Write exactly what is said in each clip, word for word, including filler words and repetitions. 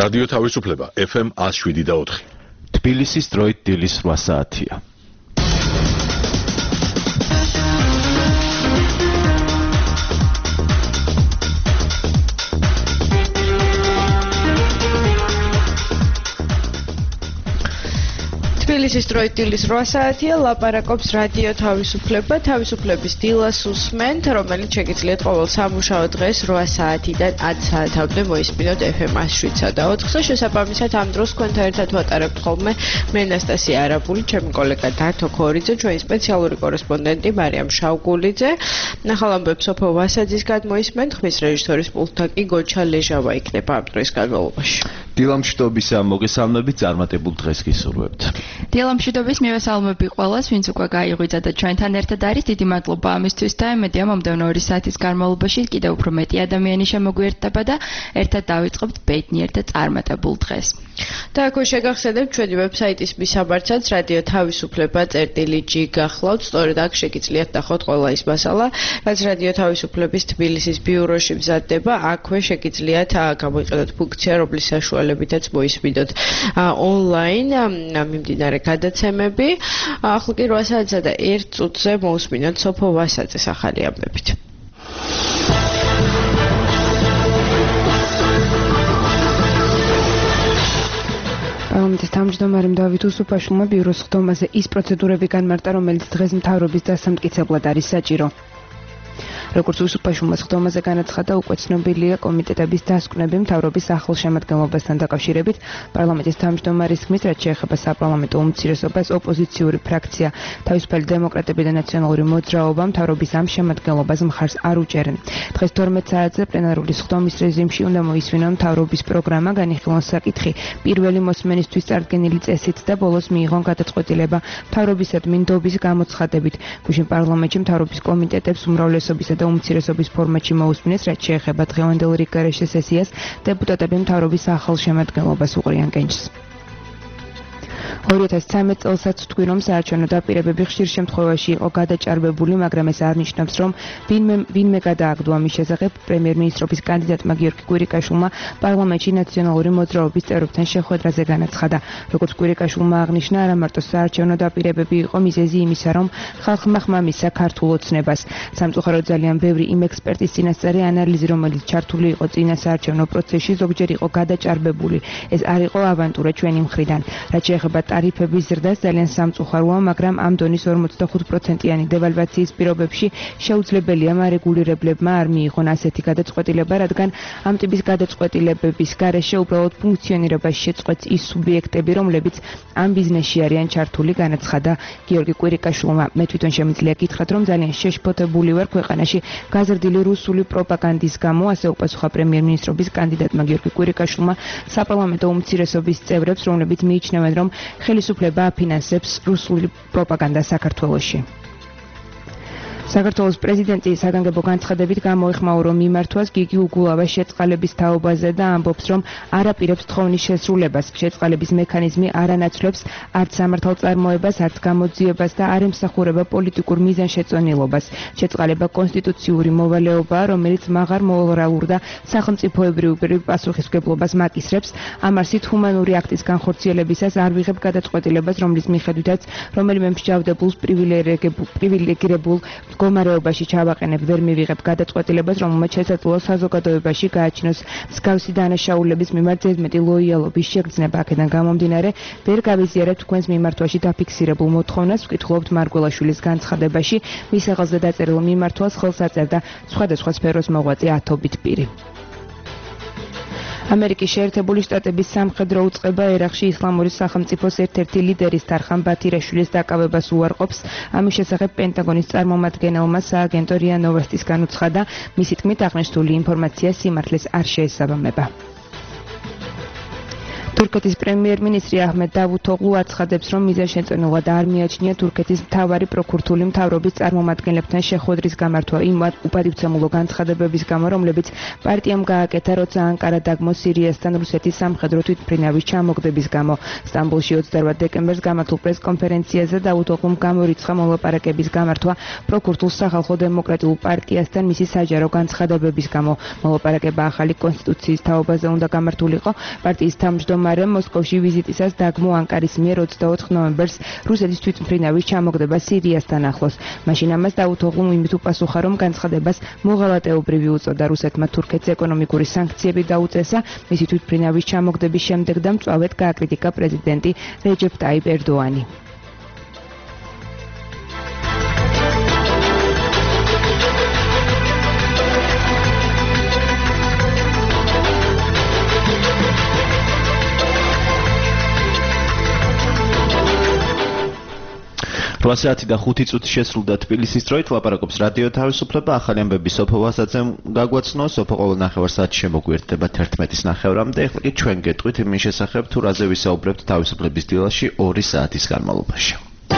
რადიო თავისუფლება F M one oh seven და four. თბილისის დროით დილის რვა საათია. თბილისის დროით დილის რვა საათია, ლაპარაკობს რადიო თავისუფლება, თავისუფლების დილას უსმენთ, რომელიც შეგიძლიათ ყოველ სამუშაო დღეს რვა საათიდან ათი საათამდე მოისმინოთ F M one oh seven და four-ზე. შესაბამისად ამ დროს თქვენთან ერთად ვატარებთ ხოლმე მე ნასტასია არაბული, ჩემი კოლეგა დათო ქორიძე, ჩვენი სპეციალური კორესპონდენტი მარიამ შავგულიძე. ნახალ ამბებს სოფო ვასაძისგან მოისმენთ, ხმის რეჟისორის პულტთან კი გოჩა ლეჟავა იქნება ამ დროის განმავლობაში. დილამშვიდობის ამ მოგესალმებით, წარმატებულ დღეს გისურვებთ. დილამშვიდობის მივესალმები ყველას, ვინც უკვე გაიღვიძა და ჩვენთან ერთად არის. დიდი მადლობა ამისთვის და მედია მომდევნო ორი საათის განმავლობაში კიდევ უფრო მეტი ადამიანი შემოგვიერთდება და ერთად დავიწყებთ ბედნიერ და წარმატებულ დღეს. და აქ შეგახსენებთ ჩვენი ვებსაიტის მისამართსაც რადიო თავისუფლება წერტილი ჯი გახლავთ. სწორედ აქ შეგიძლიათ ნახოთ ყველა ის მასალა, რაც რადიო თავისუფლების თბილისის ბიუროში მზადდება. აქვე შეგიძლიათ გამოიყენოთ ფუნქცია, რომლის საშუალებითაც მოისმინოთ ონლაინ მიმდინარე გადაცემები. ახლა კი რვა საათსა და ერთ წუთზე მოусმინოთ სოფო ვასაძეს ახალი ამბებით. პარლამენტის თავმჯდომარემ დავით უსუფაშვილმა ბიუროს ხდომაზე ის პროცედურები განმარტა, რომელიც დღეს მთავრობის დასამტკიცებლად არის საჭირო. როგორც უსუფაშვილმა ხდომაზე განაცხადა, უკვე ცნობილია კომიტეტების დასკვნები მთავრობის ახალშემადგენლობასთან დაკავშირებით. პარლამენტის თავმჯდომარის თქმით, რაც შეეხება საპარლამენტო უმცირესობას, ოპოზიციური ფრაქცია თავისუფალი დემოკრატები და ნაციონალური მოძრაობა მთავრობის ამ შემადგენლობას მხარს არ უჭერენ. დღეს თორმეტ საათზე პლენარული ხდომის რეჟიმში უნდა მოისმინონ მთავრობის პროგრამა, განიხილონ საკითხი პირველი მოსმენისთვის წარდგენილი წესით და ბოლოს მიიღონ გადაწყვეტილება მთავრობისადმი ნდობის გამოცხადებით. გუშინ პარლამენტში მთავრობის კომიტეტებს უმრავლესობისა და უმცირესობის ფორმატში მოусმინეს, რაც შეეხება დღევანდელ რიგგარეშე სესიას, დეპუტატები მთავრობის ახალ შემადგენლობას უყრიან კენჭს. ორი ათას ცხრამეტ წელსაც თქვი, რომ საარჩევნო დაპირებები ხშირ შემთხვევაში იყო გადაჭარბებული, მაგრამ ეს არ ნიშნავს, რომ ვინმე ვინმე გადააგდო ამის შესახებ. პრემიერ-მინისტრობის კანდიდატმა გიორგი კვირიკაშვილმა პარლამენტში ნაციონალური მოძრაობის წევრებთან შეხვედრაზე განაცხადა. როგორც კვირიკაშვილმა აღნიშნა, არა მარტო საარჩევნო დაპირებები იყო მიზეზი იმისა, რომ ხალხმა ხმამისცა ქართულ ოცნებას. სამწუხაროდ ძალიან ბევრი იმ ექსპერტის წინასწარი ანალიზი, რომელიც ჩართული იყო წინა საარჩევნო პროცესში, ზოგჯერ იყო გადაჭარბებული. ეს არ იყო ავანტურა ჩვენი მხრიდან. რაც შეეხება ტარიფების ზრდას, ძალიან სამწუხაროა, მაგრამ ამ დონის ორმოცდახუთ პროცენტიანი დევალვაციის პირობებში შეუძლებელია მარეგულირებლებმა არ მიიღონ ასეთი გადაწყვეტილება, რადგან ამ ტიპის გადაწყვეტილებების გარეშე უბრალოდ ფუნქციონირებაში შეწყვეტს ის სუბიექტები, რომლებიც ამ ბიზნესში არიან ჩართული, განაცხადა გიორგი კვირიკაშვილმა. მე თვითონ შემიძლია გითხრათ, რომ ძალიან შეშფოთებული ვარ ქვეყანაში გაზრდილი რუსული პროპაგანდის გამო, ასე უპასუხა პრემიერ-მინისტრობის კანდიდატმა გიორგი კვირიკაშვილმა საპარლამენტო უმცირესობის წევრებს, რომლებიც მიიჩნევენ, რომ ხელისუფლება აფინანსებს რუსული პროპაგანდა საქართველოში. საქართველოს პრეზიდენტი საგანგებო განცხადებით გამოეხმაურა მიმართვას გიგი უგულავას შეწყალების თაობაზე და ამბობს, რომ არ აპირებს თხოვნის შესრულებას. შეწყალების მექანიზმი არ ანაცვლებს არც სამართალწარმოებას, არც გამოძიებას და არ ემსახურება პოლიტიკურ მიზანშეწონილობას. შეწყალება კონსტიტუციური მოვალეობაა, რომელიც მაღარ მორალურ და სახელმწიფოებრივ პასუხისმგებლობას მაკისრებს. ამარსით ჰუმანური აქტის განხორციელებისას არ ვიღებ გადაწყვეტილებას, რომლის მიხედვითაც რომელიმე მსჯავრდებულს პრივილეგირებულ მდგომარეობაში ჩავაყენებ, ვერ მივიღებ გადაწყვეტილებას, რომელმაც შესაძლოა საზოგადოებაში გააჩინოს მსგავსი დანაშაულების მიმართ ზედმეტი ლოიალობის შეგრძნება. აქედან გამომდინარე, ვერ გავიზიარებთ თქვენს მიმართვაში დაფიქსირებულ მოთხოვნას, ვკითხულობთ მარგველაშვილის განცხადებაში, მის სახელზე დაწერილ მიმართვას ხელს აწერდა სხვადასხვა სფეროს მოღვაწე ათობით პირი. ამერიკის შეერთებული შტატების სამხედრო უწყება ერაყში ისლამური სახელმწიფოს ერთ-ერთი ლიდერის თარხან ბათირაშვილის დაკავებას უარყოფს. ამის შესახებ პენტაგონის წარმომადგენელმა სააგენტო რია ნოვესტისგან უცხადა, მისი თქმით აღნიშნული ინფორმაცია სიმართლეს არ შეესაბამება. თურქეთის პრემიერ-მინისტრი აჰმედ დავუთოღლუ აცხადებს, რომ მიზანშეწონილად არ მიაჩნია თურქეთის მთავარი პროკურორული მთავრობის წარმომადგენლებთან შეხვედრის გამართვა იმ უპატივცემულო განცხადებების გამო, რომლებიც პარტიამ გააკეთა, როცა ანკარა დაგმოს სირიასთან რუსეთის სამხედრო თვითმფრინავის ჩამოგდების გამო. სტამბოლში ოცდაორ დეკემბერს გამართულ პრესკონფერენციაზე დავუთოღლუმ გამორიცხა მოლაპარაკების გამართვა პროკურორულ სახალხო დემოკრატიულ პარტიასთან მისი საჯარო განცხადებების გამო. მოლაპარაკება ახალი კონსტიტუციის თაობაზე უნდა გამართულიყო. პარტიის თავმჯდომარემ მოსკოვში ვიზიტისას დაგმო ანკარის მიერ ოცდაოთხ ნოემბერს რუსეთის თვითმფრინავის ჩამოგდება სირიასთან ახლოს. მაშინ ამას დავუთოღლუმ იმით უპასუხა, რომ განცხადებას მოღალატეობრივი უწოდა. რუსეთმა თურქეთს ეკონომიკური სანქციები დაუწესა მისი თვითმფრინავის ჩამოგდების შემდეგ და მწვავედ გააკრიტიკა პრეზიდენტი რეჯეფ ტაიპ ერდოანი. რვა საათი და ხუთი წუთი შესრულდა თბილისის დროით. ლაპარაკობს რადიო თავისუფლება. ახალი ამბები სოფო ვასაძემ გაგვაცნო. სოფო ყოველ ნახევარ საათში შემოგვიერთდება თერთმეტის ნახევრამდე. ეხლა კი ჩვენ გეტყვით იმის შესახებ, თუ რაზე ვისაუბრებთ თავისუფლების დილაში ორი საათის განმავლობაში.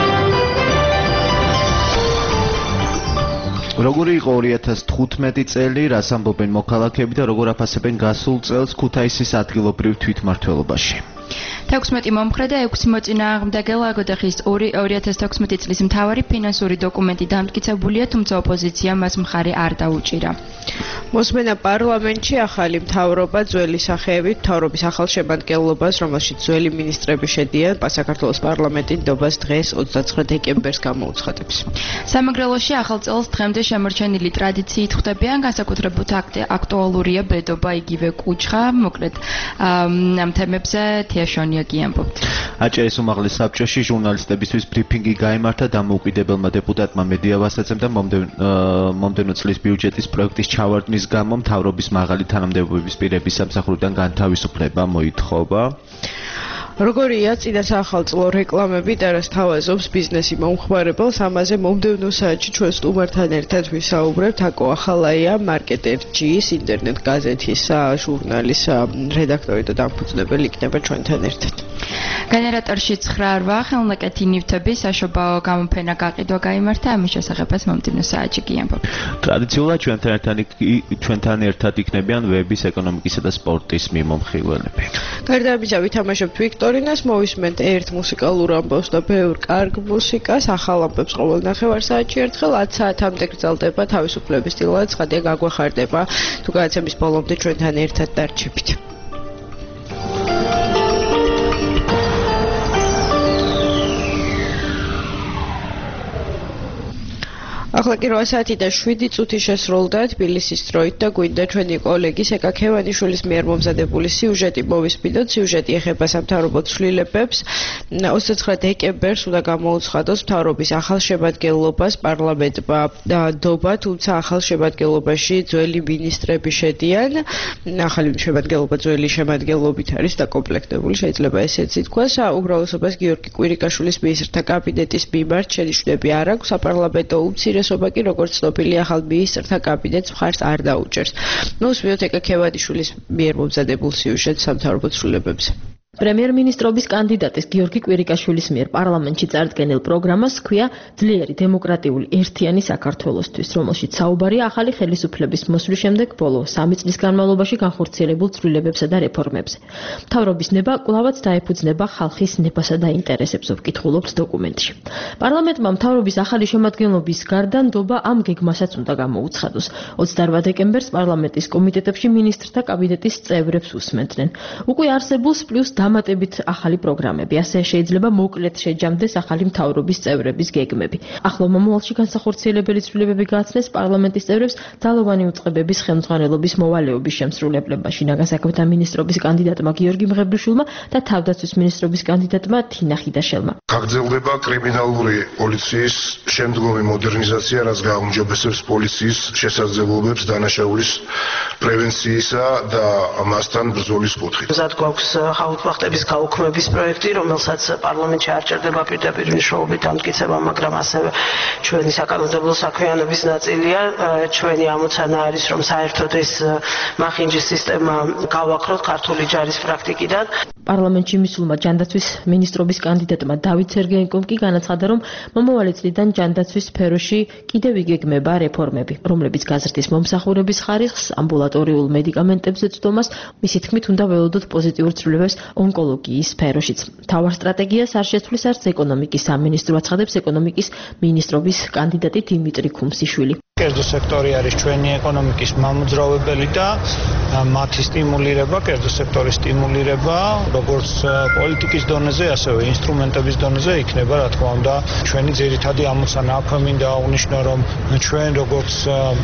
როგორი იყო ორი ათას თხუთმეტი წელი, რას ამბობენ მოქალაქეები და როგორ აფასებენ გასულ წელს ქუთაისის ადგილობრივ თვითმმართველობაში? თექვსმეტი მომხრე და ექვსი მოწინააღმდეგე ლაგოდეხის ორი ათას თექვსმეტი წლის მთავარი ფინანსური დოკუმენტი დამტკიცებულია, თუმცა ოპოზიციამ მას მხარი არ დაუჭირა. მოსმენა პარლამენტში ახალი მთავრობა ძველი სახეებით მთავრობის ახალ შემადგენლობას, რომელშიც ძველი მინისტრები შედიან, საქართველოს პარლამენტი ნდობას დღეს ოცდაცხრე დეკემბერს გამოუცხადებს. სამეგრელოში ახალ წელს დღემდე შემორჩენილი ტრადიციით ხვდებიან, განსაკუთრებულად აქტუალურია ბედობა, იგივე კუჩხა, მოკლედ ამ თემებზე თეაშონია გიამბობთ. აჭარის უმაღლეს საბჭოში ჟურნალისტებისთვის ბრიფინგი გაიმართა დამოუკიდებელმა დეპუტატმა მედია ვასაძემ და მომდევნო წლის ბიუჯეტის პროექტის ჩავარდნის გამო მთავრობის მაღალი თანამდებობების პირების სამსახურიდან განთავისუფლება მოითხოვა. როგორია წინა სახელმწიფო რეკლამები და რას თავაზობს ბიზნესი მომხმარებელს, ამაზე მომდევნო საათში ჩვენ სტუმართან ერთად ვისაუბრებთ. აკო ახალაია, მარკეტერ ჯის ინტერნეტ გაზეთის ჟურნალის რედაქტორი და დამფუძნებელი იქნება ჩვენთან ერთად. გენერატორში ცხრა რვა ხელნაკეთი ნივთების საშობაო გამოფენა გაყიდვა გაიმართა, ამის შესახებაც მომდევნო საათში გიამბობთ. ტრადიციულად ჩვენთან ერთად ჩვენთან ერთად იქნებიან ვების, ეკონომიკისა და სპორტის მიმომხილველები. გარდა ამისა ვითამაშებთ ვიქტორინას, მოვისმენთ ერთ მუსიკალურ ამბავს და ბევრ კარგ მუსიკას, ახალ ამბებს ყოველ ნახევარ საათში ერთხელ ათ საათამდე გრძელდება თავისუფლების დილა, ცხადია გაგვეხარდება თუ გადაცემის ბოლომდე ჩვენთან ერთად დარჩებით. ახლა კი რვა საათი და შვიდი წუთი შესრულდა თბილისის დროით და გვინდა ჩვენი კოლეგის ეკა ქევანიშვილის მიერ მომზადებული სიუჟეტი მოვისმინოთ. სიუჟეტი ეხება სამთავრობო ცვლილებებს. ოცდაცხრე დეკემბერს უნდა გამოუცხადოს მთავრობის ახალ შემადგენლობას პარლამენტმა დობა, თუმცა ახალ შემადგენლობაში ძველი მინისტრები შედიან. ახალი შემადგენლობა ძველი შემადგენლობით არის დაკომპლექტებული, შეიძლება ესეც ითქვას. უმრავლესობას გიორგი კვირიკაშვილის მინისტრთა კაბინეტის მიმართ შენიშვნები არ აქვს. საპარლამენტო უმცირესობა კი როგორც ცნობილი ახალ მინისტრთა კაბინეტს მხარს არ დაუჭერს. მოვისმინოთ ეკა ქევანიშვილის მიერ მომზადებულ სიუჟეტს სამთავრობო ცვლილებებზე. პრემიერ-მინისტრობის კანდიდატის გიორგი კვირიკაშვილის მიერ პარლამენტში წარდგენილ პროგრამას ჰქვია ძლიერი დემოკრატიული ერთიანი საქართველოსთვის, რომელშიც საუბარია ახალი ხელისუფლების მოსვლის შემდეგ ბოლო სამი წლის განმავლობაში განხორციელებულ ცვლილებებსა და რეფორმებზე. მთავრობის ნება კვლავაც დაეფუძნება ხალხის ნებასა და ინტერესებს, ვკითხულობთ დოკუმენტში. პარლამენტმა მთავრობის ახალი შემადგენლობის გარდა ნდობა ამ გეგმასაც უნდა გამოუცხადოს. ოცდაორ დეკემბერს პარლამენტის კომიტეტებში მინისტრთა კაბინეტის წევრებს უსმენდნენ. უკვე არსებულს პლუს დამატებით ახალი პროგრამები, ასე შეიძლება მოკლედ შეჯამდეს ახალი მთავრობის წევრების გეგმები. ახლო მომავალში განსახორციელებელი ცვლილებები გააცნეს პარლამენტის წევრებს ძალოვანი უწყებების ხელმძღვანელობის მოვალეობის შემსრულებლებაში. ნაგაზაკებთა მინისტრობის კანდიდატმა გიორგი მღებრიშვილმა და თავდაცვის მინისტრობის კანდიდატმა თინა ხიდაშელმა. გაგრძელდება კრიმინალური პოლიციის შემდგომი მოდერნიზაცია, რაც გააუმჯობესებს პოლიციის შესაძლებლობებს დანაშაულის პრევენციისა და მასთან ბრძოლის კუთხით. მზად გვაქვს ხალხმახტების გაუქმების პროექტი, რომელსაც პარლამენტში არ ჭირდება პირდაპირ მნიშვნელობით დამტკიცება, მაგრამ ასევე ჩვენი საკანონმდებლო საქმიანობის ნაწილია. ჩვენი ამოცანა არის, რომ საერთოდ ეს მახინჯის სისტემა გავაკროთ ქართული ჯარის პრაქტიკიდან. პარლამენტში მისულმა ჯანდაცვის მინისტრობის კანდიდატმა დავით სერგეენკომ კი განაცხადა, რომ მომავალი წლიდან ჯანდაცვის სფეროში კიდევ იგეგმება რეფორმები, რომლებიც გაზრდის მომსახურების ხარისხს, ამბულატორიულ მედიკამენტებზე წვდომას, მისი თქმით, უნდა ველოდოთ პოზიტიურ ცვლილებებს ონკოლოგიის სფეროშიც. მთავარ სტრატეგიას არ შეცვლის არც ეკონომიკის სამინისტრო, აცხადებს ეკონომიკის მინისტრობის კანდიდატი დიმიტრი ქუმსიშვილი. კერძო სექტორი არის ჩვენი ეკონომიკის მამოძრავებელი და მათი სტიმულირება, კერძო სექტორის სტიმულირება, როგორც პოლიტიკის დონეზე, ასევე ინსტრუმენტების დონეზე იქნება, რა თქმა უნდა, ჩვენი ძირითადი ამოცანა. აქვე მინდა აღნიშნო, რომ ჩვენ როგორც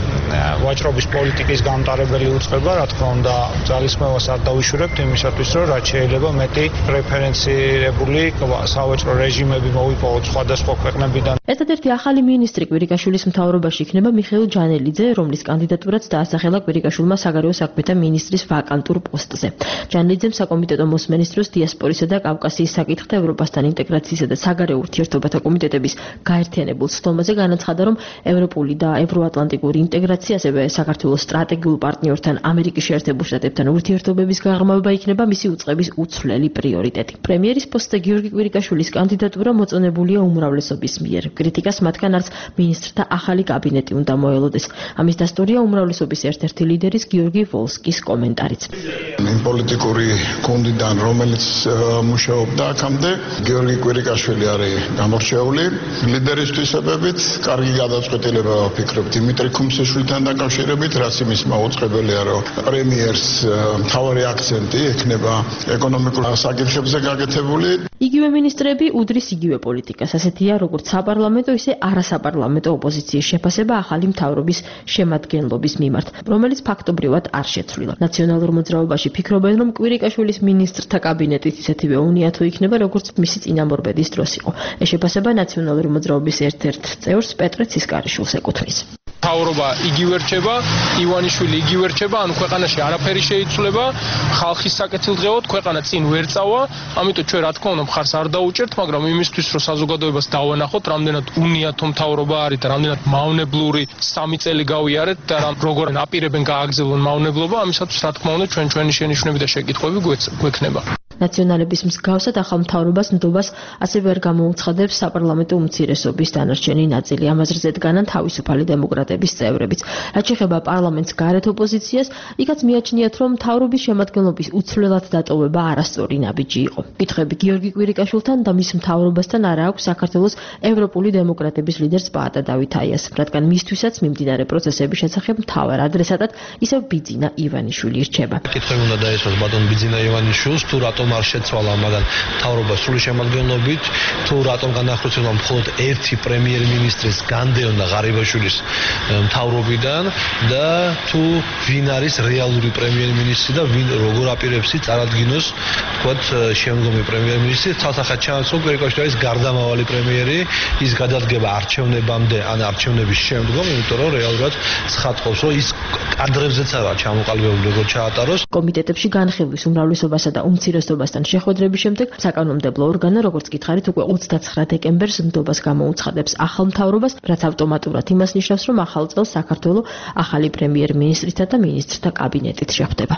ვაჭრობის პოლიტიკის გამტარებელი უწყება, რა თქმა უნდა, ძალისხმევას არ დავიშურებთ იმისათვის, რომ რაც შეიძლება მეტი პრეფერენცირებული სავაჭრო რეჟიმები მოვიპოვოთ სხვადასხვა ქვეყნებიდან. ერთადერთი ახალი მინისტრი კვირიკაშვილის მთავრობაში იქნება მიხეილ ჯანელიძე, რომლის კანდიდატურაც დაასახელა კვირიკაშვილმა საგარეო საქმეთა მინისტრის ვაკანტურ პოსტზე. ჯანელიძემ საკომიტეტო მოსმენის დროს დიასპორისა და კავკასიის საკითხთა ევროპასთან ინტეგრაციისა და საგარეო ურთიერთობათა კომიტეტების გაერთიანებულ სხდომაზე განაცხადა, რომ ევროპული და ევროატლანტიკური ინტეგრაცია, ასევე საქართველოს სტრატეგიულ პარტნიორთან, ამერიკის შეერთებულ შტატებთან ურთიერთობების გაღრმავება იქნება მისი უწყების უცვლელი პრიორიტეტი. პრემიერის პოსტზე გიორგი კვირიკაშვილის კანდიდატურა მოწონებულია უმრავლესობის მიერ. კრიტიკას მათგან არც მინისტრთა ახალი კაბინეტი უნდა მოელოდეს. ამის დასტურია უმრავლესობის ერთ-ერთი ლიდერის გიორგი ვოლსკის კომენტარიც. იმ პოლიტიკური გუნდიდან, რომელიც მუშაობდა აქამდე, გიორგი კვირიკაშვილი არის გამორჩეული ლიდერის თვისებებით, კარგი გადაწყვეტილება ვფიქრობ დიმიტრი ქუმსიშვილთან დაკავშირებით, რაც იმის მაუწყებელია, რომ პრემიერს მთავარი აქცენტი ექნება ეკონომიკურ საკითხებზე გაკეთებული. იგივე მინისტრები უდრის იგივე პოლიტიკას, ასეთია როგორც საპარლამენტო, ისე არასაპარლამენტო ოპოზიციის შეფასება ახალი მთავრობის შემადგენლობის მიმართ, რომელიც ფაქტობრივად არ შეცვლილა. ნაციონალურ მოძრაობაში ფიქრობენ, რომ კვირიკაშვილის მინისტრთა კაბინეტით ისეთივე უნიათო იქნება, როგორც მისი წინამორბედის დროს იყო. ეს შეფასება ნაციონალური მოძრაობის ერთ-ერთ წევრს პეტრე ცისკარიშვილს ეკუთვნის. მთავრობა იგივე რჩება, ივანიშვილი იგივე რჩება, ანუ ქვეყანაში არაფერი შეიცვლება, ხალხის საკეთილდღეოდ ქვეყანა წინ ვერ წავა, ამიტომ ჩვენ რა თქმა უნდა მხარს არ დაუჭერთ, მაგრამ იმისთვის რომ საზოგადოებას დავანახოთ, რამდენად უნიათო მთავრობა არის და რამდენად მავნებლური სამი წელი გავიარეთ და როგორ აპირებენ გააგრძელონ მავნებლობა, ამისათვის რა თქმა უნდა ჩვენ ჩვენი შენიშვნები და შეკითხვები გვექნება. ნაციონალების მსგავსად ახალ მთავრობას ნდობას ასევე არ გამოუცხადებს საპარლამენტო უმცირესობის დანარჩენი ნაწილი. ამაზე ზედგანან თავისუფალი დემოკრატების წევრებიც. რაც შეეხება პარლამენტს გარეთ ოპოზიციას, იქაც მიაჩნიათ, რომ მთავრობის შემადგენლობის უცვლელად დატოვება არასწორი ნაბიჯი იყო. კითხვები გიორგი კვირიკაშვილთან და მის მთავრობასთან არა აქვს საქართველოს ევროპული დემოკრატების ლიდერს პაატა დავითაიას, რადგან მისთვისაც მიმდინარე პროცესების შესახებ მთავარ ადრესატად ისევ ბიძინა ივანიშვილი რჩება. კითხვები უნდა დაესვას ბატონ ბიძინა ივანიშვილს, თუ რატომ არ შეცვალა მაგან მთავრობას სრული შემადგენლობით, თუ რატომ განახორციელა მხოლოდ ერთი პრემიერ-მინისტრის განდევნდა ღარიბაშვილის მთავრობიდან და თუ ვინ არის რეალური პრემიერ-მინისტრი და ვინ როგორ აპირებს წარადგინოს, თქვათ, შემდგომი პრემიერ-მინისტრი. ცალსახად ჩანაცვლო კვირიკაშვილი არის გარდამავალი პრემიერი, ის გადადგება არჩევნებამდე ან არჩევნების შემდგომ, იმიტომ რომ რეალურად ცხადყოფს, რომ ის კადრებზეც არა ჩამოყალიბებული როგორ ჩაატაროს. კომიტეტებში განხილვის უმრავლესობასა და უმცირესობასთან შეხვედრების შემდეგ საკანონმდებლო ორგანო, როგორც გითხარით, უკვე ოცდაცხრა დეკემბერს ნდობას გამოუცხადებს ახალ მთავრობას, რაც ავტომატურად იმას ნიშნავს, რომ ახალ წელს საქართველო ახალი პრემიერ-მინისტრითა და მინისტრთა კაბინეტით შეხვდება.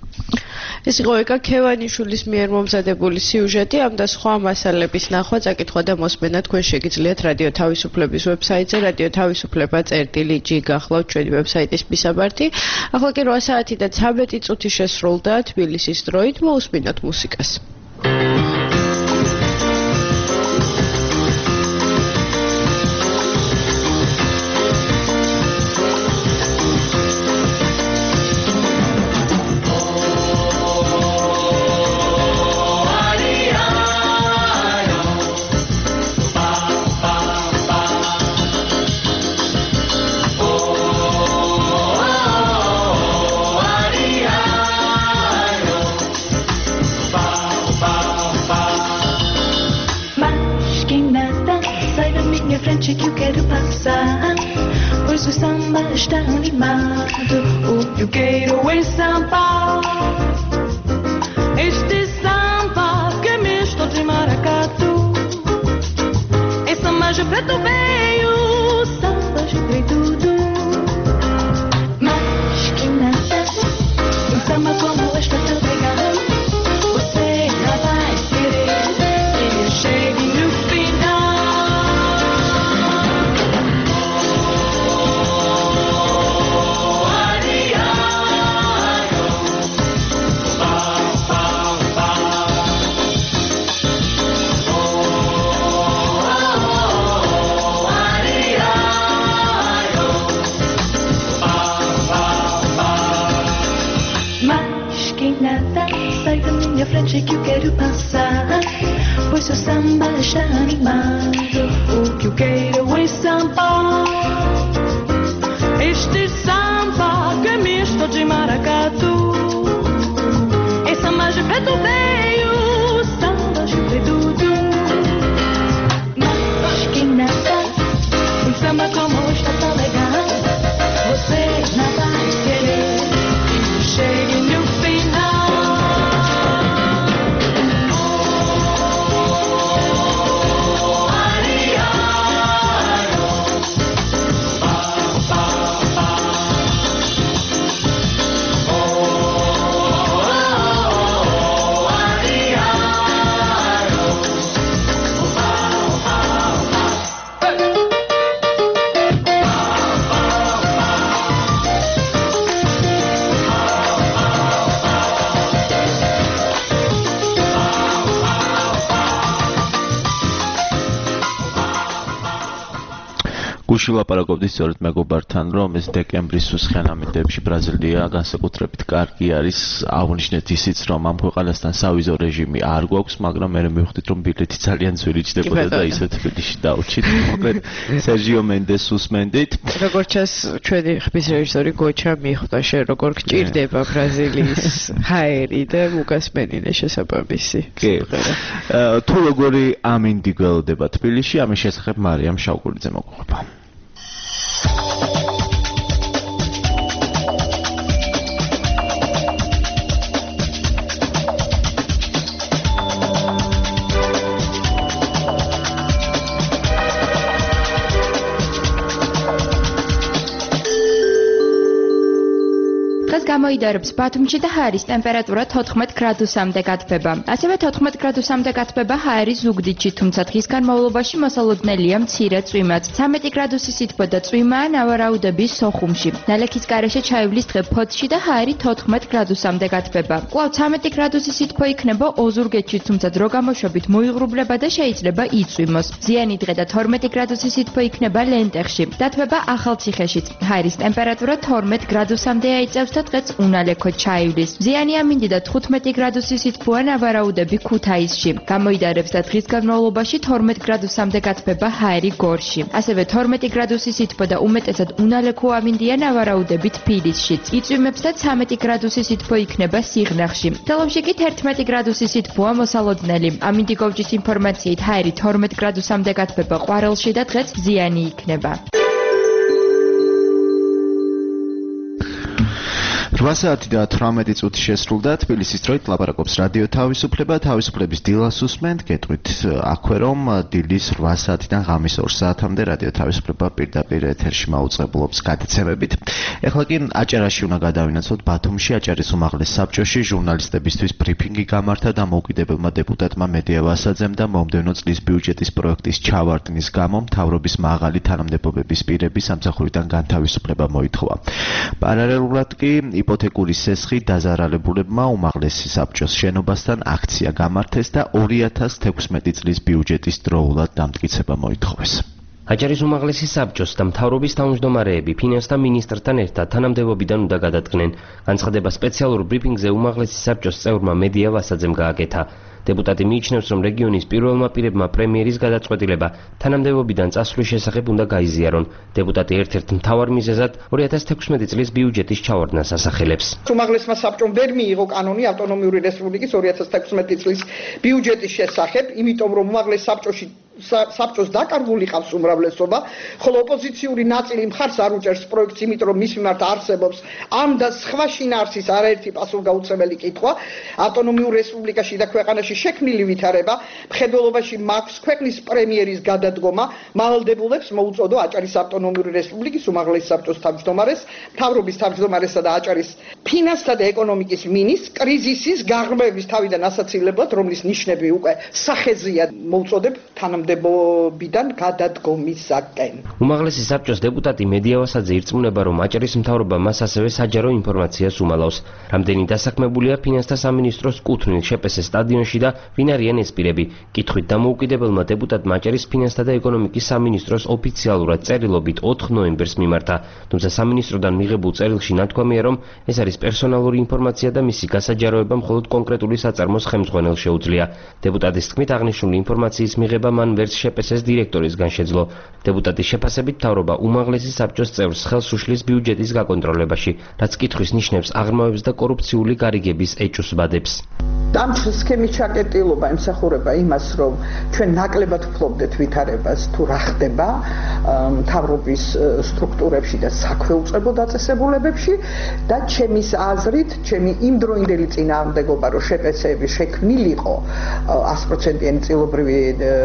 ეს იყო ეკა ქევანიშვილის მიერ მომზადებული სიუჟეტი. ამ და სხვა მასალების ნახვა, წაკითხვა და მოსმენა თქვენ შეგიძლიათ რადიო თავისუფლების ვებსაიტზე, რადიო თავისუფლება წერტილი ჯი გახლავთ ჩვენი ვებსაიტის მისაბართი. ახლა კი რვა საათი და ცხრამეტი წუთი შესრულდა თბილისის დროით, მოусმინოთ მუსიკას. Pois o samba está animado, o que eu quero é samba. Este samba que é misto de maracatu. É samba de preto veio, samba de preto. Mas que nada, um samba como este tão legal. Você não vai querer que chegue no final. Sai da minha frente que eu quero passar, pois o samba está animado. O que eu quero é samba. Este samba que é misto de maracatu. É samba de preto veio, samba de preto. Mas que nada, um samba como este tão legal. Você não vai querer que chegue no final. გუში ლაპარაკობდი სწორედ მეგობართან, რომ ეს დეკემბრის უსხენამიტებში ბრაზილია განსაკუთრებით კარგი არის. აღნიშნეთ ისიც, რომ ამ ქვეყანასთან სავიზო რეჟიმი არ გვაქვს, მაგრამ მე მივხვდით, რომ ბილეთი ძალიან ძვირი ჩდებოდა და ისე თბილისში დავრჩით. მოკლედ სერჟიო მენდეს უსმენდით. როგორც ჩანს, ჩვენი ხმის რეჟისორი გოჩა მიხვდა შენ როგორ გჭირდება ბრაზილიის ჰაერი და მოგასმენინე შესაბამისი. კი. თუ როგორი ამინდი გველოდება თბილისში, ამის შესახებ მარიამ შავკურიძე მოგყვება. გამოიდარებს ბათუმში და ჰაერის ტემპერატურა თოთხმეტ გრადუსამდე გათბება. ასევე თოთხმეტ გრადუსამდე გათბება ჰაერის ზუგდიდში, თუმცა დღის განმავლობაში მოსალოდნელია მცირე წვიმაც. ცამეტი გრადუსი სითბო და წვიმაა ნავარაუდების სოხუმში. ნალექის გარეშე ჩაივლის დღე ფოთში და ჰაერი თოთხმეტ გრადუსამდე გათბება. კვლავ ცამეტი გრადუსი სითბო იქნება ოზურგეთში, თუმცა დრო გამოშვებით მოიღრუბლება და შეიძლება იწვიმოს. ზიანი დღე და თორმეტი გრადუსი სითბო იქნება ლენტეხში. დათბება ახალციხეშიც. ჰაერის ტემპერატურა თორმეტ გრადუსამდე აიწევს და დღეც უნალექო ჩაივლის. ზიანი ამინდი და თხუთმეტი გრადუსი სითბოა ნავარაუდები ქუთაისში. გამოიდარებს და დღის განმავლობაში თორმეტ გრადუსამდე გათბება ჰაერი გორში. ასევე თორმეტი გრადუსი სითბო და უმეტესად უნალექო ამინდია ნავარაუდები თბილისშიც. იწვიმებს და ცამეტი გრადუსი სითბო იქნება სიღნაღში. თელავში კი თერთმეტი გრადუსი სითბოა მოსალოდნელი. ამინდი გოვჯის ინფორმაციით ჰაერი თორმეტ გრადუსამდე გათბება ყვარელში და დღეც ზიანი იქნება. რვა საათი და თვრამეტი წუთი შესრულდა. თბილისის დროით ლაპარაკობს რადიო თავისუფლება. თავისუფლების დილას უსმენთ. გეტყვით აქვე რომ დილის რვა საათიდან ღამის ორ საათამდე რადიო თავისუფლება პირდაპირ ეთერში მაუწყებლობს გადაცემებით. ეხლა კი აჭარაში უნდა გადავინაცვლოთ. ბათუმში აჭარის უმაღლეს საბჭოში ჟურნალისტებისთვის ბრიფინგი გამართა და მოუკიდებელმა დეპუტატმა მედია ვასაძემ და მომდევნო წლის ბიუჯეტის პროექტის ჩავარდნის გამო მთავრობის მაღალი თანამდებობების პირები სამსახურიდან განთავისუფლება მოითხოვა. პარალელურად კი იპოთეკური სესხი დაზარალებულებმა უმაღლესი საბჭოს შენობასთან აქცია გამართეს და ორი ათას თექვსმეტი წლის ბიუჯეტის დროულად დამტკიცება მოითხოვეს. აჭარის უმაღლესი საბჭოს და მთავრობის თავმჯდომარეები ფინანსთა მინისტრთან ერთად თანამდებობიდან უნდა გადადგნენ. განცხადება სპეციალურ ბრიფინგზე უმაღლესი საბჭოს წევრმა მედია ვასაძემ გააკეთა. დეპუტატი მიიჩნევს, რომ რეგიონის პირველმა პირებმა პრემიერის გადაწყვეტილება თანამდებობიდან წასვლის შესახებ უნდა გაიზიარონ. დეპუტატი ერთ-ერთ მთავარ მიზეზად ორი ათას თექვსმეტი წლის ბიუჯეტის ჩავარდნას ასახელებს. უმაღლესმა საბჭომ ვერ მიიღო კანონი ავტონომიური რესპუბლიკის ორი ათას თექვსმეტი წლის ბიუჯეტის შესახებ, იმიტომ რომ უმაღლეს საბჭოში საბჭოს დაკარგული ყავს უმრავლესობა, ხოლო ოპოზიციური ნაწილი მხარს არ უჭერს პროექტს, იმიტომ რომ მის მიმართ არსებობს ამ და სხვა შინაარსის არაერთი პასუხგაუწეველი კითხვა. ავტონომიურ რესპუბლიკაში და ქვეყანაში შექმნილი ვითარება, მხედველობაში მაქვს ქვეყნის პრემიერის გადადგომა, მავალდებულებს მოუწოდო აჭარის ავტონომიური რესპუბლიკის უმაღლეს საბჭოს თავმჯდომარეს, მთავრობის თავმჯდომარესა და აჭარის ფინანსთა და ეკონომიკის მინისტრს კრიზისის გაღრმავების თავიდან ასაცილებლად, რომლის ნიშნები უკვე სახეზია, მოუწოდებ თანამდებობიდან გადადგომისაკენ. უმაღლესი საბჭოს დეპუტატი მედია ვასაძე ირწმუნება, რომ აჭარის მთავრობა მას ასევე საჯარო ინფორმაციას უმალავს. რამდენი დასაქმებულია ფინანსთა სამინისტროს კუთვნილ შეპესე სტადიონში და ვინ არიან ეს პირები? კითხვით დამოუკიდებელმა დეპუტატმა აჭარის ფინანსთა და ეკონომიკის სამინისტროს ოფიციალურად წერილობით ოთხ ნოემბერს მიმართა, თუმცა სამინისტროდან მიღებულ წერილში ნათქვამია, რომ ეს არის პერსონალური ინფორმაცია და მისი გასაჯაროება მხოლოდ კონკრეტული საწარმოს ხელმძღვანელს შეუძლია. დეპუტატის თქმით, აღნიშნული ინფორმაციის მიღება მან ვერც შეპესეს დირექტორისგან შეძლო. დეპუტატის შეფასებით მთავრობა უმაღლესი საბჭოს წევრს ხელს უშლის ბიუჯეტის გაკონტროლებაში, რაც კითხვის ნიშნებს აღრმავებს და კორუფციული გარიგების ეჭვს ბადებს. ამ სქემის ჩაკეტილობა ემსახურება იმას, რომ ჩვენ ნაკლებად ვფლობდეთ ვითარებას თუ რა ხდება მთავრობის სტრუქტურებში და საქვეუწყებო დაწესებულებებში და ჩემის აზრით, ჩემი იმდროინდელი წინააღმდეგობა, რომ შეპესეები შექმნილიყო sto პროცენტიანი წილობრივი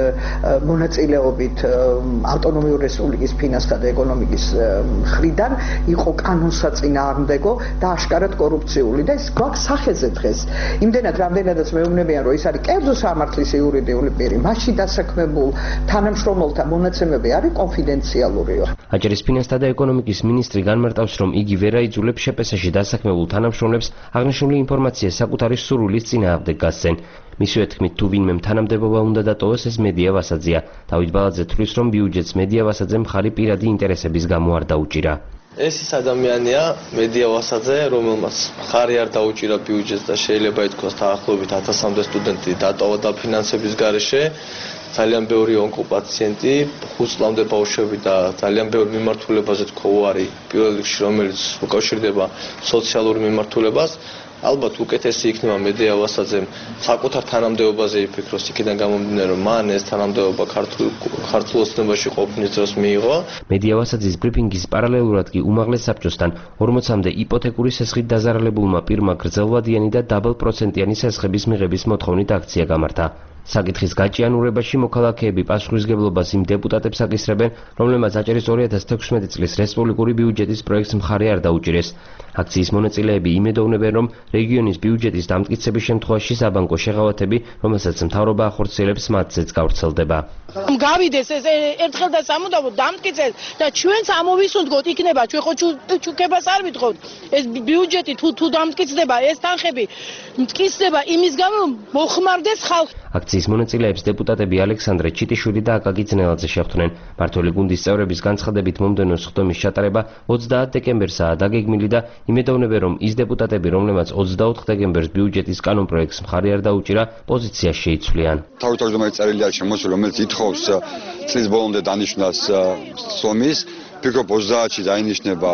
მონაწილეობით ავტონომიური რესპუბლიკის ფინანსთა და ეკონომიკის მხრიდან იყო კანონსაწინააღმდეგო და აშკარად კორუფციული და ეს გვაქვს სახეზე დღეს. იმდენად რამდენადაც მეუბნებიან, რომ ეს არის კერძო სამართლის იურიდიული პირი, მასში დასაქმებულ თანამშრომელთა მონაცემები არის კონფიდენციალურიო. აჭარის ფინანსთა და ეკონომიკის მინისტრი განმარტავს, რომ იგი ვერ აიძულებს შეპესეში დასაქმებულ თანამშრომლებს აღნიშნული ინფორმაცია საკუთარი სურვილის წინააღმდეგ გასცენ. მისივე თქმით, თუ ვინმე თანამდებობა უნდა დატოვოს, ეს მედია ვასაძეა. დავით ბალაძე თვლის, რომ ბიუჯეტს მედია ვასაძემ მხარი პირადი ინტერესების გამო არ დაუჭირა. ეს ის ადამიანია, მედია ვასაძე, რომელმაც მხარი არ დაუჭირა ბიუჯეტს და შეიძლება ითქვას დაახლოებით ათასამდე სტუდენტი დატოვა დაფინანსების გარეშე. ძალიან ბევრი ონკოპაციენტი, ხუთ წლამდე ბავშვები და ძალიან ბევრი მიმართულებაზე თქვა უარი, პირველ რიგში რომელიც უკავშირდება სოციალურ მიმართულებას. ალბათ უკეთესი იქნება მედია ვასაძემ საკუთარ თანამდებობაზე იფიქროს, იქიდან გამომდინარე, რომ მან ეს თანამდებობა ქართულ ოცნებაში ყოფნის დროს მიიღო. მედია ვასაძის ბრიფინგის პარალელურად კი უმაღლეს საბჭოსთან ორმოცამდე იპოთეკური სესხით დაზარალებულმა პირმა გრძელვადიანი და დაბალპროცენტიანი სესხების მიღების მოთხოვნით აქცია გამართა. საკითხის გაჭიანურებაში მოქალაქეები პასუხისმგებლობას იმ დეპუტატებს აკისრებენ, რომლებმაც აჭარის ორი ათას თექვსმეტი წლის რესპუბლიკური ბიუჯეტის პროექტს მხარი არ დაუჭირეს. აქციის მონაწილეები იმედოვნებენ, რომ რეგიონის ბიუჯეტის დამტკიცების შემთხვევაში საბანკო შეღავათები, რომელსაც მთავრობა ახორციელებს, მათზეც გავრცელდება. გავიდეს ეს ერთხელ და სამუდამოდ დამტკიცეს და ჩვენც ამოვისუნთქოთ, იქნება ჩვენ ხო ჩუქებას არ ვითხოვთ. ეს ბიუჯეტი თუ თუ დამტკიცდება, ეს თანხები მტკიცდება იმის გამო, მოხმარდეს ხალხი. აქციის მონაწილეებს დეპუტატები ალექსანდრე ჩიტიშვილი და აკაკი ძნელაძე შეხვდნენ. მმართველი გუნდის წევრების განცხადებით მომდევნო სხდომის ჩატარება ოცდაათ დეკემბერსაა დაგეგმილი და იმედოვნებენ, რომ ის დეპუტატები, რომლებმაც ოცდაოთხ დეკემბერს ბიუჯეტის კანონპროექტს მხარი არ დაუჭირა, პოზიციას შეიცვლიან. თავისთავად წერილი არის შემოსული, რომელიც ითხოვს წლის ბოლომდე დანიშნას სომის, ფიქრობ ოცდაათში დაინიშნება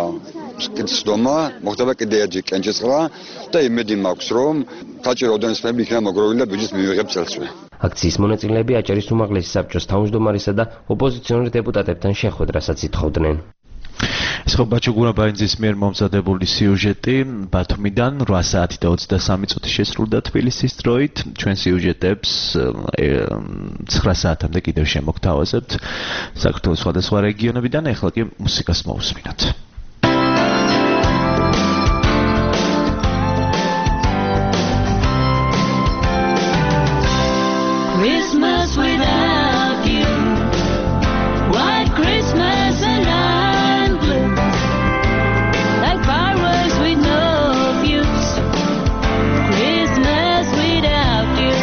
სხდომა, მოხდება კიდე ერთი კენჭისყრა და იმედი მაქვს, რომ საჭირო ოდენსმები იქნება მოგროვილი და ბიუჯეტს მივიღებ წელსვე. აქციის მონაწილეები აჭარის უმაღლესი საბჭოს თავმჯდომარესა და ოპოზიციონერ დეპუტატებთან შეხვედრასაც ითხოვდნენ. ეს ხო ბაჩო გურაბაინძის მიერ მომზადებული სიუჟეტი ბათუმიდან რვა საათი და ოცდასამი წუთი შესრულდა თბილისის დროით. ჩვენ სიუჟეტებს ცხრა საათამდე კიდევ შემოგთავაზებთ საქართველოს სხვადასხვა რეგიონებიდან. ახლა კი მუსიკას მოусმინოთ. Christmas without you, White Christmas and I'm blue, like fireworks with no fuse. Christmas without you,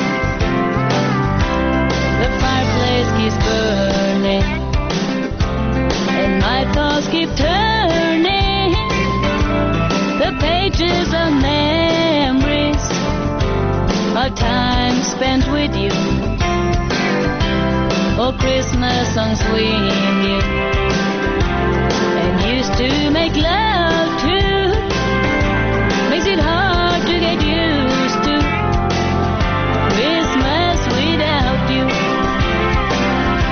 the fireplace keeps burning and my thoughts keep turning, the pages of memories of time spent with you. Oh, Christmas songs with you, and used to make love to, makes it hard to get used to. Christmas without you,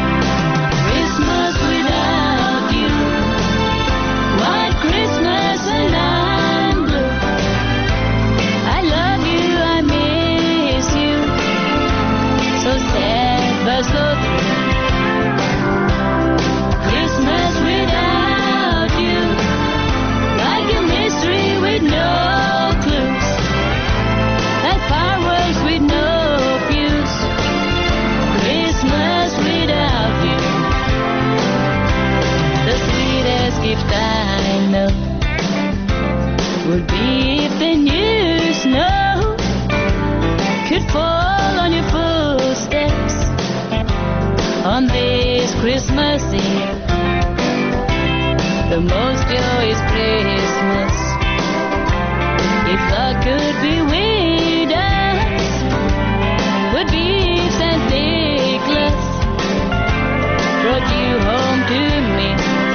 gift I know would be if the new snow could fall on your footsteps on this Christmas Eve. The most joyous Christmas, if luck could be with us, would be if Saint Nicholas brought you home to me.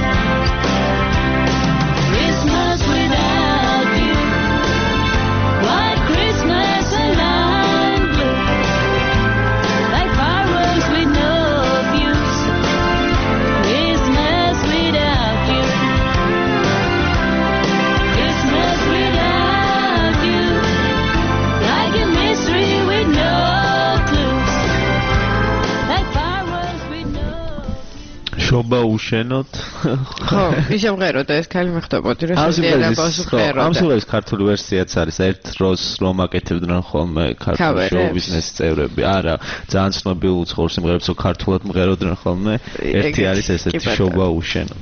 Christmas without you, White Christmas and blue, like fireworks with no fuse. Christmas without you, Christmas without you, like a mystery with no clues, like fireworks with no. შობა უშენოთ. ხო, ისემღეროდა ეს ქალი მეხტობოდი რომ შეიძლება პასუხეროდა. ამ სიმღერის ქართული ვერსიაც არის ერთ დროს რომ აკეთებდნენ ხოლმე ქართული შოუ ბიზნესის წევრები. არა, ძალიან ცნობილ უცხოურ სიმღერებს რო ქართულად მღეროდნენ ხოლმე, ერთი არის ესეთი შობა უშენოთ.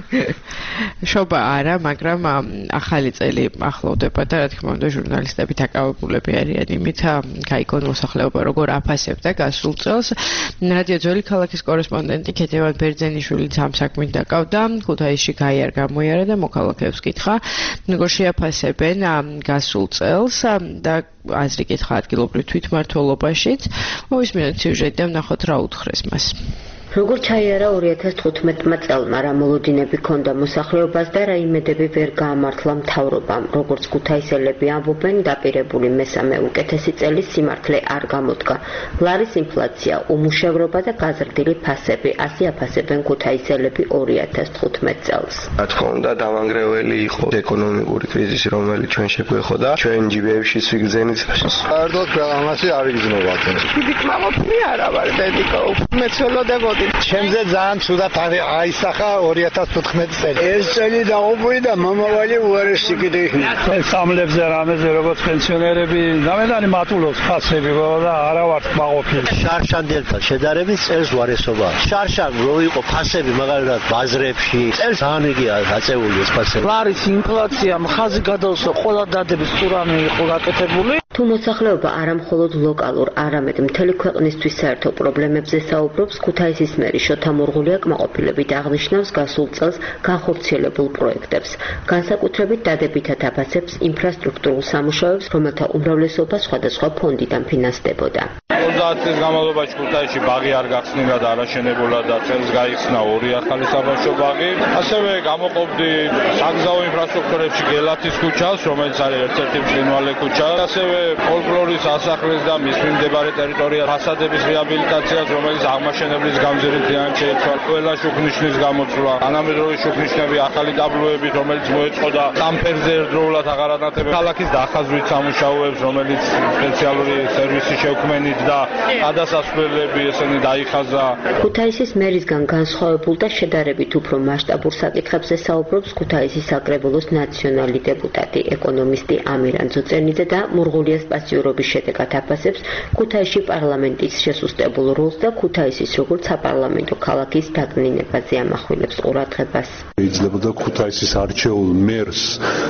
შობა არა, მაგრამ ახალი წელი ახლოვდება და რა თქმა უნდა ჟურნალისტები დაკავებულები არიან იმით, გაიგონ მოსახლეობა როგორ აფასებდა გასულ წელს. რადიო ძველი ქალაქის კორესპონდენტი ქეთევან ბერძენიშვილიც ამ საქმით დაკავდა. ქუთაისში გაიარ გამოიარა და მოქალაქეებს კითხა, როგორ შეაფასებენ გასულ წელს და აზრი კითხა ადგილობრივ თვითმმართველობაშიც. მოვისმინოთ სიუჟეტი და ვნახოთ რა უთხრეს მას. როგორ ჩაიარა ორი ათას თხუთმეტმა წელმა, რა მოლოდინები ჰქონდა მოსახლეობას და რა იმედები ვერ გაამართლა მთავრობამ. როგორც ქუთაისელები ამბობენ, დაპირებული მესამე უკეთესი წელი სიმართლე არ გამოდგა. ლარის ინფლაცია, უმუშევრობა და გაზრდილი ფასები, ასე აფასებენ ქუთაისელები ორი ათას თხუთმეტ წელს. რა თქმა უნდა, დამანგრეველი იყო ეკონომიკური კრიზისი, რომელიც ჩვენ შეგვეხოდა. ჩვენ ჯიბეებშიც ვიგრძენით. საერთოდ ქვეყანაში არ იგრძნობა. დიდი კმაყოფილი არა ვარ, დედიკო, მეცველოდებოდი. ჩემზე ძალიან ცუდად აისახა ორი ათას თხუთმეტი წელი. ეს წელი დაუბრუნდა და მომავალი უარესი კიდე იქნება. სამლებზე რამეზე როგორც პენსიონერები გამედანი მატულობს ფასები და არა ვარ კმაყოფილი. შარშანელთან შედარებით წელს უარესობა. შარშან რო იყო ფასები მაგალითად ბაზრებში, წელს ძალიან იგია გაწეული ეს ფასები. ლარის ინფლაცია მხაზე გადავსო, ყველა დადების ტურამი იყო გაკეთებული. თუ მოსახლეობა არა მხოლოდ ლოკალურ, არამედ მთელი ქვეყნისთვის საერთო პრობლემებზე საუბრობს, ქუთაისის მერი შოთა მურღულია კმაყოფილებით აღნიშნავს გასულ წელს განხორციელებულ პროექტებს. განსაკუთრებით დადებითად აფასებს ინფრასტრუქტურულ სამუშაოებს, რომელთა უმრავლესობა სხვადასხვა ფონდიდან ფინანსდებოდა. ოცდაათ წლის განმავლობაში ქუთაისში ბაღი არ გახსნილა და არაშენებულა და წელს გაიხსნა ორი ახალი საბავშვო ბაღი. ასევე გამოყოფდი საგზაო ინფრასტრუქტურებში გელათის ქუჩას, რომელიც არის ერთ-ერთი მყინვარე ქუჩა. ასევე ფოლკლორის სასახლეს და მის მიმდებარე ტერიტორია ფასადების რეაბილიტაციას, რომელიც აღმაშენებლის გამზირითიან შეიცვალა. ყველა შუქნიშნის გამოცვლა, თანამედროვე შუქნიშნები, ახალი დაბლოებით, რომელიც მოეწყოდა სამფერზე ერთდროულად აღარანათებენ ქალაქის დახაზვით სამუშაოებს, რომელიც სპეციალური სერვისი შექმნით და გადასასვლელები ესენი დაიხაზა. ქუთაისის მერისგან განსხვავებულ და შედარებით უფრო მასშტაბურ საკითხებზე საუბრობს ქუთაისის საკრებულოს ნაციონალი დეპუტატი, ეკონომისტი ამირან ძოწენიძე და მურღულიას პასიურობის შედეგად აფასებს ქუთაისში პარლამენტის შესუსტებულ როლს და ქუთაისის როგორც საპარლამენტო ქალაქის დაკნინებაზე ამახვილებს ყურადღებას. იძლებოდა ქუთაისის არჩეულ მერს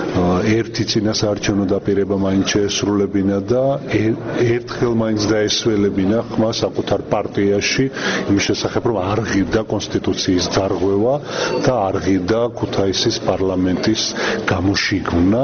ერთი წინასაარჩევნო დაპირება მაინც შეესრულებინა და ერთხელ მაინც დაესველებინა ხმა საკუთარ პარტიაში იმის შესახებ, რომ არ ღირდა კონსტიტუციის დარღვევა და არ ღირდა ქუთაისის პარლამენტის გამოშიგნა,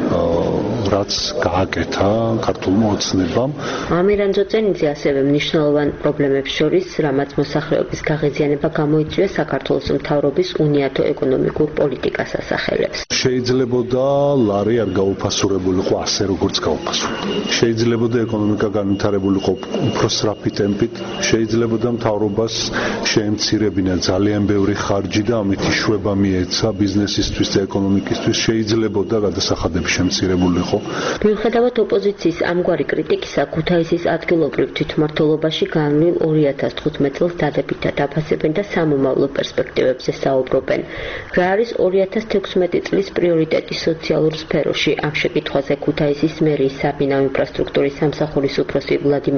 რაც გააკეთა ქართულმა ოცნებამ. ამირან ძოწენიძე ასევე მნიშვნელოვან პრობლემებს შორის, რამაც მოსახლეობის გაღიზიანება გამოიწვია საქართველოს მთავრობის უნიათო ეკონომიკურ პოლიტიკას ასახელებს. შეიძლებოდა ლარი არ გაუფასურებულიყო ასე როგორც გაუფასურდა. შეიძლებოდა ეკონომიკა განვითარებულიყო უფრო სწრაფი ტემპით, შეიძლებოდა მთავრობას შეემცირებინა ძალიან ბევრი ხარჯი და ამით იშვება მიეცა ბიზნესისთვის და ეკონომიკისთვის, შეიძლებოდა გადასახადები შემცირებულიყო. მიუხედავად ოპოზიციის ამგვარი კრიტიკისა, ქუთაისის ადგილობრივ თვითმმართველობაში განვლილ ორი ათას თხუთმეტ წელს დადებითად აფასებენ და სამომავლო პერსპექტივებზე საუბრობენ. რა არის ორი ათას თექვსმეტი წლის პრიორიტეტი სოციალურ სფეროში? ამ შეკითხვაზე ქუთაისის მერის საბინავ ინფრასტრუქტურის სამსახურის უფროსი ვლადიმერ ნაკაშ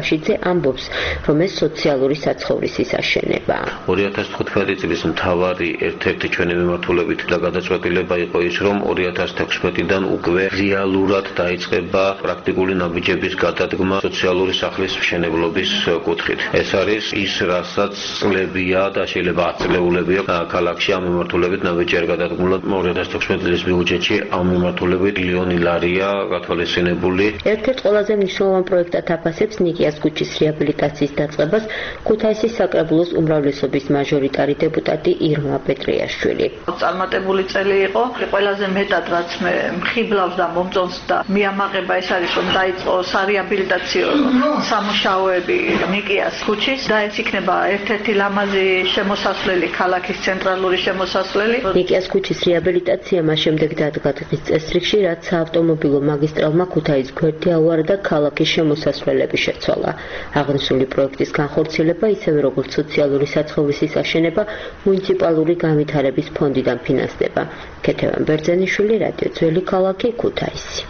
ბაქშიძე ამბობს, რომ ეს სოციალური საცხოვრისის აშენებაა. ორი ათას თხუთმეტი წლის მთავარი ერთ-ერთი ჩვენი მიმართულებით და გადაწყვეტილება იყო ის, რომ ორი ათას თექვსმეტიდან უკვე რეალურად დაიწყება პრაქტიკული ნაბიჯების გადადგმა სოციალური სახლის მშენებლობის კუთხით. ეს არის ის, რასაც წლებია და შეიძლება ათწლეულებია ქალაქში ამ მიმართულებით ნაბიჯი არ გადადგმულა. ორი ათას თექვსმეტი წლის ბიუჯეტში ამ მიმართულებით მილიონი ლარია გათვალისწინებული. ერთ-ერთ ყველაზე მნიშვნელოვან პროექტად აფასებს ნიკიას ქუჩის რეაბილიტაციის დაწყებას ქუთაისის საკრებულოს უმრავლესობის მაჟორიტარი დეპუტატი ირმა პეტრიაშვილი. წარმატებული წელი იყო. ყველაზე მეტად რაც მე მხიბლავს და მომწონს და მიამაღება ეს არის, რომ დაიწყო სარეაბილიტაციო სამუშაოები ნიკიას ქუჩის და ეს იქნება ერთ-ერთი ლამაზი შემოსასვლელი ქალაქის ცენტრალური შემოსასვლელი. ნიკიას ქუჩის რეაბილიტაცია მას შემდეგ დადგა დღის წესრიგში, რაც საავტომობილო მაგისტრალმა ქუთაის გვერდი აუარა და ქალაქის შემოსასვლელები შეცვალა. აღნიშნული პროექტის განხორციელება, ისევე როგორც სოციალური საცხოვრისის აშენება, მუნიციპალური განვითარების ფონდიდან ფინანსდება. ქეთევან ბერძენიშვილი, რადიო ძველი ქალაქი, ქუთაისი.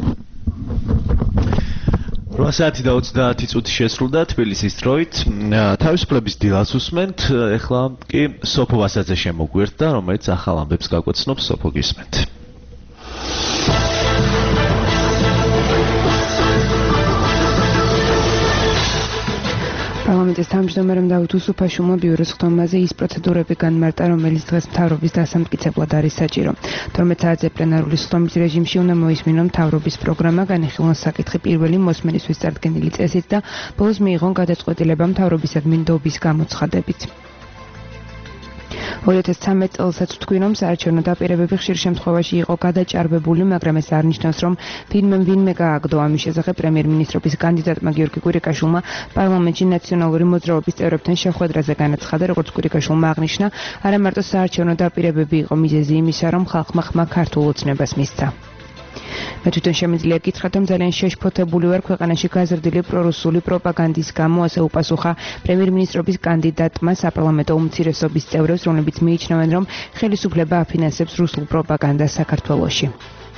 რვა საათი და ოცდაათი წუთი შესრულდა თბილისის დროით. თავისუფლების დილას უსმენთ, ეხლა კი სოფო ვასაძე შემოგვიერთდა, რომელიც ახალ ამბებს გაგვეცნობს. სოფო, გისმენთ. პარლამენტის თავმჯდომარემ დავით უსუფაშვილმა ბიუროს ხდომაზე ის პროცედურები განმარტა, რომელიც დღეს მთავრობის დასამტკიცებლად არის საჭირო. თორმეტ საათზე პლენარული ხდომის რეჟიმში უნდა მოისმინონ მთავრობის პროგრამა, განიხილონ საკითხი პირველი მოსმენისთვის წარდგენილი წესით და ბოლოს მიიღონ გადაწყვეტილება მთავრობისადმი ნდობის გამოცხადებით. ორი ათას ცხრამეტ წელსაც ვთქვი, რომ საარჩევნო დაპირებები ხშირ შემთხვევაში იყო გადაჭარბებული, მაგრამ ეს არ ნიშნავს, რომ ვინმე ვინმე გააგდო. ამის შესახებ პრემიერ-მინისტრობის კანდიდატმა გიორგი კვირიკაშვილმა პარლამენტში ნაციონალური მოძრაობის წევრებთან შეხვედრაზე განაცხადა, როგორც კვირიკაშვილმა აღნიშნა, არა მარტო საარჩევნო დაპირებები იყო მიზეზი იმისა, რომ ხალხმა ხმა ქართულ ოცნებას მისცა. მე თვითონ შემიძლია გითხრათ, რომ ძალიან შეშფოთებული ვარ ქვეყანაში გაზრდილი პრორუსული პროპაგანდის გამო, ასე უპასუხა პრემიერ-მინისტრობის კანდიდატმა საპარლამენტო უმცირესობის წევრებს, რომლებიც მიიჩნევენ, რომ ხელისუფლება აფინანსებს რუსულ პროპაგანდას საქართველოში.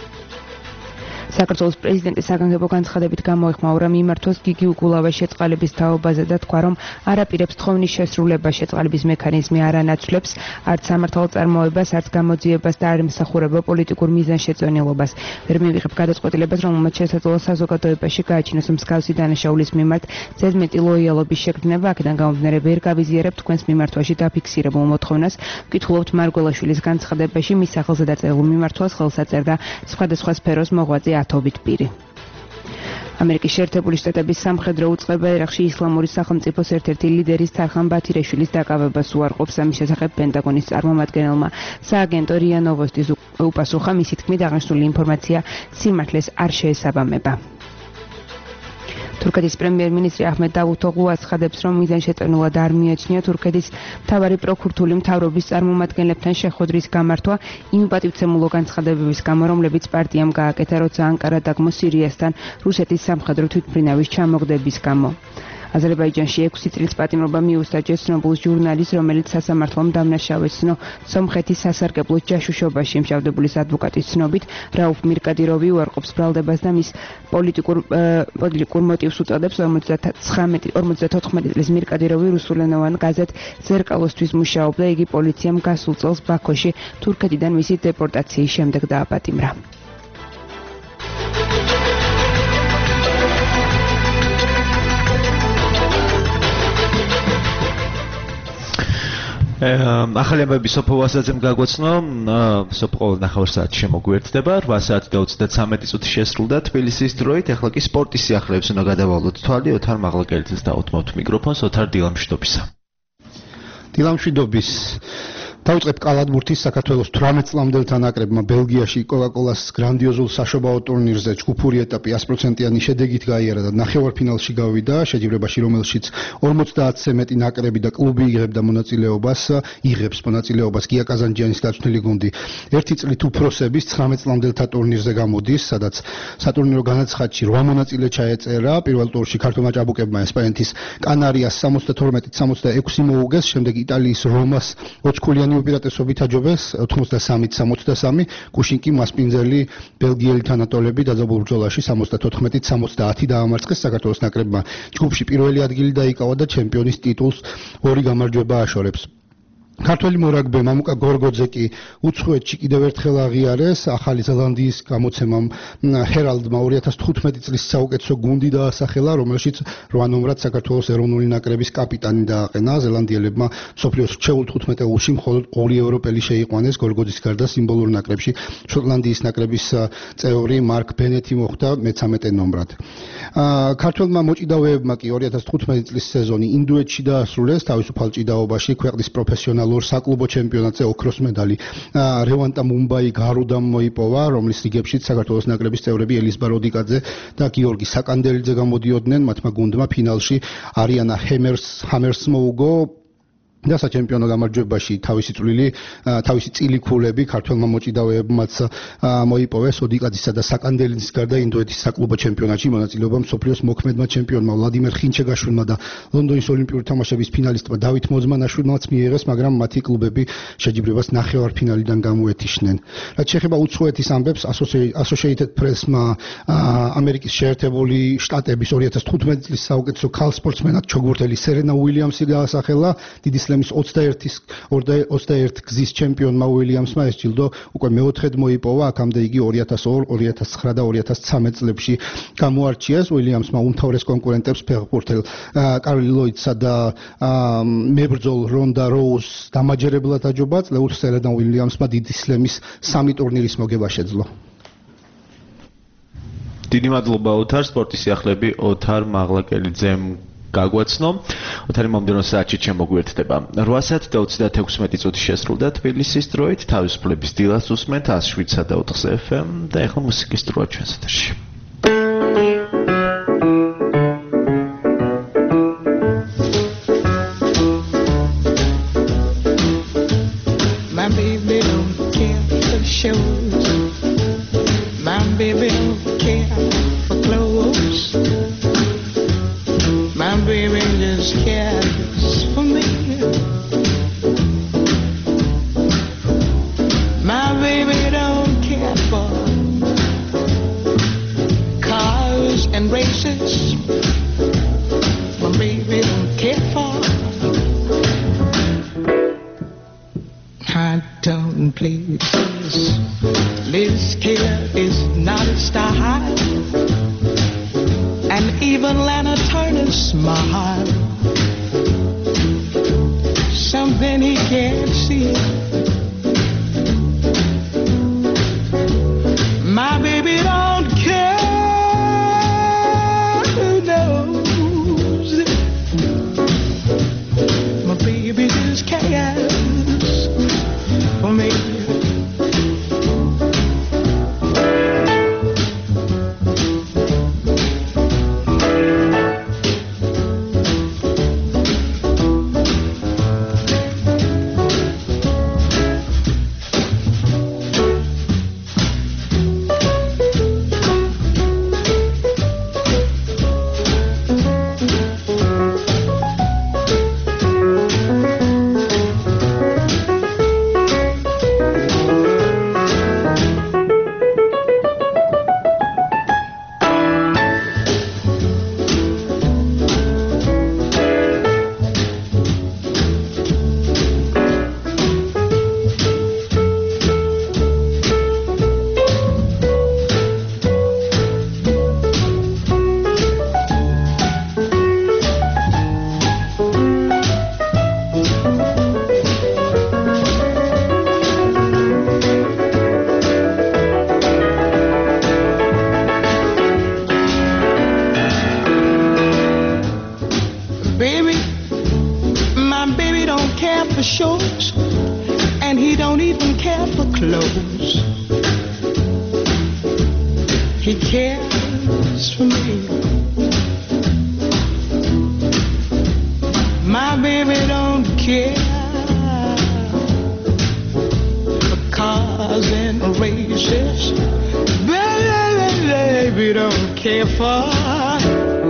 საქართველოს პრეზიდენტის საგანგებო განცხადებით გამოეხმაურა მიმართოს გიგი უგულავას შეწყალების თაობაზე და თქვა, რომ არ აპირებს თხოვნის შესრულება, შეწყალების მექანიზმი არ ანაცვლებს არც სამართალ წარმოებას, არც გამოძიებას და არ ემსახურება პოლიტიკურ მიზანშეწონილობას. ვერ მივიღებ გადაწყვეტილებას, რომელმაც შესაძლოა საზოგადოებაში გააჩინოს მსგავსი დანაშაულის მიმართ ზედმეტი ლოიალობის შეგრძნება. აქედან გამომდინარე ვერ გავიზიარებ თქვენს მიმართვაში დაფიქსირებულ მოთხოვნას. ვკითხულობთ მარგველაშვილის განცხადებაში მის სახელზე დაწერილ მიმართვას ხელს აწერდა სხვადასხვა სფეროს მოღვაწე ათობით პირი. ამერიკის შეერთებული შტატების სამხედრო უწყება ერაყში ისლამური სახელმწიფოს ერთ-ერთი ლიდერის თარხან ბათირაშვილის დაკავებას უარყოფს. ამის შესახებ პენტაგონის წარმომადგენელმა სააგენტო რია ნოვოსტის უპასუხა, მისი თქმით აღნიშნული ინფორმაცია სიმართლეს არ შეესაბამება. თურქეთის პრემიერ-მინისტრი აჰმედ დავუთოღლუ აცხადებს, რომ მიზანშეწონილად არ მიაჩნია თურქეთის მთავარი პროკურორული მთავრობის წარმომადგენლებთან შეხვედრის გამართვა იმ პატივცემულო განცხადებების გამო, რომლებიც პარტიამ გააკეთა, როცა ანკარა დაგმო სირიასთან რუსეთის სამხედრო თვითმფრინავის ჩამოგდების გამო. აზერბაიჯანში ექვსი წლის პატიმრობა მიუსაჯეს ცნობილ ჟურნალისტს, რომელიც სასამართლომ დამნაშავეს ცნო სომხეთის სასარგებლო ჯაშუშობაში. მსჯავრდებულის ადვოკატის ცნობით, რაუფ მირკადიროვი უარყოფს ბრალდებას და მის პოლიტიკურ პოლიტიკურ მოტივს უწოდებს. ორმოცდათოთხმეტი წლის მირკადიროვი რუსულენოვან გაზეთ ზერკალოსთვის მუშაობდა. იგი პოლიციამ გასულ წელს ბაქოში თურქეთიდან მისი დეპორტაციის შემდეგ დააპატიმრა. ახალი ამბები სოფო ვასაძემ გაგვეცნო. სოფო ყოველ ნახევარ საათში შემოგვიერთდება. რვა საათი და ოცდაცამეტი წუთი შესრულდა თბილისის დროით. ეხლა კი სპორტის სიახლეებს უნდა გადავალოთ თვალი. ოთარ მაღლაკელიძეს დაუთმობთ მიკროფონს. ოთარ, დილამშვიდობისა. დილამშვიდობის. დაუწყებ კალათბურთის საქართველოს თვრამეტ წლამდელთა ნაკრებმა ბელგიაში კოკაკოლას გრანდიოზულ საშობაო ტურნირზე ჯგუფური ეტაპი sto პროცენტიანი შედეგით გაიარა და ნახევარფინალში გავიდა, შეჯიბრებაში რომელშიც ორმოცდაათზე მეტი ნაკრები და კლუბი იღებდა მონაწილეობას, იღებს მონაწილეობას გია კაზანჯიანის დაცვნილი გუნდი. ერთი წლით უფროსების ცხრამეტ წლამდელთა ტურნირზე გამოდის, სადაც სატურნირო განაცხადში რვა მონაწილე ჩაეწერა. პირველ ტურში ქართულმა ჭაბუკებმა ესპანეთის კანარიას სამოცდათორმეტით სამოცდაექვსი მოუგეს, შემდეგ იტალიის რომას ოთხ ქულიანი უპირატესობით აჯობეს ოთხმოცდასამით სამოცდასამი, კუშინკი მასპინძელი ბელგიელი თანატოლები დაძაბულ ბრძოლაში სამოცდათოთხმეტით სამოცდაათი დაამარცხეს საქართველოს ნაკრებმა. ჯგუფში პირველი ადგილი დაიკავა და ჩემპიონის ტიტულს ორი გამარჯვება აშორებს. ქართველი მორაგბე მამუკა გორგოძე კი უცხოეთში კიდევ ერთხელ აღიარეს ახალი ზელანდიის გამოცემამ ჰერალდმა ორი ათას თხუთმეტი წლის საუკეთესო გუნდი დაასახელა, რომელშიც რვა ნომრად საქართველოს ეროვნული ნაკრების კაპიტანი დააყენა. ზელანდიელებმა მსოფლიოს რჩეულ თხუთმეტეულში მხოლოდ ორი ევროპელი შეიყვანეს, გორგოძის გარდა სიმბოლურ ნაკრებში შოტლანდიის ნაკრების წევრი მარკ ბენეთი მოხვდა მეთერთმეტე ნომრად. ქართველმა მოჭიდავეებმა კი ორი ათას თხუთმეტი წლის სეზონი ინდოეთში დაასრულეს, თავისუფალ ჭიდაობაში ქვეყნის პროფესიონალ საკლუბო ჩემპიონატზე ოქროს медаლი რევანტა მუმბაი გარუდამ მოიპოვა, რომლის რიგებშიც საქართველოს ნაკრების წევრები ელის ბაროდიკაძე და გიორგი საკანდელიძე გამოდიოდნენ. მათმა გუნდმა ფინალში არიანა ჰემერს ჰამერს მოუგო და საჩემპიონო გამარჯვებაში თავისი წვლილი, თავისი წილი ქულები ქართველმა მოჭიდავეებმაც მოიპოვეს. ოდიკაძისა და საკანდელიძის გარდა ინდოეთის საკლუბო ჩემპიონატში მონაწილეობა მსოფლიოს მოქმედმა ჩემპიონმა ვლადიმერ ხინჩეგაშვილმა და ლონდონის ოლიმპიური თამაშების ფინალისტმა დავით მოძმანაშვილმაც მიიღეს, მაგრამ მათი კლუბები შეჯიბრებას ნახევარფინალიდან გამოეთიშნენ. რაც შეეხება უცხოეთის ამბებს, Associated Press-მა ამერიკის შეერთებული შტატების ორი ათას თხუთმეტი წლის საუკეთესო ქალ სპორტსმენად ჩოგბურთელი სერენა უილიამსი გაასახელა. დიდი სლემის ოცდაერთი გზის ჩემპიონმა უილიამსმა ეს ჯილდო უკვე მეოთხედ მოიპოვა, აქამდე იგი ორი ათას ორი, ორი ათას ცხრა და ორი ათას ცხრამეტ წლებში გამოარჩიეს. უილიამსმა უმთავრეს კონკურენტებს ფეხბურთელ კარლ ლოიდსა და მებრძოლ რონდა როუზს დამაჯერებლად აჯობა. წლეულ სერენა უილიამსმა დიდი სლემის სამი ტურნირის მოგება შეძლო. დიდი მადლობა ოთარ, სპორტის სიახლეები ოთარ მაღლაკელიძემ გაგვაცნო. ოთარი მომდევნო საათში შემოგვიერთდება. რვა საათი და ოცდაექვსი წუთი შესრულდა თბილისის დროით, თავისუფლების დილას უსმენთ ათს შვიდსა და ოთხზე ეფ ემ და ეხლა მუსიკის დროა ჩვენს ეთერში. My baby don't care for shows. My baby don't care for clothes. My baby just cares for me. My baby don't care for cars and races. My baby don't care for. I don't please. Liz Taylor is not a star. And even Lana Turner's smile, something he can't see. My baby don't care, knows. My baby just cares for me.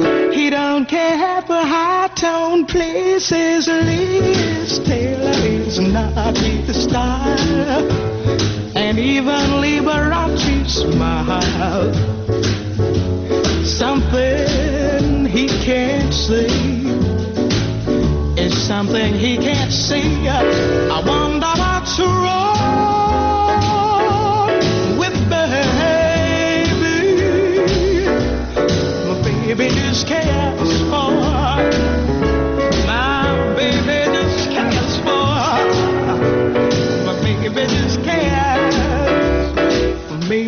Places Liz Taylor is does not beat the style, and even Liberace smile. Something he can't see is something he can't see. I wonder what's wrong with baby. My baby just cares for. My baby just cares for. My baby just cares for me.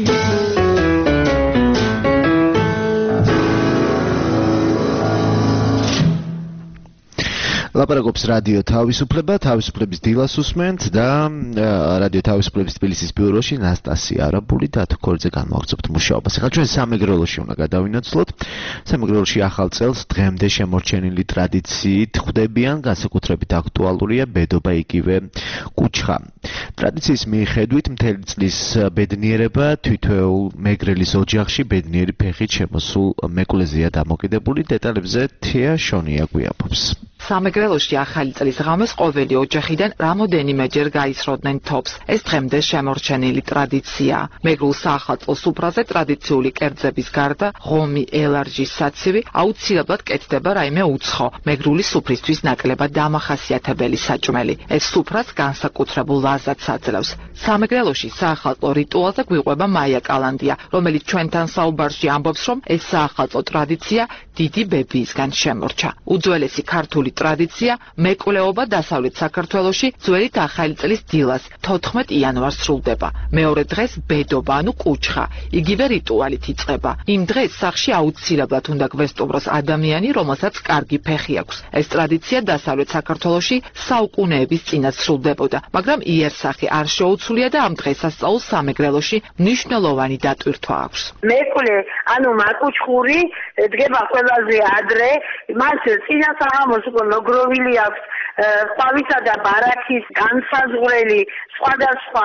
ლაპარაკობს რადიო თავისუფლება, თავისუფლების დილას უსმენთ და რადიო თავისუფლების თბილისის ბიუროში ნასტასია არაბული და თქორიძე განმოვაგრძობთ მუშაობას. ახლა ჩვენ სამეგრელოში უნდა გადავინაცვლოთ. სამეგრელოში ახალ წელს დღემდე შემორჩენილი ტრადიციით ხვდებიან, განსაკუთრებით აქტუალურია ბედობა იგივე კუჩხა. ტრადიციის მიხედვით მთელი წლის ბედნიერება თითოეულ მეგრელის ოჯახში ბედნიერი ფეხით შემოსულ მეკვლეზეა დამოკიდებული. დეტალებზე თია შონია გვიამბობს. სამეგრელოში ახალი წლის ღამეს ყოველი ოჯახიდან რამოდენიმეჯერ გაისროდნენ თოფს. ეს დღემდე შემორჩენილი ტრადიციაა. მეგრულ საახალწლო სუფრაზე ტრადიციული კერძების გარდა ღომი, ელარჯის საცივი აუცილებლად კეთდება რაიმე უცხო, მეგრული სუფრისთვის ნაკლებად დამახასიათებელი საჭმელი. ეს სუფრას განსაკუთრებულ ლაზატს აძლევს. სამეგრელოში საახალწლო რიტუალზე გვიყვება მაია კალანდია, რომელიც ჩვენთან საუბარში ამბობს, რომ ეს საახალწლო ტრადიცია დიდი ბებიისგან შემორჩა. უძველესი ქართული ტრადიცია მეკვლეობა დასავლეთ საქართველოში ძველით ახალი წლის დილას თოთხმეტ იანვარს სრულდება. მეორე დღეს ბედობა, ანუ კუჩხა, იგივე რიტუალით იწყება. იმ დღეს სახლში აუცილებლად უნდა გვესტუმროს ადამიანი, რომელსაც კარგი ფეხი აქვს. ეს ტრადიცია დასავლეთ საქართველოში საუკუნეების წინათ სრულდებოდა, მაგრამ იერსახე არ შეუცვლია და ამ დღესასწაულს სამეგრელოში მნიშვნელოვანი დატვირთვა აქვს. მეკვლე, ანუ მაკუჩხური დგება ყველაზე ადრე, მას წინა საღამოს მოგროვილი აქვს ხვავისა და ბარაქის განსაზღვრელი სხვადასხვა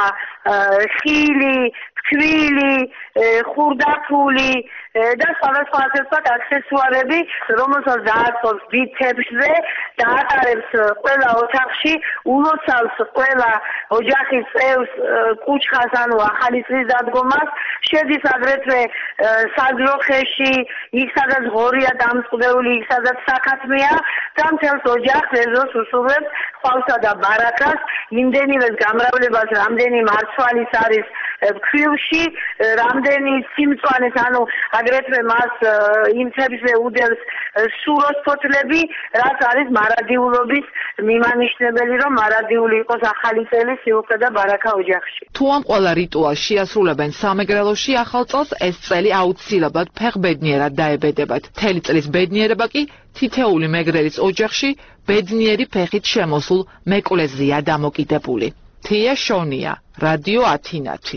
ხილი, თქვილი, ხურდაფული და სხვადასხვა ასეთად აქსესუარები, რომელსაც დააწყობს დიდ თებშზე, დაატარებს ყველა ოთახში, ულოცავს ყველა ოჯახის წევს კუჩხას, ანუ ახალი წლის დადგომას, შედის აგრეთვე საძროხეში, იქ სადაც ღორია დამწყდეული, იქ სადაც საქათმია და მთელს ოჯახს ეზოს უსურვებს ხვავსა და ბარაქას, იმდენივეს გამრავლებას, რამდენი მარცვალის არის ქვილში, რამდენი სიმწვანეს, ანუ აგრეთვე მას იმ თებშზე უდევს სუროს ფოთლები, რაც არის მარადიულობის მიმანიშნებელი, რომ მარადიული იყოს ახალი წელი სიუხვე და ბარაქა ოჯახში. თუ ამ ყველა რიტუალს შეასრულებენ სამეგრელოში ახალ წელს, ეს წელი აუცილებლად ფეხბედნიერად დაებედებათ. მთელი წლის ბედნიერება კი თითეული მეგრელის ოჯახში ბედნიერი ფეხით შემოსულ მეკვლეზეა დამოკიდებული. თია შონია, რადიო ათინათი.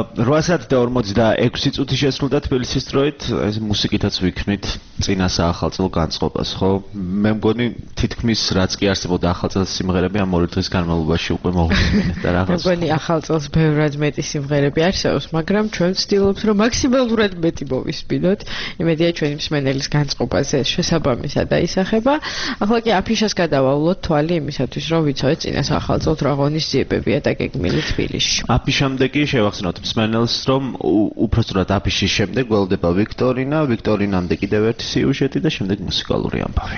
რვასად და ორმოცდაექვსი წუთი შესრულდა თბილისის დროით, ეს მუსიკითაც ვიქნით წინა საახალწლო განწყობას, ხო? მე მგონი თითქმის რაც კი არსებობდა ახალწელს სიმღერები ამ ორი დღის განმავლობაში უკვე მოგვიწმინეთ და რაღაც. მე მგონი ახალწელს ბევრად მეტი სიმღერები არსებობს, მაგრამ ჩვენ ვცდილობთ რომ მაქსიმალურად მეტი მოვისმინოთ. იმედია ჩვენი მსმენელის განწყობაზე შესაბამისად დაისახება. ახლა კი აფიშას გადავავლოთ თვალი იმისათვის რომ ვიცოდეთ წინა საახალწლოდ რა ღონისძიებებია და გეგმილი თბილისში. აფიშამდე კი შევახსენოთ მსმენელს რომ უпроსტად აფიშის შემდეგ გველდება ვიქტორინა, ვიქტორინამდე კიდევ ერთი სიუჟეტი და შემდეგ მუსიკალური ამბავი.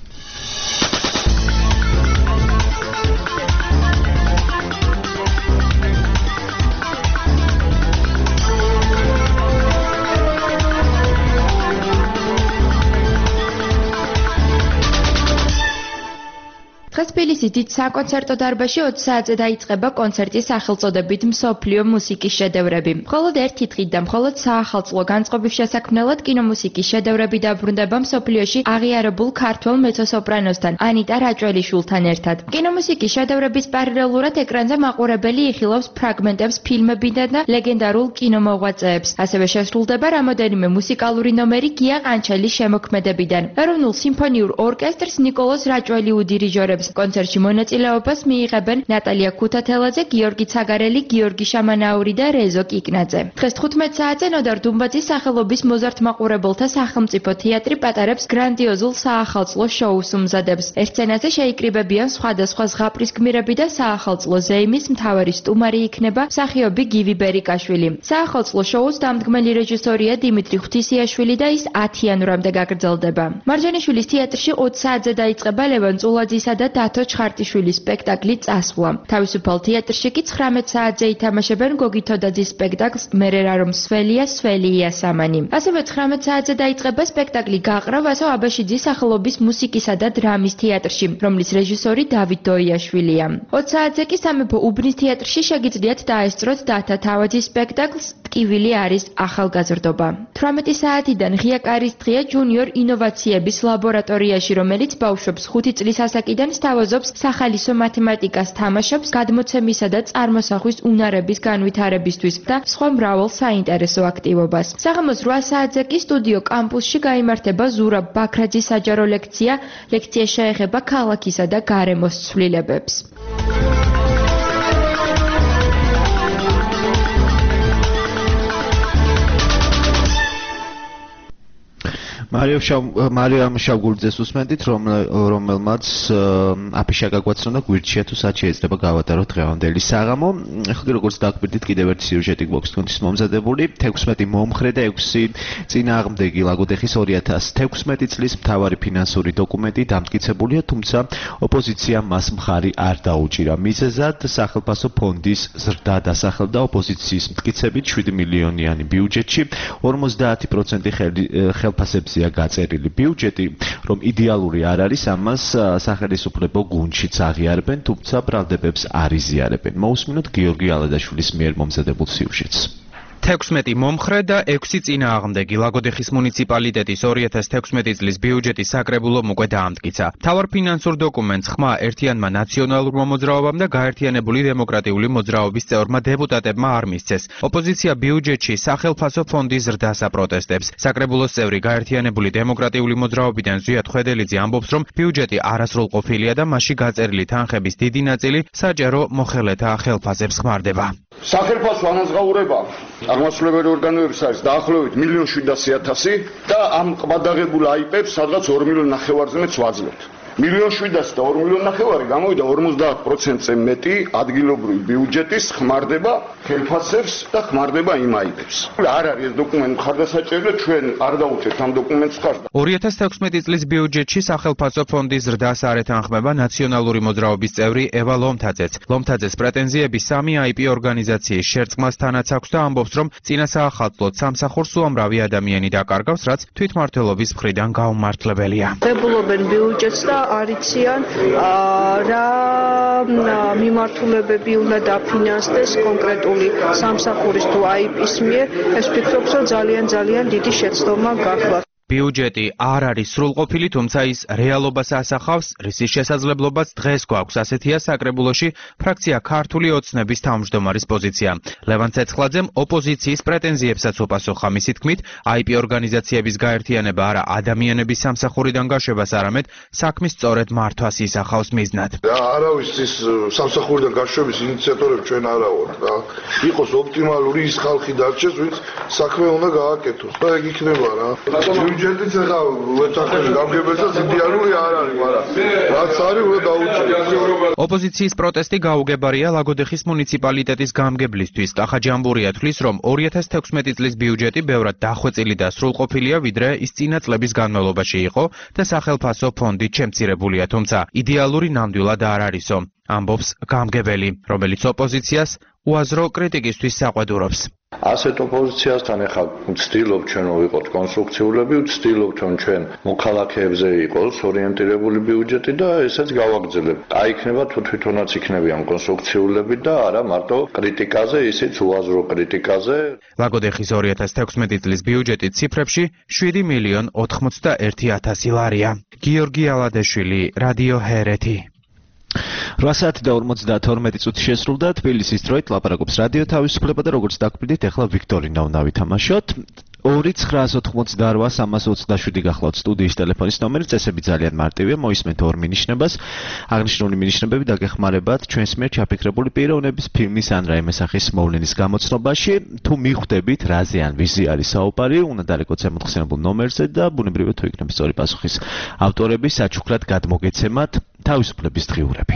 დღეს თბილისის დიდ საკონცერტო დარბაზში ოცი საათზე დაიწყება კონცერტის სახელწოდებით მსოფლიო მუსიკის შედევრები. მხოლოდ ერთი დღით და მხოლოდ საახალწლო განწყობის შესაქმნელად კინომუსიკის შედევრები დაბრუნდება მსოფლიოში აღიარებულ ქართველ მეცო-სოპრანოსთან ანიტა რაჭველიშვილთან ერთად. კინომუსიკის შედევრების პარალელურად ეკრანზე მაყურებელი იხილავს ფრაგმენტებს ფილმებიდან და ლეგენდარულ კინომოღვაწეებს. ასევე შესრულდება რამოდენიმე მუსიკალური ნომერი გია ყანჩელის შემოქმედებიდან. ეროვნულ სიმფონიურ ორკესტრს ნიკოლოზ რაჭველი უდირიჟორებს. კონცერტში მონაწილეობას მიიღებენ ნატალია ქუთათელაძე, გიორგი ცაგარელი, გიორგი შამანაური და რეზო კიკნაძე. დღეს თხუთმეტ საათზე ნოდარ დუმბაძის სახელობის მოზარდ მაყურებელთა სახელმწიფო თეატრი პატარებს გრანდიოზულ საახალწლო შოუს უმზადებს. ერთ სცენაზე შეიკრიბებიან სხვადასხვა ზღაპრის გმირები და საახალწლო ზეიმის მთავარი სტუმარი იქნება მსახიობი გივი ბერიკაშვილი. საახალწლო შოუს დამდგმელი რეჟისორია დიმიტრი ღვთისიაშვილი და ის ათი იანვრამდე გაგრძელდება. მარჯანიშვილის თეატრში ოცი საათზე დაიწყება ლევან წულაძისა და დათო ჩხარტიშვილის სპექტაკლი წასვლა. თავისუფალ თეატრში კი ცხრამეტ საათზე ითამაშებენ გოგი თოდაძის სპექტაკლს მერე რა რომ სველია, სველია სამანი. ასევე ცხრამეტ საათზე დაიწყება სპექტაკლი გაყრა ვასო აბაშიძის სახელობის მუსიკისა და დრამის თეატრში, რომლის რეჟისორი დავით დოიაშვილია. ოცი საათზე კი სამეფო უბნის თეატრში შეგიძლიათ დაესწროთ დათა თავაძის სპექტაკლს ტკივილი არის ახალგაზრდობა. თვრამეტი საათიდან ღია კარის დღეა ჯუნიორ ინოვაციების ლაბორატორიაში, რომელიც ბავშვებს ხუთი წლის ასაკიდან სთავაზობს სახალისო მათემატიკას თამაშებს, გადმოცემისა და წარმოსახვის უნარების განვითარებისთვის და სხვა მრავალ საინტერესო აქტივობას. საღამოს რვა საათზე კი სტუდიო კამპუსში გაიმართება ზურაბ ბაქრაძის საჯარო ლექცია. ლექცია შეეხება ქალაქისა და გარემოს ცვლილებებს. მარიამ შავგურძეს უსმენდით, რომელმაც აფიშა გაგვაცნო და გვირჩია თუ სად შეიძლება გავატარო დღევანდელი საღამო. ახლა კი როგორც დაგვირდით, კიდევ ერთი სიუჟეტი გვაქვს თქვენთვის მომზადებული. თექვსმეტი მომხრე და ექვსი წინააღმდეგი ლაგოდეხის ორი ათას თექვსმეტი წლის მთავარი ფინანსური დოკუმენტი დამტკიცებულია, თუმცა ოპოზიციამ მას მხარი არ დაუჭირა. მიზეზად სახელმწიფო ფონდის ზრდა დასახელდა ოპოზიციის მტკიცებით შვიდი მილიონიანი ბიუჯეტში ორმოცდაათი პროცენტი ხელფასებზე გაწერილი ბიუჯეტი, რომ იდეალური არ არის, ამას სახელმწიფო გუნდშიც აღიარებენ, თუმცა ბრალდებებს არ იზიარებენ. მოусმინოთ გიორგი ალადაშვილის მიერ მომზადებულ სიუჟეტს. თექვსმეტი მომხრე და ექვსი წინააღმდეგი ლაგოდეხის მუნიციპალიტეტის ორი ათას თექვსმეტი წლის ბიუჯეტის საკრებულომ უკვე დაამტკიცა. მთავარ ფინანსურ დოკუმენტს ხმა ერთიანმა ნაციონალურმა მოძრაობამ და გაერთიანებული დემოკრატიული მოძრაობის წევრმა დეპუტატებმა არ მისცეს. ოპოზიცია ბიუჯეტში სახელმწიფო ფონდის ზრდას აპროტესტებს. საკრებულოს წევრი გაერთიანებული დემოკრატიული მოძრაობიდან ზვიად ხვედელიძე ამბობს, რომ ბიუჯეტი არასრულყოფილია და მასში გაწერილი თანხების დიდი ნაწილი საჯარო მოხელეთა ხელფასებს ხმარდება. სახელმწიფო ანაზღაურება აღმასრულებელი ორგანოების არის დაახლოებით მილიონ შვიდასი ათასი და ამ ყბადაღებულ აიპებს სადღაც ორი მილიონი ნახევარზე მეც ვაძლევთ. მილიონ შვიდასი და ორი მილიონი ნახევარი გამოვიდა ორმოცდაათ პროცენტზე მეტი ადგილობრივი ბიუჯეტის ხმარდება ხელფასებს და ხმარდება იმ აიპებს. არ არის ეს დოკუმენტი მხარდასაჭერი და ჩვენ არ დაუჭერთ ამ დოკუმენტს მხარს. ორი ათას თექვსმეტი წლის ბიუჯეტში სახელმწიფო ფონდის ზრდას არ ეთანხმება ნაციონალური მოძრაობის წევრი ევა ლომთაძეც. ლომთაძეს პრეტენზიები სამი აიპი ორგანიზაციის შერწყმასთანაც აქვს და ამბობს, რომ წინა საახალწლოდ სამსახურს უამრავი ადამიანი დაკარგავს, რაც თვითმმართველობის მხრიდან გაუმართლებელია. ვებულობენ ბიუჯეტს და არიციან რა მიმართულებები უნდა დაფინანსდეს კონკრეტული სამსახურის თუ აიპის მიერ. ეს ვფიქრობ, რომ ძალიან ძალიან დიდი შეცდომა გახლავთ. ბიუჯეტი არ არის სრულყოფილი, თუმცა ის რეალობას ასახავს, რისის შესაძლებლობაც დღეს გვაქვს, ასეთია საკრებულოში ფრაქცია ქართული ოცნების თავმჯდომარის პოზიცია. ლევან ცეცხლაძემ ოპოზიციის პრეტენზიებსაც უპასუხა, მისი თქმით, აი პი ორგანიზაციების გაერთიანება არა ადამიანების სამსახურიდან გაშვებას, არამედ საქმის სწორედ მართვას ისახავს მიზნად. არავის ის სამსახურიდან გაშვების ინიციატორები ჩვენ არა ვართ და იყოს ოპტიმალური ის ხალხი დარჩეს, ვინც საქმე უნდა გააკეთოს და ეგ იქნება რა. ბიუჯეტიც ახლა ვეცახები გამგებელსაც იდეალური არ არის, მაგრამ რაც არის უნდა დაუჭიროს. ოპოზიციის პროტესტი გაუგებარია ლაგოდეხის მუნიციპალიტეტის გამგებლისთვის. კახა ჯამბურია თვლის, რომ ორი ათას თექვსმეტი წლის ბიუჯეტი ბევრად დახვეწილი და სრულყოფილია, ვიდრე ის წინა წლების განმავლობაში იყო და სახელფასო ფონდით შემცირებულია, თუმცა იდეალური ნამდვილად არ არისო, ამბობს გამგებელი, რომელიც ოპოზიციას უაზრო კრიტიკისთვის საყვედურობს. ასეთ ოპოზიციასთან ახლა ვცდილობ ჩვენ ვიყოთ კონსტრუქციულები, ვცდილობ რომ ჩვენ მოქალაქეებზე იყოს ორიენტირებული ბიუჯეტი და ესეც გავაგრძელებ. აი იქნება თუ თვითონაც იქნებიან კონსტრუქციულები და არა მარტო კრიტიკაზე, ისიც უაზრო კრიტიკაზე. ლაგოდეხის ორი ათას თექვსმეტი წლის ბიუჯეტი ციფრებში შვიდი მილიონ ოთხმოცდაერთი ათასი ლარია. გიორგი ალადეშვილი, რადიო ჰერეთი. რვა საათი და ორმოცდათორმეტი წუთი შესრულდა. თბილისის დროით ლაპარაკობს რადიო თავისუფლება და როგორც დაგკვირდით, ახლა ვიქტორინა უნდა ვითამაშოთ. ორი ცხრაას ოთხმოცდარვა სამას ოცდაშვიდი გახლავთ სტუდიის ტელეფონის ნომერი, წესები ძალიან მარტივია, მოისმენთ ორ მინიშნებას. აღნიშნული მინიშნებები დაგეხმარებათ ჩვენს მიერ ჩაფიქრებული პიროვნების ფილმის ან რაიმე სახის მოვლენის გამოცნობაში. თუ მიხვდებით, რაზე ან ვიზი არის საუბარი, უნდა დარეკოთ ზემოთხსენებულ ნომერზე და ბუნებრივად თუ იქნება სწორი პასუხის ავტორები, საჩუქრად გადმოგეცემათ თავისუფლების დღიურები.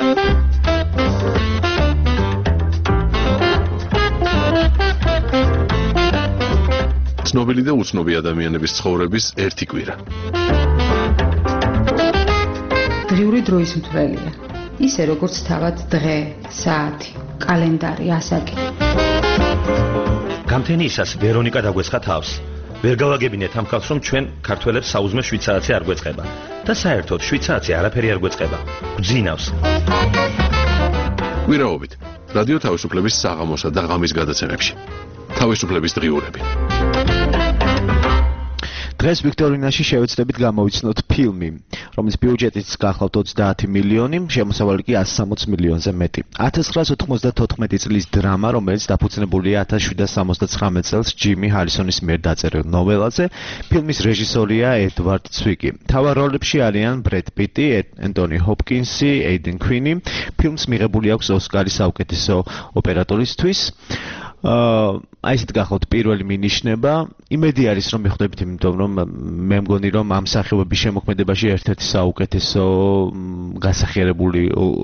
ცნობილი და უცნობი ადამიანების ცხოვრების ერთი კვირა. დღიური დროის მთვრელია. ისე როგორც თავად დღე, საათი, კალენდარი, ასაკი. გამთენიისას ვერონიკა დაგვეცხა თავს. ვერ გავაგებინეთ ამ ხალხს, რომ ჩვენ ქართველებს საუზმე შვიდ საათზე არ გვეწყება. და საერთოდ შვიდ საათზე არაფერი არ გვეწყება. გვძინავს. კვირაობით რადიო თავისუფლების საღამოსა და ღამის გადაცემებში. თავისუფლების დღიურები. დღეს ვიქტორინაში შევეცდებით გამოვიცნოთ ფილმი, რომლის ბიუჯეტიც გახლავთ ოცდაათი მილიონი, შემოსავალი კი ასი სამოცი მილიონზე მეტი. ათას ცხრაას ოთხმოცდათოთხმეტი წლის დრამა, რომელიც დაფუძნებულია ათას შვიდსათ სამოცდაცხრამეტ წელს ჯიმი ჰარისონის მიერ დაწერილ ნოველაზე. ფილმის რეჟისორია ედვარდ ცვიკი. მთავარ როლებში არიან ბრედ პიტი, ენტონი ჰოპკინსი, ეიდენ ქვინი. ფილმს მიღებული აქვს ოსკარი საუკეთესო ოპერატორისთვის. აი ესეთ გახლავთ პირველი მინიშნება. იმედი არის რომ მიხვდებით, იმიტომ რომ მე მგონი რომ ამ სახეობის შემოქმედებაში ერთ-ერთი საუკეთესო გასახიერებული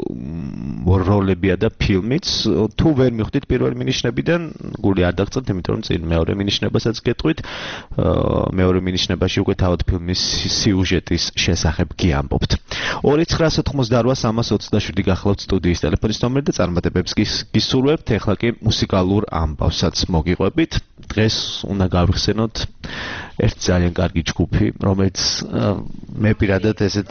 როლებია და ფილმიც. თუ ვერ მიხვდით პირველი მინიშნებიდან, გული არ დაგწევთ, იმიტომ რომ წინ მეორე მინიშნებასაც გეტყვით. მეორე მინიშნებაში უკვე თავად ფილმის სიუჟეტის შესახებ გიამბობთ. ორი ცხრაას ოთხმოცდარვა სამას ოცდაშვიდი გახლავთ სტუდიის ტელეფონის ნომერი და წარმატებებს გისურვებთ. ეხლა კი მუსიკალურ ამბავსაც მოგიყვებით. დღეს უნდა გავიხსენოთ ერთ ძალიან კარგი ჯგუფი, რომელიც მე პირადად ესეთ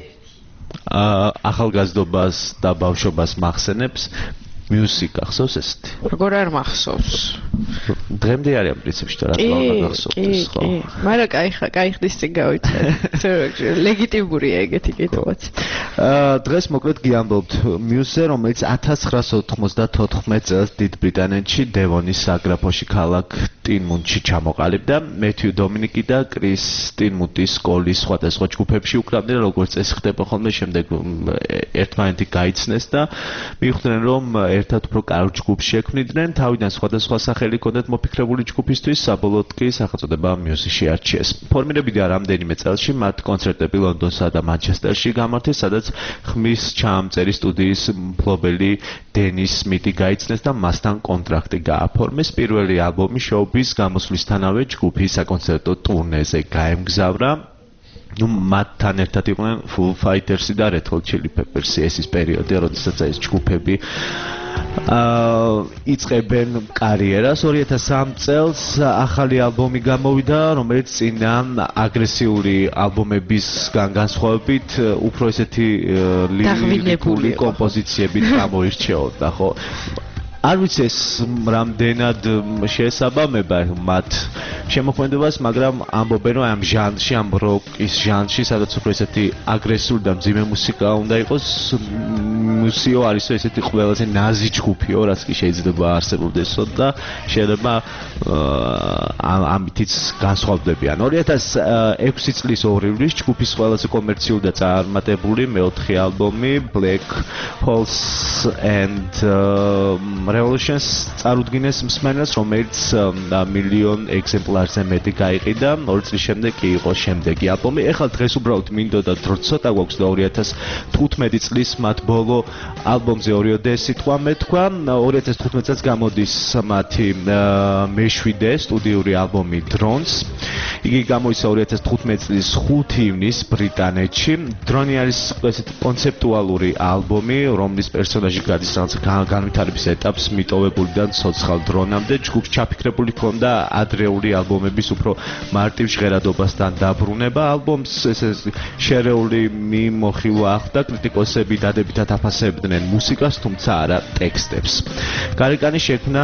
ახალგაზრდობას და ბავშვობას მახსენებს. Music ახსოვს ესეთი? როგორ არ მახსოვს? დღემდე არის ამ პრინციპში და რა თქმა უნდა გახსოვდეს, ხო? კი, კი, მაგრამ კაი კაი ხდის წინ გავიცადე. ლეგიტიმურია ეგეთი კითხვაც. აა დღეს მოკლედ გიამბობთ Muse, რომელიც ათას ცხრაას ოთხმოცდათოთხმეტ წელს დიდ ბრიტანეთში დევონის საგრაფოში ქალაქ ტინმუნდში ჩამოყალიბდა. მეთიუ დომინიკი და კრის ტინმუნდის სკოლის სხვადასხვა ჯგუფებში უკრავდნენ, როგორც ეს ხდება ხოლმე, შემდეგ ერთმანეთი გაიცნეს და მიხვდნენ რომ ერთად უფრო კარგ ჯგუფს შექმნიდნენ. თავიდან სხვადასხვა სახელი ჰქონდათ მოფიქრებული ჯგუფისთვის, საბოლოოდ კი სახელწოდება Muse შეარჩიეს. ფორმირებიდან რამდენიმე წელში მათ კონცერტები ლონდონსა და მანჩესტერში გამართეს, სადაც ხმის ჩამწერი სტუდიის მფლობელი დენის სმიტი გაიცნეს და მასთან კონტრაქტი გააფორმეს. პირველი ალბომი შოუბის გამოსვლისთანავე ჯგუფი საკონცერტო ტურნეზე გაემგზავრა. ნუ მათთან ერთად იყვნენ Foo Fighters და Red Hot Chili Peppers, ეს ის პერიოდი, როდესაც ეს ჯგუფები აა იწყებენ კარიერას. ორი ათას სამი წელს ახალი ალბომი გამოვიდა, რომელიც წინა აგრესიული ალბომებისგან განსხვავებით უფრო ესეთი ლირიკული კომპოზიციებით გამოირჩეოდა, ხო? არ ვიცი ეს რამდენად შეესაბამება მათ შემოქმედებას, მაგრამ ამბობენ რომ ამ ჟანრში, ამ როკის ჟანრში, სადაც უფრო ესეთი აგრესიული და მძიმე მუსიკა უნდა იყოს, მუსიო არის ესეთი ყველაზე ნაზი ჯგუფიო, რაც კი შეიძლება არსებობდესო და შეიძლება ამითიც განსხვავდებიან. ორი ათას ექვსი წლის ორივლის ჯგუფის ყველაზე კომერციული და წარმატებული მეოთხე ალბომი Black Holes and Revolutions წარუდგინეს მსმენელს, რომელიც მილიონ ეგზემპლარზე მეტი გაიყიდა. ორი წლის შემდეგ კი იყო შემდეგი ალბომი. ეხლა დღეს უბრალოდ მინდოდა დრო ცოტა გვაქვს და ორი ათას თხუთმეტი წლის მათ ბოლო ალბომზე ორიოდე სიტყვა მეთქვა. ორი ათას თხუთმეტი წელს გამოდის მათი მეშვიდე სტუდიური ალბომი Drones. იგი გამოიცა ორი ათას თხუთმეტი წლის ხუთი ივნისს ბრიტანეთში. დრონი არის ესეთი კონცეპტუალური ალბომი, რომლის პერსონაჟი გადის რაღაცა განვითარების ეტაპს მიტოვებულიდან ცოცხალ დრონამდე. ჯგუფს ჩაფიქრებული ჰქონდა ადრეული ალბომების უფრო მარტივ ჟღერადობასთან დაბრუნება. ალბომს ესე შერეული მიმოხილვა ახლდა, კრიტიკოსები დადებითად აფასებდნენ მუსიკას, თუმცა არა ტექსტებს. გარეკანი შექმნა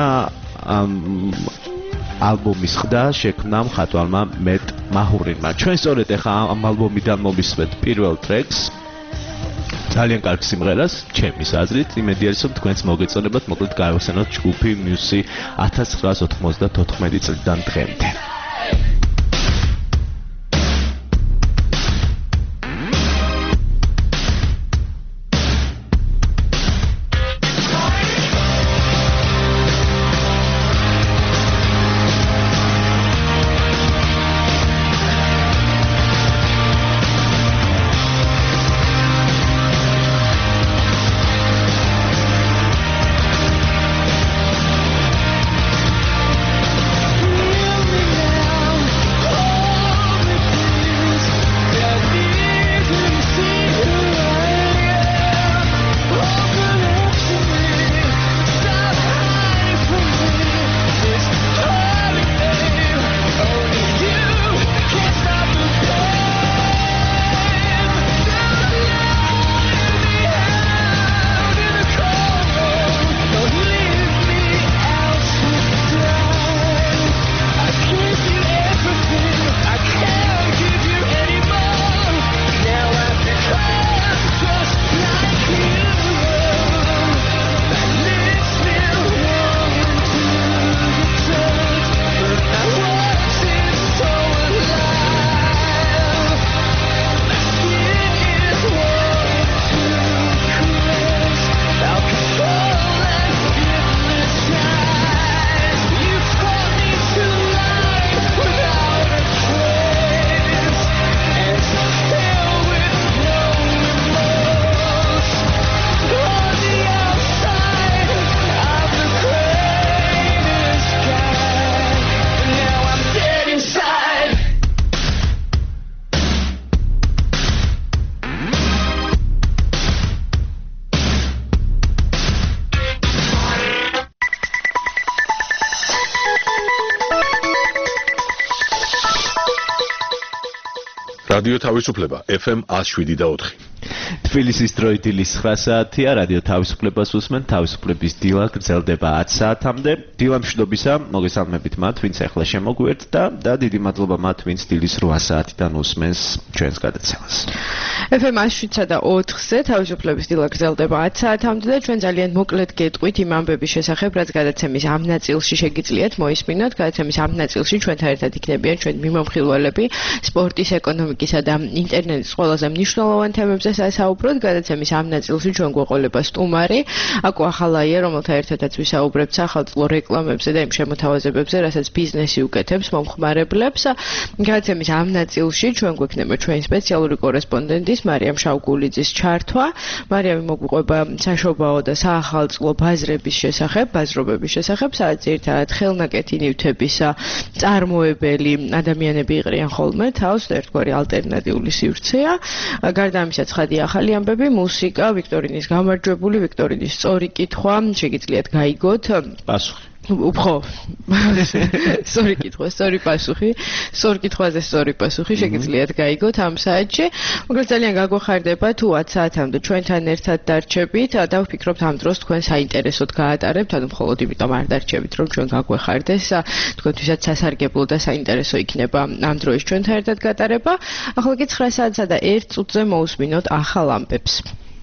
ალბომის ხდა შექმნა მხატვარმა მეტ მაჰურინმა. ჩვენ სწორედ ახლა ამ ალბომიდან მოვისმენთ პირველ ტრეკს. ძალიან კარგ სიმღერას, ჩემის აზრით, იმედი არის რომ თქვენც მოგეწონებათ, მოკლედ გაიხსენოთ ჯგუფი Muse ათას ცხრაას ოთხმოცდათოთხმეტი წლიდან დღემდე. რადიო თავისუფლება F M one oh seven და ოთხი. თბილისის დროიდილის ცხრა საათია, რადიო თავისუფლებას უსმენთ, თავისუფლების დილა გრძელდება ათი საათამდე. დილა მშვიდობისა, მოგესალმებით მათ, ვინც ახლა შემოგვიერთდა და დიდი მადლობა მათ, ვინც დილის რვა საათიდან უსმენს ჩვენს გადაცემას. F M one oh seven და ოთხზე თავისუფლების დილა გრძელდება ათი საათამდე და ჩვენ ძალიან მოკლედ გეტყვით იმ ამბების შესახებ, რაც გადაცემის ამ ნაწილში შეგიძლიათ მოისმინოთ. გადაცემის ამ ნაწილში ჩვენთან ერთად იქნებიან ჩვენ მიმომხილველები სპორტის, ეკონომიკისა და ინტერნეტის ყველაზე მნიშვნელოვან თემებზე საუბრობთ. გადაცემის ამ ნაწილში ჩვენ გვეყოლება სტუმარი აკო ახალაია, რომელთან ერთადაც ვისაუბრებთ სახელმწიფო რეკლამებზე და იმ შემოთავაზებებზე, რასაც ბიზნესი უკეთებს მომხმარებლებს. გადაცემის ამ ნაწილში ჩვენ გვექნება ჩვენი სპეციალური კორესპონდენტის მარიამ შავგულიძის ჩართვა. მარიამი მოგვიყვება საშობაო და საახალწლო ბაზრების შესახებ, ბაზრობების შესახებ, სადაც ერთად ხელნაკეთი ნივთების წარმოებელი ადამიანები იყრიან ხოლმე თავს და ერთგვარი ალტერნატიული სივრცეა. გარდა ამისა ცხადი ახალი ამბები, მუსიკა, ვიქტორინის გამარჯვებული, ვიქტორინის სწორი კითხვა, შეგიძლიათ გაიგოთ. პასუხი. უფრო სწორი კითხვა, სწორი პასუხი. სწორი კითხვაზე სწორი პასუხი შეგიძლიათ გაიგოთ ამ საათში. მაგრამ ძალიან გაგვეხარდება თუ ათ საათამდე ჩვენთან ერთად დარჩებით და ვფიქრობთ ამ დროს თქვენ საინტერესოდ გაატარებთ, ანუ მხოლოდ იმიტომ არ დარჩებით, რომ ჩვენ გაგვეხარდეს, თქვენთვისაც სასარგებლო და საინტერესო იქნება ამ დროის ჩვენთან ერთად გატარება. ახლა კი ცხრა საათსა და ერთ წუთზე მოусმინოთ ახალ ამბებს.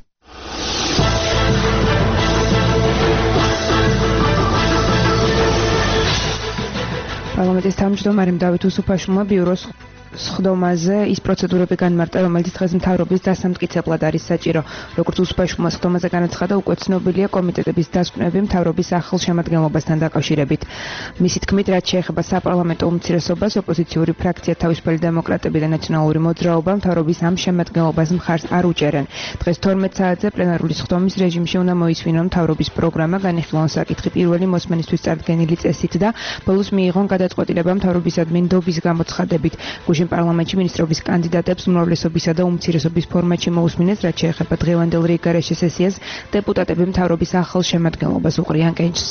პარლამენტის თავმჯდომარემ დავით უსუფაშვილმა ბიუროს სხდომაზე ის პროცედურები განმარტა, რომელიც დღეს მთავრობის დასამტკიცებლად არის საჭირო. როგორც უსუფაშვილმა სხდომაზე განაცხადა, უკვე ცნობილია კომიტეტების დასკვნები მთავრობის ახალ შემადგენლობასთან დაკავშირებით. მისი თქმით, რაც შეეხება საპარლამენტო უმცირესობას, ოპოზიციური ფრაქცია თავისუფალი დემოკრატები და ნაციონალური მოძრაობა მთავრობის ამ შემადგენლობას მხარს არ უჭერენ. დღეს თორმეტ საათზე პლენარული სხდომის რეჟიმში უნდა მოისმინონ მთავრობის პროგრამა, განიხილონ საკითხი პირველი მოსმენისთვის წარდგენილი წესით და ბოლოს მიიღონ გადაწყვეტილება მთავრობისადმი ნდობის გამოცხადებით. პარლამენტში მინისტრობის კანდიდატებს უმრავლესობისა და უმცირესობის ფორმატში მოусმინეს, რაც შეეხება დღევანდელ რიგგარეშე სესიას, დეპუტატები მთავრობის ახალ შემადგენლობას უყრიან კენჭს.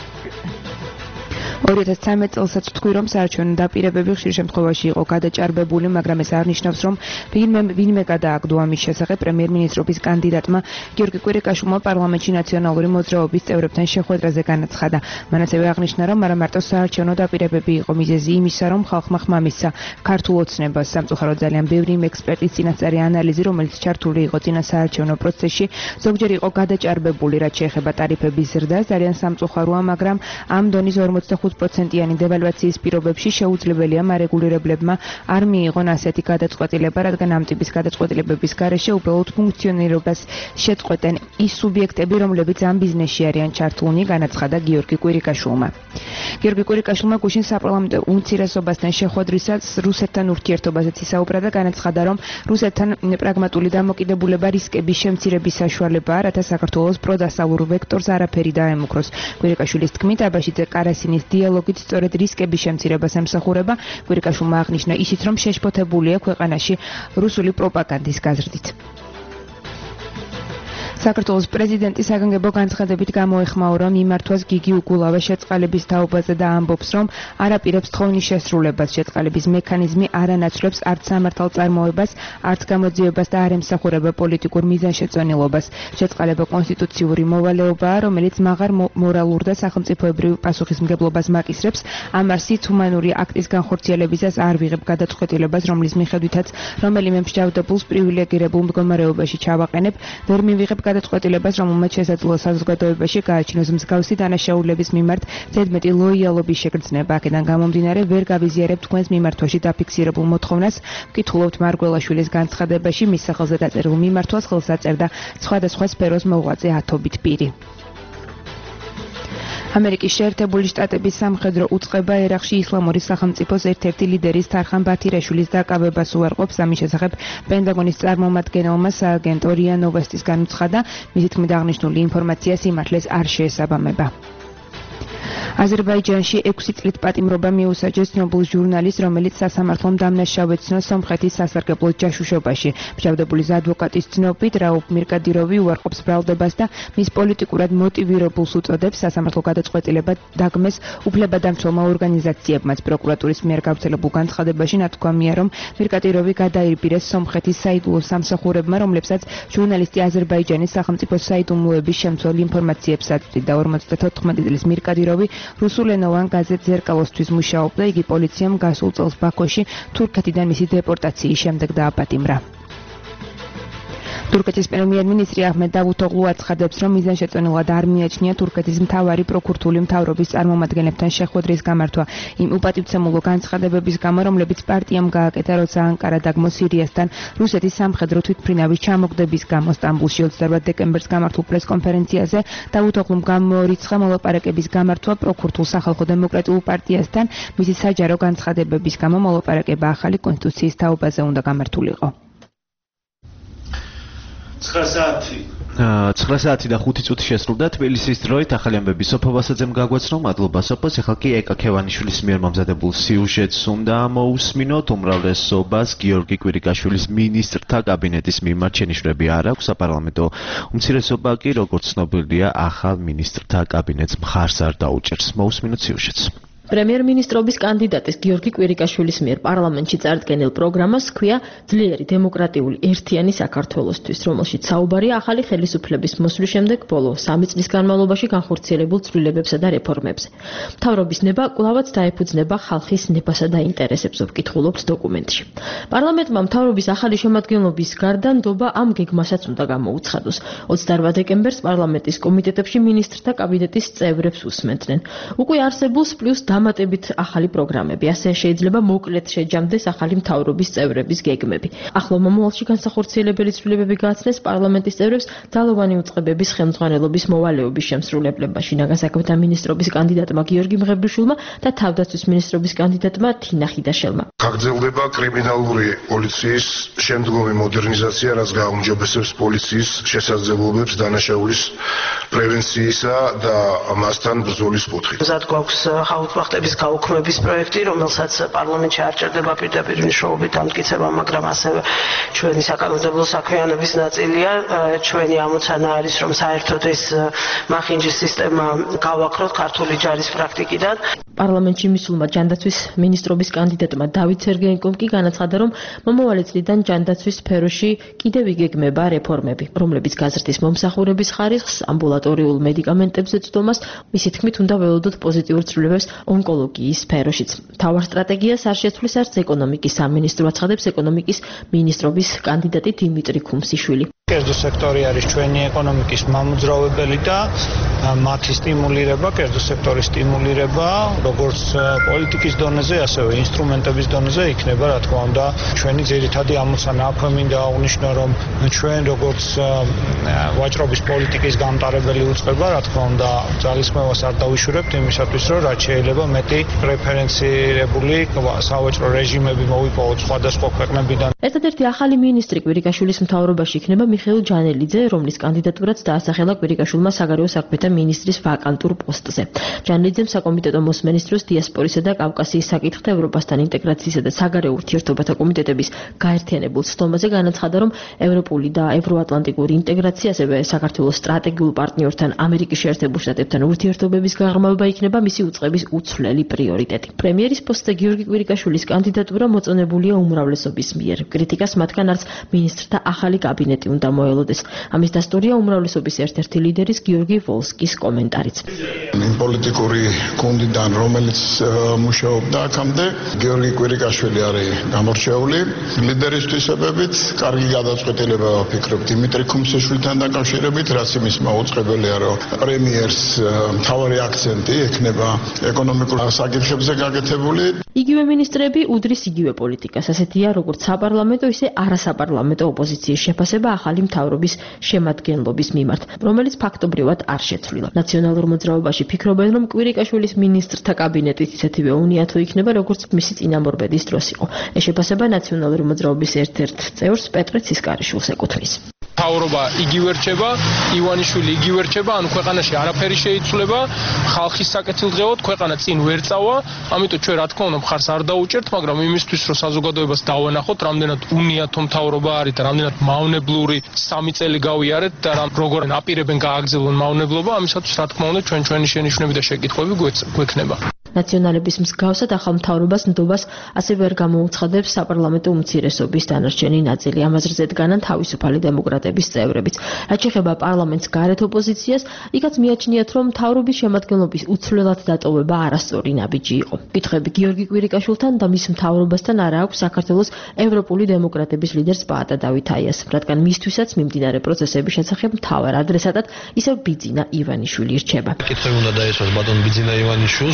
ორი ათას ცხრამეტ წელსაც თქვი, რომ საარჩევნო დაპირებები ხშირ შემთხვევაში იყო გადაჭარბებული, მაგრამ ეს არ ნიშნავს, რომ ვინმე ვინმე გადააგდო ამის შესახებ პრემიერ-მინისტრობის კანდიდატმა გიორგი კვირიკაშვილმა პარლამენტში ნაციონალური მოძრაობის წევრებთან შეხვედრაზე განაცხადა. მან ასევე აღნიშნა, რომ არა მარტო საარჩევნო დაპირებები იყო მიზეზი იმისა, რომ ხალხმა ხმა მისცა ქართულ ოცნებას. სამწუხაროდ ძალიან ბევრი იმ ექსპერტის წინასწარი ანალიზი, რომელიც ჩართული იყო წინა საარჩევნო პროცესში, ზოგჯერ იყო გადაჭარბებული, რაც შეეხება ტარიფების ზრდას, ძალიან სამწუხაროა, მაგრამ ამ დონის ორმოცდახუთ პროცენტიანი დევალვაციის პირობებში შეუძლებელია მარეგულირებლებმა არ მიიღონ ასეთი გადაწყვეტილება, რადგან ამ ტიპის გადაწყვეტილებების გარეშე უბრალოდ ფუნქციონირებას შეწყვეტენ ის სუბიექტები, რომლებიც ამ ბიზნესში არიან ჩართულნი, განაცხადა გიორგი კვირიკაშვილმა. გიორგი კვირიკაშვილმა გუშინ საპარლამენტო უმცირესობასთან შეხვედრისას რუსეთთან ურთიერთობაზეც ისაუბრა და განაცხადა, რომ რუსეთთან პრაგმატული დამოკიდებულება რისკების შემცირების საშუალებაა, რათა საქართველოს პროდასალურ ვექტორს არაფერი დაემუქროს. კვირიკაშვილის თქმით, აბაშიძე კარასინის დიალოგით სწორედ რისკების შემცირებას ემსახურება. კვირიკაშვილმა აღნიშნა ისიც, რომ შეშფოთებულია ქვეყანაში რუსული პროპაგანდის გაზრდით. საქართველოს პრეზიდენტი საგანგებო განცხადებით გამოეხმაურა მიმართვას გიგი უგულავას შეწყალების თაობაზე და ამბობს, რომ არ აპირებს თხოვნის შესრულებას. შეწყალების მექანიზმი არ ანაცვლებს არც სამართალ წარმოებას, არც გამოძიებას და არ ემსახურება პოლიტიკურ მიზანშეწონილობას. შეწყალება კონსტიტუციური მოვალეობაა, რომელიც მაღარ მორალურ და სახელმწიფოებრივ პასუხისმგებლობას მაკისრებს. ამარსით ჰუმანური აქტის განხორციელებისას არ ვიღებ გადაწყვეტილებას, რომლის მიხედვითაც რომელიმე მსჯავრდებულს პრივილეგირებულ მდგომარეობაში ჩავაყენებ, ვერ მივიღებ გადაწყვეტილებას, რომელმაც შესაძლოა საზოგადოებაში გააჩინოს მსგავსი დანაშაულების მიმართ ზედმეტი ლოიალობის შეგრძნება. აქედან გამომდინარე, ვერ გავიზიარებ თქვენს მიმართვაში დაფიქსირებულ მოთხოვნას. ვკითხულობთ მარგველაშვილის განცხადებაში მის სახელზე დაწერილ მიმართვას ხელს აწერდა სხვადასხვა სფეროს მოღვაწე ათობით პირი. ამერიკის შეერთებული შტატების სამხედრო უწყება ერაყში ისლამური სახელმწიფოს ერთ-ერთი ლიდერის თარხან ბათირაშვილის დაკავებას უარყოფს. ამის შესახებ პენტაგონის წარმომადგენელმა სააგენტო რია ნოვესტის განუცხადა, მისი თქმით აღნიშნული ინფორმაცია სიმართლეს არ შეესაბამება. აზერბაიჯანში ექვსი წლით პატიმრობა მიუსაჯეს ცნობილ ჟურნალისტს, რომელიც სასამართლომ დამნაშავეცნო სომხეთის სასარგებლო ჯაშუშობაში. მსჯავრდებულის ადვოკატის ცნობით, რაუფ მირკადიროვი უარყოფს ბრალდებას და მის პოლიტიკურად მოტივირებულს უწოდებს სასამართლო გადაწყვეტილება დაგმეს უფლებადამცველმა ორგანიზაციებმაც. პროკურატურის მიერ გავრცელებულ განცხადებაში ნათქვამია, რომ მირკადიროვი გადაირბირეს სომხეთის საიდუმლო სამსახურებმა, რომლებსაც ჟურნალისტი აზერბაიჯანის სახელმწიფო საიდუმლოების შემცველ ინფორმაციებს აწვდიდა. ორმოცდათოთხმეტი წლის მირკადიროვი რუსულენოვან გაზეთ ზერკალოსთვის მუშაობდა. იგი პოლიციამ გასულ წელს ბაქოში თურქეთიდან მისი დეპორტაციის შემდეგ დააპატიმრა. თურქეთის პრემიერ-მინისტრი აჰმედ დავუთოღლუ აცხადებს, რომ მიზანშეწონილად არ მიაჩნია თურქეთის მთავარი პროკურორული მთავრობის წარმომადგენლებთან შეხვედრის გამართვა იმ უპატივცემულო განცხადებების გამო, რომლებიც პარტიამ გააკეთა, როცა ანკარა დაგმო სირიასთან რუსეთის სამხედრო თვითმფრინავის ჩამოგდების გამო. სტამბულში ოცდაორ დეკემბერს გამართულ პრესკონფერენციაზე დავუთოღლუმ გამორიცხა მოლაპარაკების გამართვა პროკურორულ სახალხო დემოკრატიულ პარტიასთან. მისი საჯარო განცხადებების გამო მოლაპარაკება ახალი კონსტიტუციის თაობაზე უნდა გამართულიყო. ცხრა საათი ცხრა საათი და ხუთი წუთი შესრულდა თბილისის დროით ახალი ამბები სოფო ვასაძემ გაგვაცნო. მადლობა სოფოს. ახლა კი ეკა ქევანიშვილის მიერ მომზადებულ სიუჟეტს უნდა მოусმინოთ. უმრავლესობას გიორგი კვირიკაშვილის მინისტრთა კაბინეტის მიმართ შენიშვნები არ აქვს. საპარლამენტო უმცირესობა კი, როგორც ცნობილია, ახალ მინისტრთა კაბინეტს მხარს არ დაუჭერს. მოусმინოთ სიუჟეტს. პრემიერ-მინისტრობის კანდიდატის გიორგი კვირიკაშვილის მიერ პარლამენტში წარდგენილ პროგრამას ჰქვია ძლიერი დემოკრატიული ერთიანი საქართველოსთვის, რომელშიც საუბარია ახალი ხელისუფლების მოსვლის შემდეგ ბოლო სამი წლის განმავლობაში განხორციელებულ ცვლილებებსა და რეფორმებზე. მთავრობის ნება კვლავაც დაეფუძნება ხალხის ნებასა და ინტერესებს, ვკითხულობთ დოკუმენტში. პარლამენტმა მთავრობის ახალი შემადგენლობის გარდა ნდობა ამ გეგმასაც უნდა გამოუცხადოს. ოცდაორ დეკემბერს პარლამენტის კომიტეტებში მინისტრთა კაბინეტის წევრებს უსმენდნენ. უკვე არსებულს პლუს დამატებით ახალი პროგრამები, ასე შეიძლება მოკლედ შეჯამდეს ახალი მთავრობის წევრების გეგმები. ახლო მომავალში განსახორციელებელი ცვლილებები გააცნეს პარლამენტის წევრებს ძალოვანი უწყებების ხელმძღვანელობის მოვალეობის შემსრულებლებაში. შინაგან საქმეთა მინისტრობის კანდიდატმა გიორგი მღებრიშვილმა და თავდაცვის მინისტრობის კანდიდატმა თინა ხიდაშელმა. გაგრძელდება კრიმინალური პოლიციის შემდგომი მოდერნიზაცია, რაც გააუმჯობესებს პოლიციის შესაძლებლობებს დანაშაულის პრევენციისა და მასთან ბრძოლის კუთხით. მზად გვაქვს ხალხმახტების გაუქმების პროექტი, რომელსაც პარლამენტში არ ჭირდება პირდაპირ მნიშვნელობით ამტკიცება, მაგრამ ასევე ჩვენი საკანონმდებლო საქმიანობის ნაწილია. ჩვენი ამოცანა არის, რომ საერთოდ ეს მახინჯის სისტემა გავაქროთ ქართული ჯარის პრაქტიკიდან. პარლამენტში მისულმა ჯანდაცვის მინისტრობის კანდიდატმა დავით სერგეენკომ კი განაცხადა, რომ მომავალი წლიდან ჯანდაცვის სფეროში კიდევ იგეგმება რეფორმები, რომლებიც გაზრდის მომსახურების ხარისხს, ამბულატორიულ მედიკამენტებზე წვდომას, მისი თქმით, უნდა ველოდოთ პოზიტიურ ცვლილებებს ონკოლოგიის სფეროშიც. მთავარ სტრატეგიას არ შეცვლის არც ეკონომიკის სამინისტრო, აცხადებს ეკონომიკის მინისტრობის კანდიდატი დიმიტრი ქუმსიშვილი. კერძო სექტორი არის ჩვენი ეკონომიკის მამოძრავებელი და მათი სტიმულირება, კერძო სექტორის სტიმულირება, როგორც პოლიტიკის დონეზე, ასევე ინსტრუმენტების დონეზე იქნება, რა თქმა უნდა, ჩვენი ძირითადი ამოცანა. აქვე მინდა აღვნიშნო, რომ ჩვენ როგორც ვაჭრობის პოლიტიკის გამტარებელი უწყება, რა თქმა უნდა, ძალისხმევას არ დავიშურებთ იმისათვის, რომ რაც შეიძლება მეტი პრეფერენცირებული სავაჭრო რეჟიმები მოვიპოვოთ სხვადასხვა ქვეყნებიდან. ერთადერთი ახალი მინისტრი კვირიკაშვილის მთავრობაში იქნება მიხეილ ჯანელიძე, რომლის კანდიდატურაც დაასახელა კვირიკაშვილმა საგარეო საქმეთა მინისტრის ვაკანტურ პოსტზე. ჯანელიძემ საკომიტეტო მოსმენის დროს დიასპორისა და კავკასიის საკითხთა ევროპასთან ინტეგრაციისა და საგარეო ურთიერთობათა კომიტეტების გაერთიანებულ ცდომაზე განაცხადა, რომ ევროპული და ევროატლანტიკური ინტეგრაცია, ასევე საქართველოს სტრატეგიულ პარტნიორთან, ამერიკის შეერთებულ შტატებთან ურთიერთობების გაღრმავება იქნება მისი უწყების უცვლელი პრიორიტეტი. პრემიერის პოსტზე გიორგი კვირიკაშვილის კანდიდატურა მოწონებულია უმრავლესობის მიერ. კრიტიკას მათგან არც მინისტრთა ახალი კაბინეტი უნდა მოელოდეს. ამის დასტურია უმრავლესობის ერთ-ერთი ლიდერის გიორგი ვოლსკის კომენტარიც. პოლიტიკური გუნდიდან, რომელიც მუშაობდა აქამდე, გიორგი კვირიკაშვილი არის გამორჩეული ლიდერის თვისებებით. კარგი გადაწყვეტილება ვფიქრობ დიმიტრი ქუმსიშვილთან დაკავშირებით, რაც იმის მოუწყებელია, რომ პრემიერს მთავარი აქცენტი ექნება ეკონომიკურ საკითხებზე გაკეთებული. იგივე მინისტრები უდრის იგივე პოლიტიკას, ასეთია როგორც საპარლამენტო, ისე არასაპარლამენტო ოპოზიციის შეფასება ახალი მთავრობის შემადგენლობის მიმართ, რომელიც ფაქტობრივად არ შეცვლილა. ნაციონალურ მოძრაობაში ფიქრობენ, რომ კვირიკაშვილის მინისტრთა კაბინეტის ისეთივე უნიათო იქნება, როგორც მისი წინამორბედის დროს იყო. ეს შეფასება ნაციონალური მოძრაობის ერთ-ერთ წევრს პეტრე ცისკარიშვილს ეკუთვნის. მთავრობა იგივე რჩება, ივანიშვილი იგივე რჩება, ანუ ქვეყანაში არაფერი შეიცვლება, ხალხის საკეთილდღეოდ ქვეყანა წინ ვერ წავა, ამიტომ ჩვენ რა თქმა უნდა მხარს არ დაუჭერთ, მაგრამ იმისთვის რომ საზოგადოებას დავანახოთ, რამდენად უნიათო მთავრობა არის და რამდენად მავნებლური სამი წელი გავიარეთ და როგორ აპირებენ გააგრძელონ მავნებლობა, ამისათვის რა თქმა უნდა ჩვენ ჩვენი შენიშვნები და შეკითხვები გვექნება. ნაციონალების მსგავსად ახალ მთავრობას ნდობას ასე ვერ გამოუცხადებს საპარლამენტო უმცირესობის დანარჩენი ნაწილი. ამაზე ზედგანან თავისუფალი დემოკრატების წევრებიც. რაც შეეხება პარლამენტს გარეთ ოპოზიციას, იქაც მიაჩნიათ, რომ მთავრობის შემადგენლობის უცვლელად დატოვება არასწორი ნაბიჯი იყო. კითხვები გიორგი კვირიკაშვილთან და მის მთავრობასთან არა აქვს საქართველოს ევროპული დემოკრატების ლიდერს პაატა დავითაიას, რადგან მისთვისაც მიმდინარე პროცესების შესახებ მთავარ ადრესატად ისევ ბიძინა ივანიშვილი რჩება. კითხვები უნდა დაესვას ბატონ ბიძინა ივანიშვილს, თუ რატომ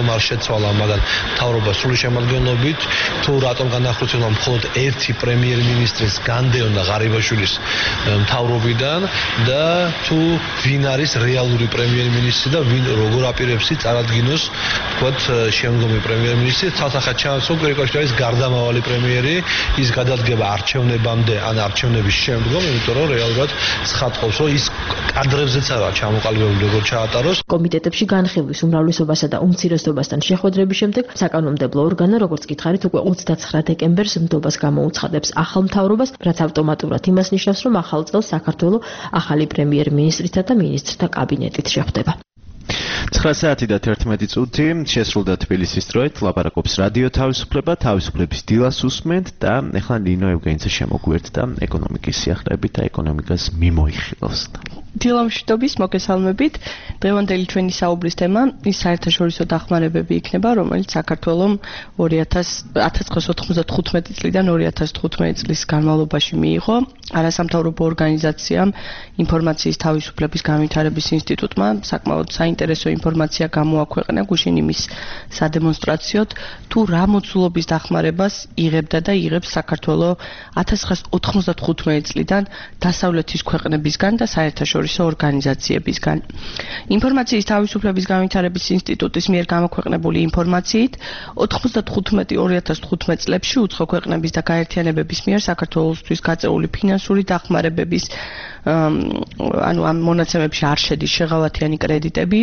რომ არ შეცვალა, მაგრამ მთავრობა სრული შემადგენლობით თუ რატომ განახორციელა მხოლოდ ერთი პრემიერ-მინისტრის განდევნდა ღარიბაშვილის მთავრობიდან და თუ ვინ არის რეალური პრემიერ-მინისტრი და ვინ როგორ აპირებს წარადგინოს თქვათ შემდგომი პრემიერ-მინისტრი, თალსახად ჩანს, რომ კვირიკაშვილი არის გარდამავალი პრემიერი, ის გადადგება არჩევნებამდე ან არჩევნების შემდგომ, იმიტომ რომ რეალურად ცხადყოფს, რომ ის კადრებზეც არა ჩამოყალიბებული როგორ ჩაატაროს. კომიტეტებში განხილვის უმრავლესობასა და უმცირესობასთან შეხვედრების შემდეგ საკანონმდებლო ორგანო, როგორც გითხარით, უკვე ოცდაცხრა დეკემბერს ნდობას გამოუცხადებს ახალ მთავრობას, რაც ავტომატურად იმას ნიშნავს, რომ ახალ წელს საქართველო ახალი პრემიერ-მინისტრითა და მინისტრთა კაბინეტით შეხვდება. ცხრა საათი და თერთმეტი წუთი შესრულდა თბილისის დროით, ლაპარაკობს რადიო თავისუფლება, თავისუფლების დილას უსმენთ და ეხლა ნინო ევგენიძე შემოგვიერთდა ეკონომიკის სიახლეებით და ეკონომიკას მიმოიხილავს. დილამშვიდობის მოგესალმებით. დღევანდელი ჩვენი საუბრის თემა ის საერთაშორისო დახმარებები იქნება, რომელიც საქართველომ ათას ათას ოცდათხუთმეტი წლიდან ორი ათას თხუთმეტი წლის განმავლობაში მიიღო. არასამთავრობო ორგანიზაციამ ინფორმაციის თავისუფლების განვითარების ინსტიტუტმა საკმაოდ საინტერესო ინფორმაცია გამოაქვეყნა გუშინ იმის სადემონსტრაციოდ, თუ რა მოცულობის დახმარებას იღებდა და იღებს საქართველო ათას ოცდათხუთმეტი წლიდან დასავლეთის ქვეყნებისგან და საერთაშორისო ორგანიზაციებისგან. ინფორმაციის თავისუფლების განვითარების ინსტიტუტის მიერ გამოქვეყნებული ინფორმაციით, ოცდათხუთმეტი ორი ათას თხუთმეტი წლებში უცხო ქვეყნების და გაერთიანებების მიერ საქართველოსთვის გაწეული ფინანსური დახმარებების ანუ ამ მონაცემებში არ შედის შეღავათიანი კრედიტები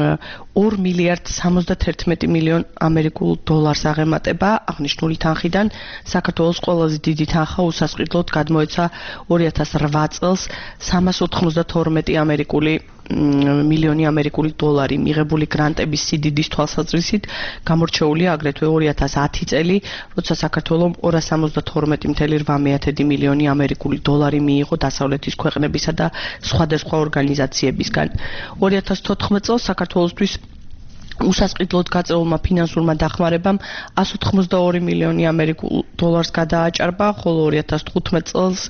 ორ მილიარდ სამოცდათერთმეტი მილიონ ამერიკულ დოლარს აღემატება. აღნიშნული თანხიდან საქართველოს ყველაზე დიდი თანხა უსასყიდლოდ გადმოეცა ორი ათას რვა წელს სამას ოთხმოცდათორმეტი ამერიკული მილიონი ამერიკული დოლარი. მიღებული გრანტების სიდიდის თვალსაზრისით გამორჩეულია აგრეთვე ორი ათას ათი წელი, როცა საქართველომ ორას სამოცდათორმეტი წუთი რვა მილიონი ამერიკული დოლარი მიიღო დასავლეთის ქვეყნებისა და სხვადასხვა ორგანიზაციებისგან. ორი ათას თოთხმეტი წელს საქართველოსთვის უსასყიდლოდ გაწეულმა ფინანსურმა დახმარებამ ასი ოცდაორი მილიონი ამერიკულ დოლარს გადააჭარბა, ხოლო ორი ათას თხუთმეტი წელს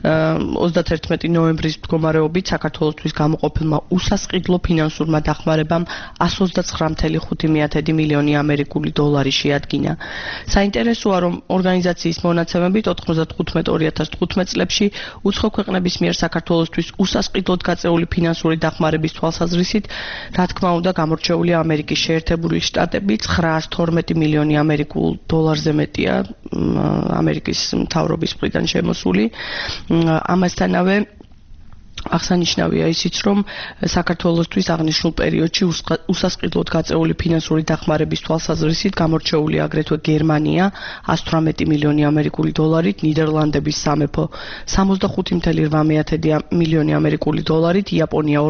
ოცდათერთმეტი ნოემბრის მდგომარეობით საქართველოსთვის გამოყოფილმა უსასყიდლო ფინანსურმა დახმარებამ ასი ოცდაცხრა წუთი ხუთი მილიონი ამერიკული დოლარი შეადგინა. საინტერესოა, რომ ორგანიზაციის მონაცემებით ოცდათხუთმეტი ორი ათას თხუთმეტი წლებში უცხო ქვეყნების მიერ საქართველოსთვის უსასყიდლოდ გაწეული ფინანსური დახმარების თვალსაზრისით, რა თქმა უნდა, გამორჩეულია ამერიკის შეერთებული შტატები ცხრაას თორმეტი მილიონი ამერიკულ დოლარზე მეტია ამერიკის მთავრობის მხრიდან შემოსული. ამასთანავე აღსანიშნავია ისიც, რომ საქართველოსთვის აღნიშნულ პერიოდში უსასყიდლოდ გაწეული ფინანსური დახმარების თვალსაზრისით გამორჩეულია აგრეთვე გერმანია ასი ოცდაოთხ მილიონი ამერიკული დოლარით, ნიდერლანდების სამეფო სამოცდახუთი წუთი რვა მილიონი ამერიკული დოლარით, იაპონია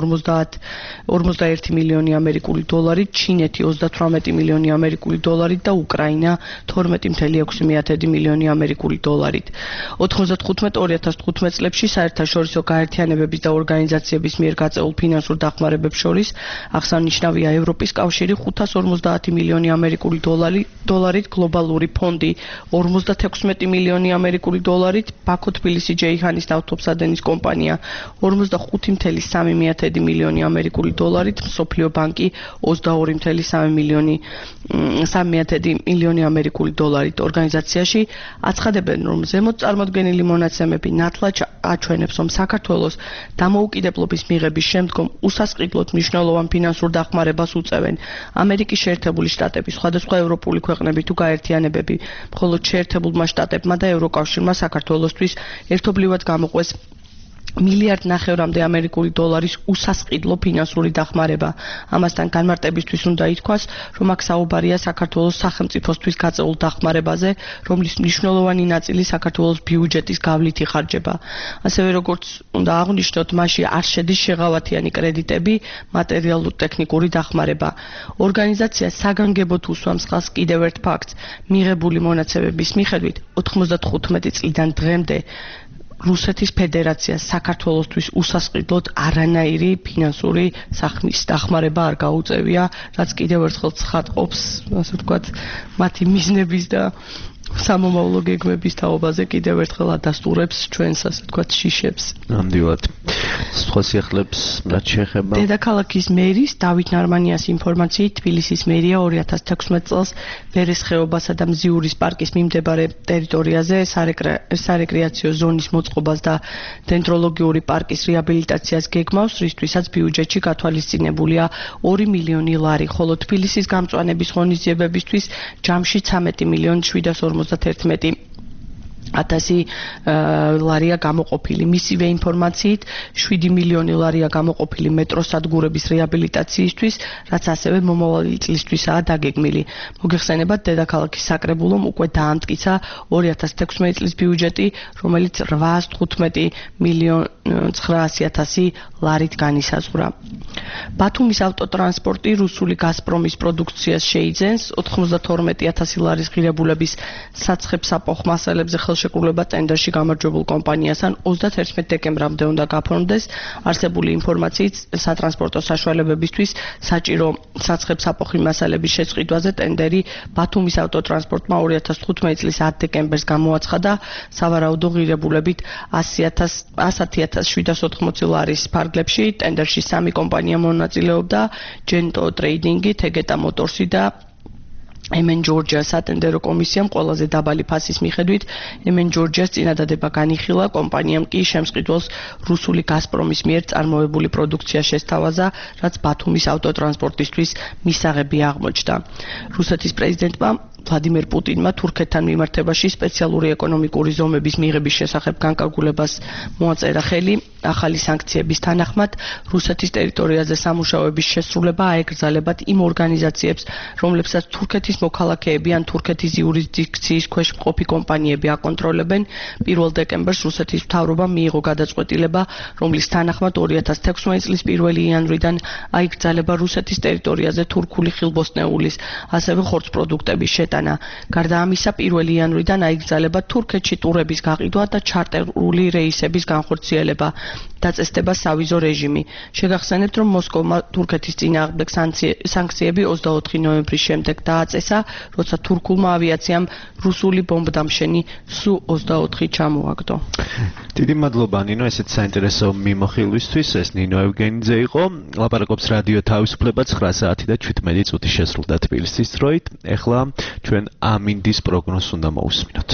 ორმოცდაერთი მილიონი ამერიკული დოლარით, ჩინეთი ოცდათვრამეტი მილიონი ამერიკული დოლარით და უკრაინა თორმეტი წუთი ექვსი მილიონი ამერიკული დოლარით. ოცდათხუთმეტი ორი ათას თხუთმეტი წლებში საერთაშორისო გაერთიანებების და ორგანიზაციების მიერ გაწეულ ფინანსურ დახმარებებს შორის აღსანიშნავია ევროპის კავშირი ხუთას ორმოცდაათი მილიონი ამერიკული დოლარი დოლარით, გლობალური ფონდი ორმოცდათექვსმეტი მილიონი ამერიკული დოლარით, ბაქო თბილისი ჯეიჰანის ნავთობსადენის კომპანია ორმოცდახუთი წუთი სამი მილიონი ამერიკული დოლარით, მსოფლიო ბანკი ოცდაორი წუთი სამი მილიონი ამერიკული დოლარით. ორგანიზაციაში აცხადებენ, რომ ზემოთ წარმოდგენილი მონაცემები ნათლად აჩვენებს, რომ საქართველოს დამოუკიდებლობის მიღების შემდგომ უსასყიდლოდ მნიშვნელოვან ფინანსურ დახმარებას უწევენ ამერიკის შეერთებული შტატები, სხვადასხვა ევროპული ქვეყნები თუ გაერთიანებები, მხოლოდ შეერთებულმა შტატებმა და ევროკავშირმა საქართველოსთვის ერთობლივად გამოყვეს მილიარდ ნახევრამდე ამერიკული დოლარის უსასყიდლო ფინანსური დახმარება. ამასთან განმარტებისთვის უნდა ითქვას, რომ აქ საუბარია საქართველოს სახელმწიფოსთვის გაწეულ დახმარებაზე, რომლის მნიშვნელოვანი ნაწილი საქართველოს ბიუჯეტის გავლით იხარჯება. ასევე როგორც უნდა აღვნიშნოთ, მასში არ შედის შეღავათიანი კრედიტები, მატერიალურ-ტექნიკური დახმარება. ორგანიზაცია საგანგებოდ უსვამს ხაზს კიდევ ერთ ფაქტს, მიღებული მონაცემების მიხედვით ოცდათხუთმეტი წლიდან დღემდე რუსეთის ფედერაცია საქართველოსთვის უსასყიდლოდ არანაირი ფინანსური საქმის დახმარება არ გაუწევია, რაც კიდევ ერთხელ ცხადყოფს, ასე ვთქვათ, მათი მიზნების და სამომავლო გეგმების თაობაზე კიდევ ერთხელ ადასტურებს ჩვენს ასე ვთქვათ შიშებს. ნამდვილად. სხვა სიახლეებს რაც შეეხება დედაქალაქის მერის დავით ნარმანიას ინფორმაციით თბილისის მერია ორი ათას თექვსმეტ წელს ვერეს ხეობასა და მზიურის პარკის მიმდებარე ტერიტორიაზე სარეკრეაციო ზონის მოწყობას და დენდროლოგიური პარკის რეაბილიტაციას გეგმავს, რისთვისაც ბიუჯეტში გათვალისწინებულია ორი მილიონი ლარი, ხოლო თბილისის გამწვანების ღონისძიებებისთვის ჯამში ცამეტი მილიონი შვიდას ორმოცდაათი ათასი ლარია გამოყოფილი. მისივე ინფორმაციით შვიდი მილიონი ლარია გამოყოფილი მეტროს სადგურების რეაბილიტაციისთვის, რაც ასევე მომავალი წლისთვისაა დაგეგმილი. მოგეხსენებათ, დედაქალაქის საკრებულომ უკვე დაამტკიცა ორი ათას თექვსმეტი წლის ბიუჯეტი, რომელიც რვაას თხუთმეტი მილიონი ცხრაასი ათასი ლარით განისაზღვრა. ბათუმის ავტოტრანსპორტი რუსული გაზპრომის პროდუქციას შეიძენს ოთხმოცდათორმეტი ათასი ლარის ღირებულების საცხებ-საფოხ მასალებზე ხელშეკრულება ტენდერში გამარჯვებულ კომპანიასთან ოცდაათერთი დეკემბრამდე უნდა გაფორმდეს. არსებული ინფორმაციით სატრანსპორტო საშუალებებისთვის საჭირო საცხებ-საფოხი მასალების შეწყვეტაზე ტენდერი ბათუმის ავტოტრანსპორტმა ორი ათას თხუთმეტი წლის ათ დეკემბერს გამოაცხადა. სავარაუდო ღირებულებით ასი ათას შვიდას ოთხმოცი ლარის ფარგლებში. ტენდერში სამი კომპანია მონაწილეობდა: ჯენტო ტრეიდინგი, თეგეტა მოტორსი და ემენ ჯორჯია. სატენდერო კომისიამ ყველაზე დაბალი ფასის მიხედვით ემენ ჯორჯიას წინადადება განიხილა, კომპანიამ კი შემსყიდველს რუსული გაზპრომის მიერ წარმოებული პროდუქცია შესთავაზა, რაც ბათუმის ავტოტრანსპორტისთვის მისაღები აღმოჩნდა. რუსეთის პრეზიდენტმა ვლადიმერ პუტინმა თურქეთთან მიმართებაში სპეციალური ეკონომიკური ზომების მიღების შესახებ განკარგულებას მოაწერა ხელი. ახალი სანქციების თანახმად რუსეთის ტერიტორიაზე სამუშაოების შესრულება აეკრძალებათ იმ ორგანიზაციებს, რომლებსაც თურქეთის მოქალაქეები ან თურქეთის იურისდიქციის ქვეშ მყოფი კომპანიები აკონტროლებენ. პირველ დეკემბერს რუსეთის მთავრობამ მიიღო გადაწყვეტილება, რომლის თანახმად ორი ათას თექვსმეტი წლის პირველი იანვრიდან აიკრძალება რუსეთის ტერიტორიაზე თურქული ხილბოსნეულის, ასევე ხორცპროდუქტების შეტანა. გარდა ამისა, პირველი იანვრიდან აიკრძალება თურქეთში ტურების გაყიდვა და ჩარტერული რეისების განხორციელება. დაწესდება სავიზო რეჟიმი. შეგახსენებთ, რომ მოსკოვმა თურქეთის წინააღმდეგ სანქციები ოცდაოთხი ნოემბრის შემდეგ დააწესა, როცა თურქულმა ავიაციამ რუსული ბომბდამშენი სუ ოცდაოთხი ჩამოაგდო. დიდი მადლობა ნინო, ესეთ საინტერესო მიმოხილვისთვის. ეს ნინო ევგენიძე იყო. ლაპარაკობს რადიო თავისუფლება ცხრა საათი და შვიდმეტი წუთი შესრულდა თბილისის დროით. ეხლა ჩვენ ამინდის პროგნოზს უნდა მოусმინოთ.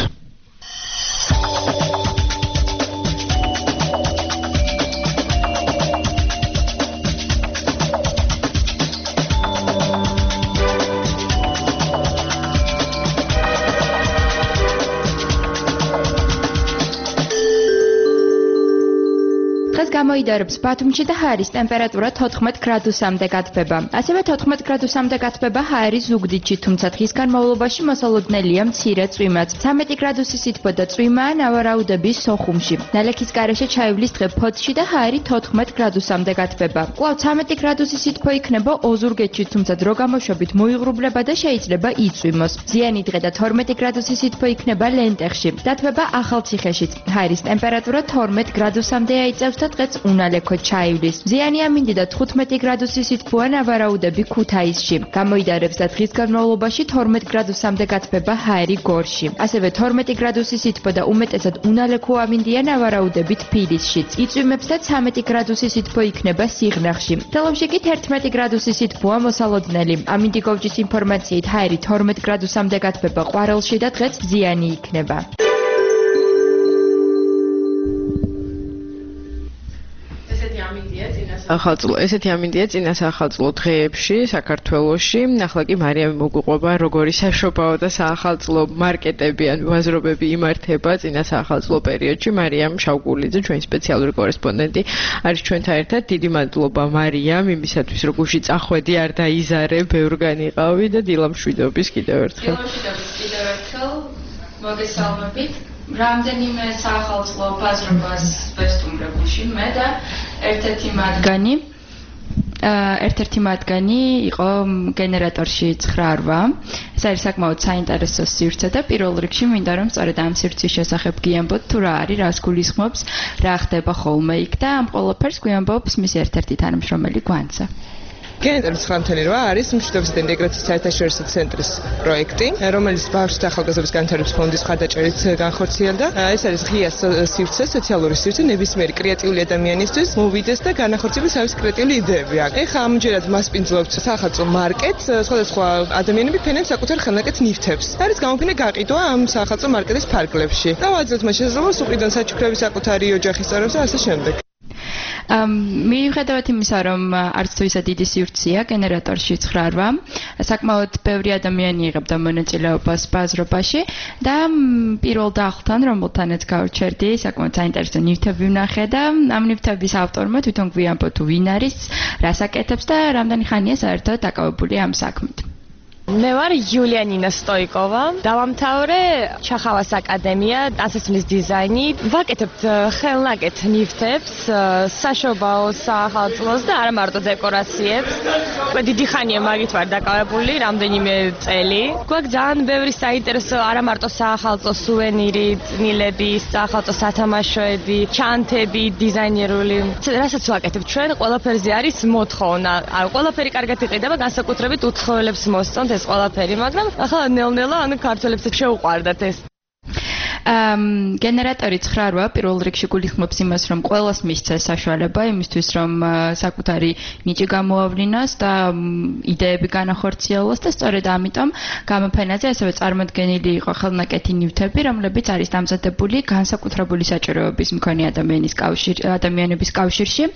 გამოიდარებს ბათუმში და ჰაერის ტემპერატურა თოთხმეტ გრადუსამდე გათბება. ასევე თოთხმეტ გრადუსამდე გათბება ჰაერის ზუგდიდში, თუმცა დღის განმავლობაში მოსალოდნელია მცირე წვიმაც. ცამეტი გრადუსი სითბო და წვიმაა ნავარაუდების სოხუმში. ნალექის გარეშე ჩაივლის დღე ფოთში და ჰაერი თოთხმეტ გრადუსამდე გათბება. კვლავ ცამეტი გრადუსი სითბო იქნება ოზურგეთში, თუმცა დრო გამოშვებით მოიღრუბლება და შეიძლება იწვიმოს. ზიანი დღე და თორმეტი გრადუსი სითბო იქნება ლენტეხში. დათბება ახალციხეშიც. ჰაერის ტემპერატურა თორმეტ გრადუსამდე აიწევს და დღეც უნალექო ჩაივლის. ზიანი ამინდი და თხუთმეტი გრადუსი სითბოა ნავარაუდები ქუთაისში. გამოიდარებს და დღის განმავლობაში თორმეტ გრადუსამდე გათბება ჰაერი გორში. ასევე თორმეტი გრადუსი სითბო და უმეტესად უნალექო ამინდია ნავარაუდები თბილისშიც. იწვიმებს და ცამეტი გრადუსი სითბო იქნება სიღნაღში. თელავში კი თერთმეტი გრადუსი სითბოა მოსალოდნელი. ამინდი გოვჯის ინფორმაციით ჰაერი თორმეტ გრადუსამდე გათბება ყვარელში და დღეც ზიანი იქნება. ახალწლო ესეთი ამინდია წინა საახალწლო დღეებში საქართველოში. ახლა კი მარიამი მოგვიყვება როგორი საშობაო და საახალწლო მარკეტები ან ვაზრობები იმართება წინა საახალწლო პერიოდში. მარიამ შავგულიძე, ჩვენი სპეციალური კორესპონდენტი, არის ჩვენთან ერთად. დიდი მადლობა მარიამ იმისათვის, რომ გუში წახვედი არ დაიზარე, ბევრგან იყავი და დილამშვიდობის კიდევ ერთხელ. დილამშვიდობის კიდევ ერთხელ მოგესალმებით. რამდენიმე საახალწლო ბაზრობას ვესტუმრებულში მე და ერთ-ერთი მათგანი ერთ-ერთი მათგანი იყო გენერატორში ცხრა რვა. ეს არის საკმაოდ საინტერესო სივრცე და პირველ რიგში მინდა რომ სწორედ ამ სივრცის შესახებ გიამბოთ, თუ რა არის, რას გულისხმობს, რა ხდება ხოლმე იქ და ამ ყველაფერს გვიამბობს მის ერთ-ერთი თანამშრომელი გვანცა. გენერატორის ცხრა ათეული რვა არის მშვიდობის და ინტეგრაციის საერთაშორისო ცენტრის პროექტი, რომელიც ბავშვთა ახალგაზრდობის განვითარების ფონდის მხარდაჭერით განხორციელდა. ეს არის ღია სივრცე, სოციალური სივრცე ნებისმიერი კრეატიული ადამიანისთვის, მოვიდეს და განახორციელოს თავისი კრეატიული იდეები. ეხლა ამჯერად მასპინძლობთ სახალხო მარკეტს, სხვადასხვა ადამიანები ფენებს საკუთარ ხელნაკეთ ნივთებს. არის გამოფენა გაყიდვა ამ სახალხო მარკეტის ფარგლებში. და ვაძლევთ მათ შესაძლებლობას უყიდონ საჩუქრების საკუთარი ოჯახის წევრებს და ასე შემდეგ. მიუხედავად იმისა, რომ არც თუ ისე დიდი სივრცეა გენერატორში ცხრა რვა, საკმაოდ ბევრი ადამიანი იღებდა მონაწილეობას ბაზრობაში და პირველ დახლთან, რომელთანაც გავჩერდი, საკმაოდ საინტერესო ნივთები ვნახე და ამ ნივთების ავტორმა თვითონ გვიანბო თუ ვინ არის, რას აკეთებს და რამდენი ხანია საერთოდ დაკავებული ამ საქმით. მე ვარ იულიანინა სტოიკოვა, დავამთავრე ჩახავას აკადემია, დასასრულის დიზაინი, ვაკეთებთ ხელნაკეთ ნივთებს, საშობაო საახალწლოს და არა მარტო დეკორაციებს. უკვე დიდი ხანია მაგით ვარ დაკავებული, რამდენიმე წელი. გვაქვს ძალიან ბევრი საინტერესო არა მარტო საახალწლო სუვენირი, წნილები, საახალწლო სათამაშოები, ჩანთები, დიზაინერული. რასაც ვაკეთებთ ჩვენ, ყველაფერზე არის მოთხოვნა. ყველაფერი კარგად იყიდება, განსაკუთრებით უცხოელებს მოსწონთ ეს ყველაფერი, მაგრამ ახლა ნელ-ნელა ანუ ქართველებს შეუყვარდათ ეს. გენერატორი ცხრა რვა პირველ რიგში გულისხმობს იმას, რომ ყველას მისცეს საშუალება იმისთვის, რომ საკუთარი ნიჭი გამოავლინოს და იდეები განახორციელოს და სწორედ ამიტომ გამოფენაზე ასევე წარმოდგენილი იყო ხელნაკეთი ნივთები, რომლებიც არის დამზადებული განსაკუთრებული საჭიროების მქონე ადამიანის კავშირ ადამიანების კავშირში.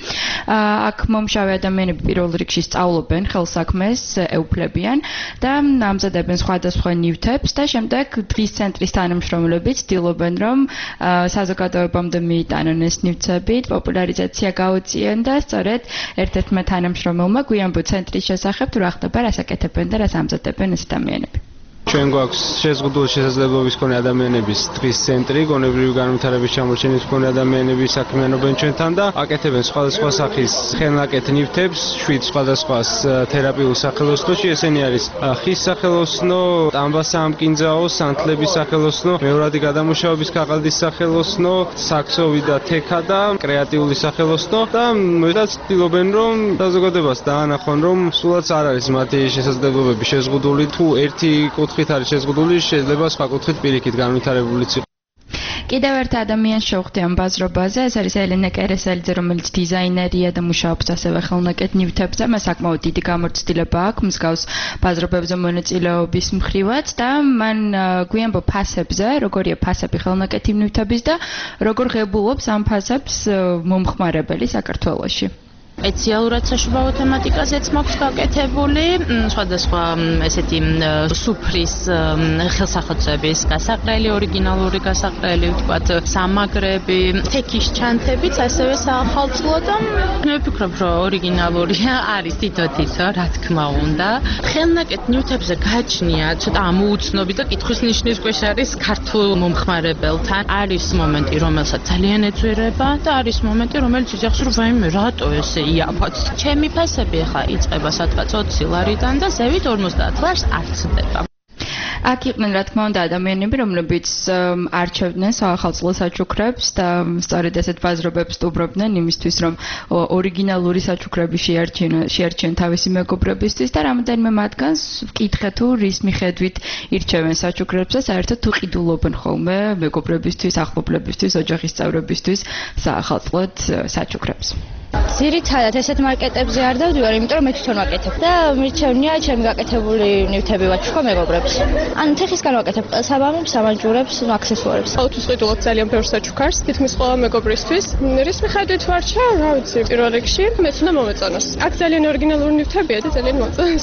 აქ მომშავე ადამიანები პირველ რიგში სწავლობენ ხელსაქმეს, ეუფლებიან და ამზადებენ სხვადასხვა ნივთებს და შემდეგ დღის ცენტრის თანამშრომლებიც ცდილობენ, რომ საზოგადოებამდე მიიტანონ ეს ნივთები, პოპულარიზაცია გაუწიონ და სწორედ ერთ-ერთმა თანამშრომელმა გვიანბო ცენტრის შესახებ თუ რა ხდება, რას აკეთებენ და რას ამზადებენ ეს ადამიანები. ჩვენ გვაქვს შეზღუდული შესაძლებლობის მქონე ადამიანების დღის ცენტრი, გონებრივი განვითარების ჩამორჩენის მქონე ადამიანები საქმიანობენ ჩვენთან და აკეთებენ სხვადასხვა სახის ხელნაკეთ ნივთებს, შვიდ სხვადასხვა თერაპიულ სახელოსნოში. ესენი არის ხის სახელოსნო, ტამბასაამკინძაო, სანთლების სახელოსნო, მეორადი გადამუშავების ქაღალდის სახელოსნო, საქსოვი და თექა და კრეატიული სახელოსნო და მეტად ცდილობენ, რომ საზოგადოებას დაანახონ, რომ სულაც არ არის მათი შესაძლებლობები შეზღუდული, თუ ერთი კუთხით არის შეზღუდული, შეიძლება სხვა კუთხით პირიქით განვითარებულიც იყოს. კიდევ ერთ ადამიანს შევხვდი ამ ბაზრობაზე, ეს არის ელენე კერესელიძე, რომელიც დიზაინერია და მუშაობს ასევე ხელნაკეთ ნივთებზე. მას საკმაოდ დიდი გამოცდილება აქვს მსგავს ბაზრობებზე მონაწილეობის მხრივაც და მან გვიანბო ფასებზე, როგორია ფასები ხელნაკეთი ნივთების და როგორ ღებულობს ამ ფასებს მომხმარებელი საქართველოში. სპეციალურად საშუალო თემატიკაზეც მაქვს გაკეთებული, სხვადასხვა ესეთი სუფრის ხელსაყრელების გასაყრელი, ორიგინალური გასაყრელი, ვთქვათ, სამაგრები, თექის ჩანთებიც, ასევე საახალწლო და მე ვფიქრობ, რომ ორიგინალურია არის თითო-თითო, რა თქმა უნდა. ხელნაკეთ ნივთებზე გაჩნია ცოტა ამოუცნობი და კითხვის ნიშნის ქვეშ არის ქართულ მომხმარებელთან. არის მომენტი, რომელსაც ძალიან ეძვირება და არის მომენტი, რომელიც იძახს, რომ ვაიმე, რატო ესე იაფოთ. ჩემი ფასები ახლა იწყება სადღაც ოცი ლარიდან და ზევით ორმოცდაათ ლარს არცდება. აქ იყვნენ რა თქმა უნდა ადამიანები, რომლებიც არჩევდნენ საახალწლო საჩუქრებს და სწორედ ესეთ ბაზრობებს სტუმრობდნენ იმისთვის, რომ ორიგინალური საჩუქრები შეარჩიონ თავისი მეგობრებისთვის და რამოდენიმე მათგანს ვკითხე თუ რის მიხედვით ირჩევენ საჩუქრებს და საერთოდ თუ ყიდულობენ ხოლმე მეგობრებისთვის, ახლობლებისთვის, ოჯახის წევრებისთვის საახალწლოდ საჩუქრებს. ძირითადად ესეთ მარკეტებზე არ დავდივარ, იმიტომ რომ მე თვითონ ვაკეთებ და მირჩევნია ჩემი გაკეთებული ნივთები ვაჩუქო მეგობრებს. ან თიხისგან ვაკეთებ საბამებს, სამანჯურებს, აქსესუარებს. ყოველთვის ვყიდულობ ძალიან ბევრ საჩუქარს, თითქმის ყველა მეგობრისთვის. რის მიხედვით ვარჩა, რა ვიცი, პირველ რიგში მეც უნდა მომეწონოს. აქ ძალიან ორიგინალური ნივთებია და ძალიან მოწონს.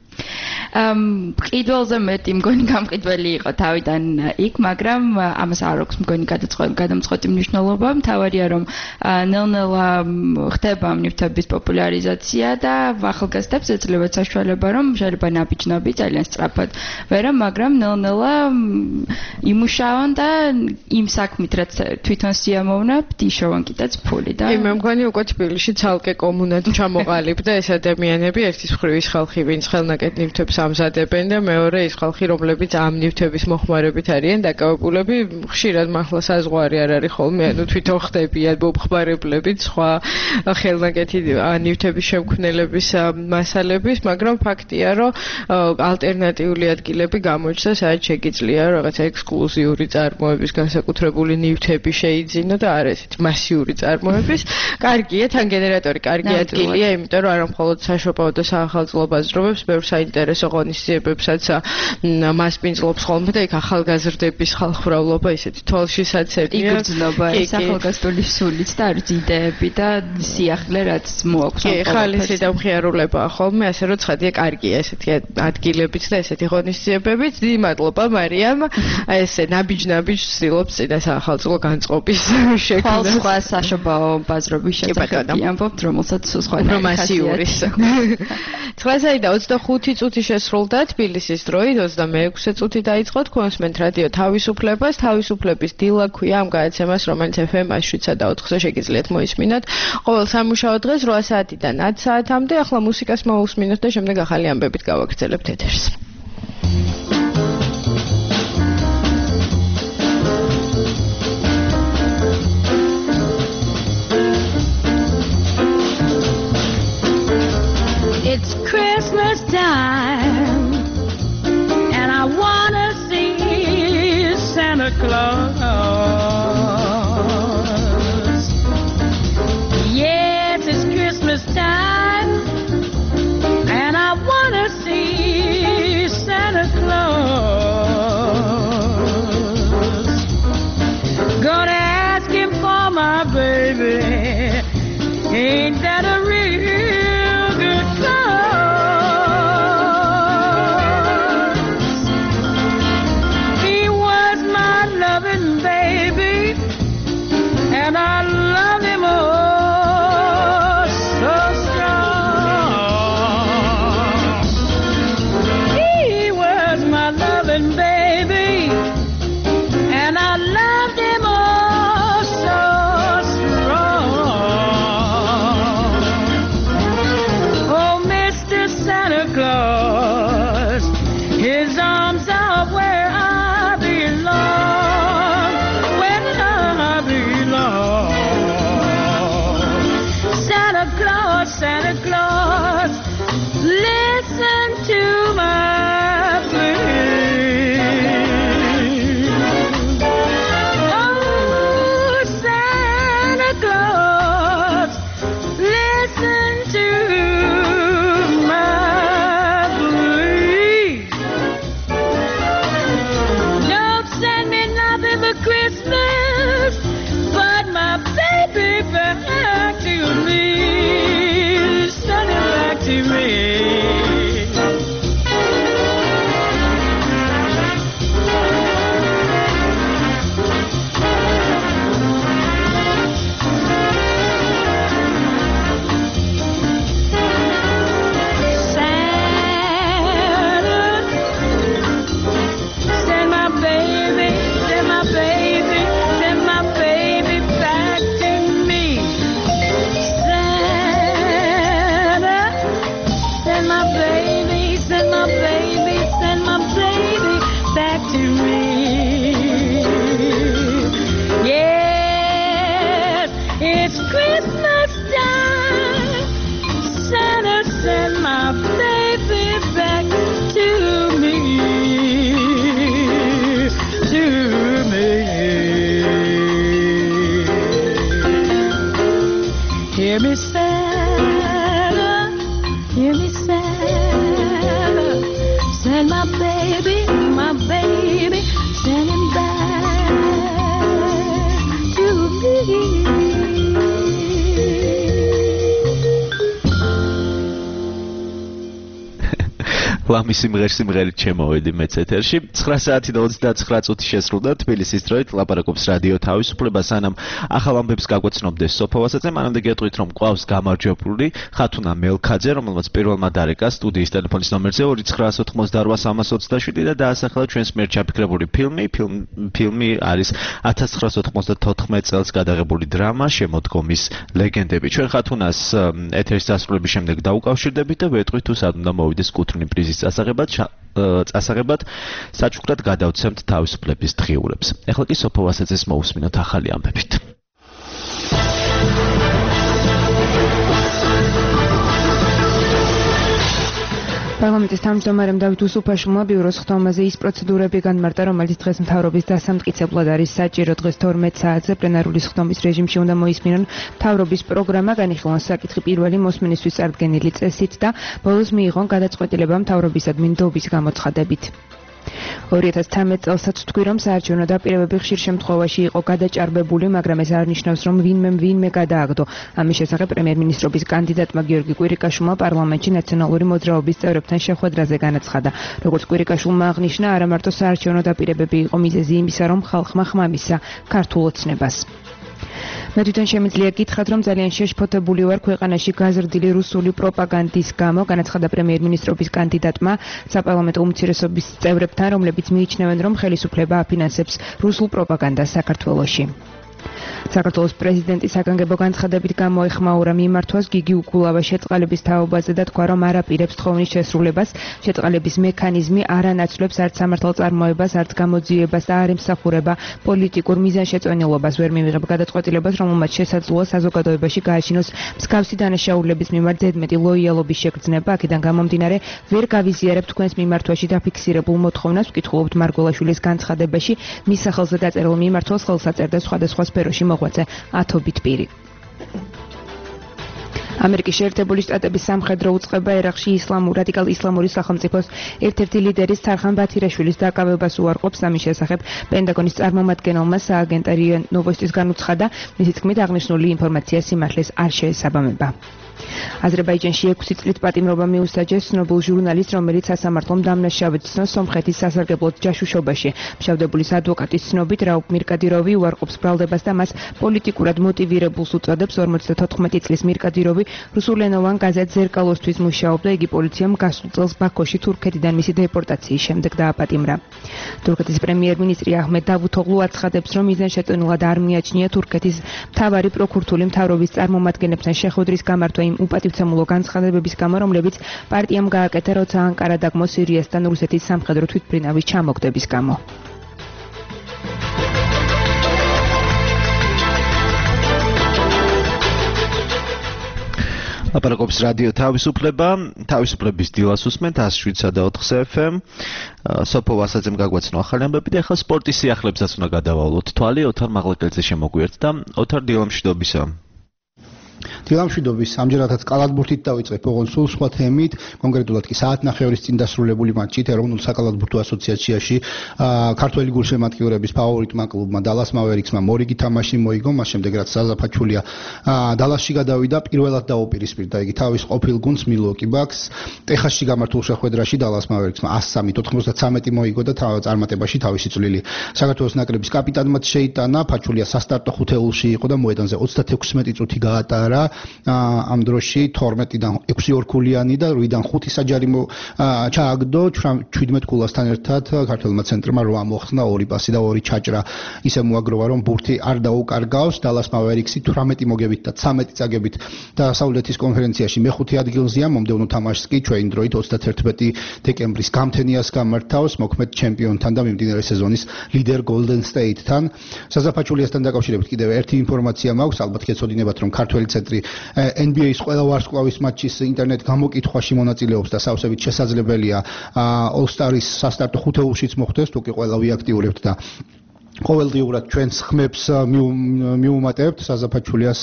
ყიდველზე მეტი მგონი გამყიდველი იყო თავიდან იქ, მაგრამ ამას არ აქვს მგონი გადამწყვეტი მნიშვნელობა. მთავარია რომ ნელ-ნელა ხდება ამ ნივთების პოპულარიზაცია და ახალგაზრდებს ეძლევათ საშუალება, რომ შეიძლება ნაბიჯნაბი ძალიან სწრაფად ვერა, მაგრამ ნელ-ნელა იმუშაონ და იმ საქმით, რაც თვითონ სიამოვნებთ, იშოვონ კიდეც ფული და მე მგონი უკვე თბილისში ცალკე კომუნად ჩამოყალიბდა ეს ადამიანები, ერთის მხრივ ის ხალხი, ვინც ხელნაკეთ ნივთებს ამზადებენ და მეორე ის ხალხი, რომლებიც ამ ნივთების მოხმარებით არიან დაკავებულები, ხშირად მართლა საზღვარი არ არის ხოლმე, ანუ თვითონ ხდებიან მომხმარებლებით სხვა ხელნაკეთი ნივთების შემქმნელების მასალების, მაგრამ ფაქტია, რომ ალტერნატიული ადგილები გამოჩნდა, სადაც შეგიძლია რაღაცა ექსკლუზიური წარმოების განსაკუთრებული ნივთები შეიძინო და არ ესეთ მასიური წარმოების. კარგია, თან გენერატორი კარგი ადგილია, იმიტომ რომ არა მხოლოდ საშობაო და საახალწლო ბაზრობებს, ბევრ საინტერესო ღონისძიებებსაც მასპინძლობს ხოლმე და იქ ახალგაზრდების ხალხმრავლობა ისეთი თვალშისაც ერთია. იგრძნობა ეს ახალგაზრდული სულიც და არის იდეები და სიახლე რაც მოაქვს. კი, ხალისი და მხიარულებაა ხოლმე, ასე რომ ცხადია კარგია ესეთი ადგილებიც და ესეთი ღონისძიებებიც. დიდი მადლობა მარიამ. ესე ნაბიჯ-ნაბიჯ ვცდილობთ წინა საახალწლო განწყობის შექმნა. სხვა საშობაო ბაზრობის შესახებ ამბობთ, რომელსაც სხვა მასიურის. ცხრასი და ოცდახუთი წუთი შესრულდა თბილისის დროით, ოცდამეექვსე წუთი დაიწყო თქვენსმენთ რადიო თავისუფლებას, თავისუფლების დილა ქვია ამ გადაცემას, რომელიც ეფ ემ შვიდსა და ოთხზე შეგიძლიათ მოისმინოთ. ყოველ სამუშაო დღეს რვა საათიდან ათ საათამდე, ახლა მუსიკას მოусმინოთ და შემდეგ ახალი ამბებით გავაგრძელებთ ეთერს. It's Christmas time, and I wanna see Santa Claus. Yes, it's Christmas time, and I wanna see Santa Claus. Gonna ask him for my baby. Ain't that a real and I love him oh so strong. He was my loving baby, and I loved him oh so strong. Oh, Mister Santa Claus, his arms are where I belong. When I belong, Santa Claus, Santa Claus, listen to my plea. Oh, Santa Claus, listen to my plea. Don't send me nothing but Christmas, but my baby back to me, send it back to me. Santa, send my baby, send my baby, send my baby back to me. Santa, send my baby, send my baby, send my baby back to me. Yes, it's Christmas time. Santa, send my baby back to me. To me. Hear me, Santa, hear me, Santa, send my baby, my baby, send him back to me. ლამის სიმღერს სიმღერით შემოვედი მეც ეთერში. ცხრა საათი და ოცდაცხრა წუთი შესრულდა თბილისის დროით, ლაპარაკობს რადიო თავისუფლება, სანამ ახალ ამბებს გაგვეცნობდეს სოფოვასაძე, მანამდე გეტყვით, რომ ყავს გამარჯვებული ხათუნა მელქაძე, რომელმაც პირველმა დარეკა სტუდიის ტელეფონის ნომერზე ორი ცხრაას ოთხმოცდარვა სამას ოცდაშვიდი და დაასახელა ჩვენს მიერ ჩაფიქრებული ფილმი. ფილმი არის ათას ცხრაას ოთხმოცდათოთხმეტ წელს გადაღებული დრამა შემოდგომის ლეგენდები. ჩვენ ხათუნას ეთერის დასრულების შემდეგ დაუკავშირდებით და ვეტყვით, თუ სად უნდა მოვიდეს კუთვნილი პრიზი მიზის წასაღებად წასაღებად საჩუქრად გადავცემთ თავისუფლების დღიურებს. ეხლა კი სოფო ვასაძეს მოусმინოთ ახალი ამბებით. პარლამენტის თავმჯდომარემ დავით უსუფაშვილმა ბიუროს ხდომაზე ის პროცედურები განმარტა, რომელიც დღეს მთავრობის დასამტკიცებლად არის საჭირო. დღეს თორმეტ საათზე პლენარული ხდომის რეჟიმში უნდა მოისმინონ მთავრობის პროგრამა, განიხილონ საკითხი პირველი მოსმენისთვის წარდგენილი წესით და ბოლოს მიიღონ გადაწყვეტილება მთავრობისადმი ნდობის გამოცხადებით. ორი ათას თერთმეტ წელსაც თქვი, რომ საარჩევნო დაპირებები ხშირ შემთხვევაში იყო გადაჭარბებული, მაგრამ ეს არ ნიშნავს, რომ ვინმე ვინმე გადააგდო. ამის შესახებ პრემიერ-მინისტრობის კანდიდატმა გიორგი კვირიკაშვილმა პარლამენტში ნაციონალური მოძრაობის წევრებთან შეხვედრაზე განაცხადა. როგორც კვირიკაშვილმა აღნიშნა, არა მარტო საარჩევნო დაპირებები იყო მიზეზი იმისა, რომ ხალხმა ხმამისცა ქართულ ოცნებას. მე თვითონ შემიძლია გითხრათ, რომ ძალიან შეშფოთებული ვარ ქვეყანაში გაზრდილი რუსული პროპაგანდის გამო, განაცხადა პრემიერ-მინისტრობის კანდიდატმა საპარლამენტო უმცირესობის წევრებთან, რომლებიც მიიჩნევენ, რომ ხელისუფლება აფინანსებს რუსულ პროპაგანდას საქართველოში. საქართველოს პრეზიდენტი საგანგებო განცხადებით გამოეხმაურა მიმართვას გიგი უგულავას შეწყალების თაობაზე და თქვა, რომ არ აპირებს თხოვნის შესრულებას. შეწყალების მექანიზმი არ ანაცვლებს არც სამართალწარმოებას, არც გამოძიებას და არ ემსახურება პოლიტიკურ მიზანშეწონილობას. ვერ მივიღებ გადაწყვეტილებას, რომელმაც შესაძლოა საზოგადოებაში გააჩინოს მსგავსი დანაშაულების მიმართ ზედმეტი ლოიალობის შეგრძნება. აქედან გამომდინარე, ვერ გავიზიარებ თქვენს მიმართვაში დაფიქსირებულ მოთხოვნას, ვკითხულობთ მარგველაშვილის განცხადებაში, მის სახელზე დაწერილ მიმართვას ხელს აწერდა სხვადასხვა სფეროში მოღვაწე ათობით პირი. ამერიკის შეერთებული შტატების სამხედრო უწყება ერაყში ისლამურ რადიკალ ისლამური სახელმწიფოს ერთ-ერთი ლიდერის თარხან ბათირაშვილის დაკავებას უარყოფს. ამის შესახებ პენტაგონის წარმომადგენელმა სააგენტო რია ნოვოსტისგან უცხადა, მისი თქმით აღნიშნული ინფორმაცია სიმართლეს არ შეესაბამება. აზერბაიჯანში ექვსი წლით პატიმრობა მიუსაჯეს ცნობილ ჟურნალისტს, რომელიც სასამართლომ დამნაშავედ ცნოს სომხეთის სასარგებლოდ ჯაშუშობაში. მშავდებულის ადვოკატის ცნობით, რაუფ მირკადიროვი უარყოფს ბრალდებას და მას პოლიტიკურად მოტივირებულს უწოდებს. ორმოცდათოთხმეტი წლის მირკადიროვი რუსულენოვან გაზეთ ზერკალოსთვის მუშაობდა. იგი პოლიციამ გასულ წელს ბაქოში თურქეთიდან მისი დეპორტაციის შემდეგ დააპატიმრა. თურქეთის პრემიერ-მინისტრი აჰმედ დავუთოღლუ აცხადებს, რომ მიზანშეწონილად არ მიაჩნია თურქეთის მთავარი პროკურორული მთავრობის წარმომადგენლებთან შეხვედრის გამართვა იმ უპატივცემულო განცხადებების გამო, რომლებიც პარტიამ გააკეთა, როცა ანკარა დაგმო სირიასთან რუსეთის სამხედრო თვითმფრინავის ჩამოგდების გამო. აპარაკობს რადიო თავისუფლება, თავისუფლების დილას უსმენთ ათას შვიდსა და ოთხზე ეფ ემ. სოფო ვასაძემ გაგვაცნო ახალი ამბები და ახლა სპორტის სიახლებსაც უნდა გადავალოთ თვალი. ოთარ მაღლაკელიძე შემოგვიერთდა და ოთარ დილამშვიდობისა. დილამშვიდობის ამჯერადაც კალათბურთით დავიწყებ ოღონდ სულ სხვა თემით, კონკრეტულად კი საათნახევრის წინ დასრულებული მატჩით ეროვნულ საკალათბურთო ასოციაციაში ქართველი გულშემატკივრების ფავორიტმა კლუბმა დალას მავერიქსმა მორიგი თამაში მოიგო, მას შემდეგ რაც საზაფაჩულია დალასში გადავიდა, პირველად დაუპირისპირდა იგი თავის ყოფილ გუნდს მილვოკი ბაქს. ტეხასში გამართულ შეხვედრაში დალას მავერიქსმა ათს სამი ოთხმოცდათრამეტი მოიგო და წარმატებაში თავისი წვლილი საქართველოს ნაკრების კაპიტანმაც შეიტანა. ფაჩულია სასტარტო ხუთეულში იყო და მოედანზე ოცდათექვსმეტი წუთი გაატარა. ამ დროში თორმეტიდან ექვსი ორქულიანი და რვიდან ხუთი საჯარი ჩააგდო. შვიდმეტ ქულასთან ერთად ქართველმა ცენტრმა რვა მოხსნა, ორი პასი და ორი ჩაჭრა. ისე მოაგროვა, რომ ბურთი არ დაუკარგავს. დალას მავერიქსი თვრამეტი მოგებით და ცამეტი წაგებით დასავლეთის კონფერენციაში მეხუთე ადგილზეა. მომდევნო თამაშს კი ჩვენი დროით ოცდათერთმეტი დეკემბრის გამთენიას გამართავს მოქმედ ჩემპიონთან და მიმდინარე სეზონის ლიდერ Golden State-თან. საზაფაჩულიასთან დაკავშირებით კიდევ ერთი ინფორმაცია მაქვს, ალბათ გეცოდინებათ, რომ ქართველი ცენტრი N B A-ის ყველა ვარსკვლავის მატჩის ინტერნეტ გამოკითხვაში მონაწილეობს და სავსებით შესაძლებელია All-Star-ის სასტარტო ხუთეულშიც მოხდეს, თუ კი ყველა ვიაქტიურებთ და ყოველდღიურად ჩვენს ხმებს მიუმატებთ საზაფაჩულიას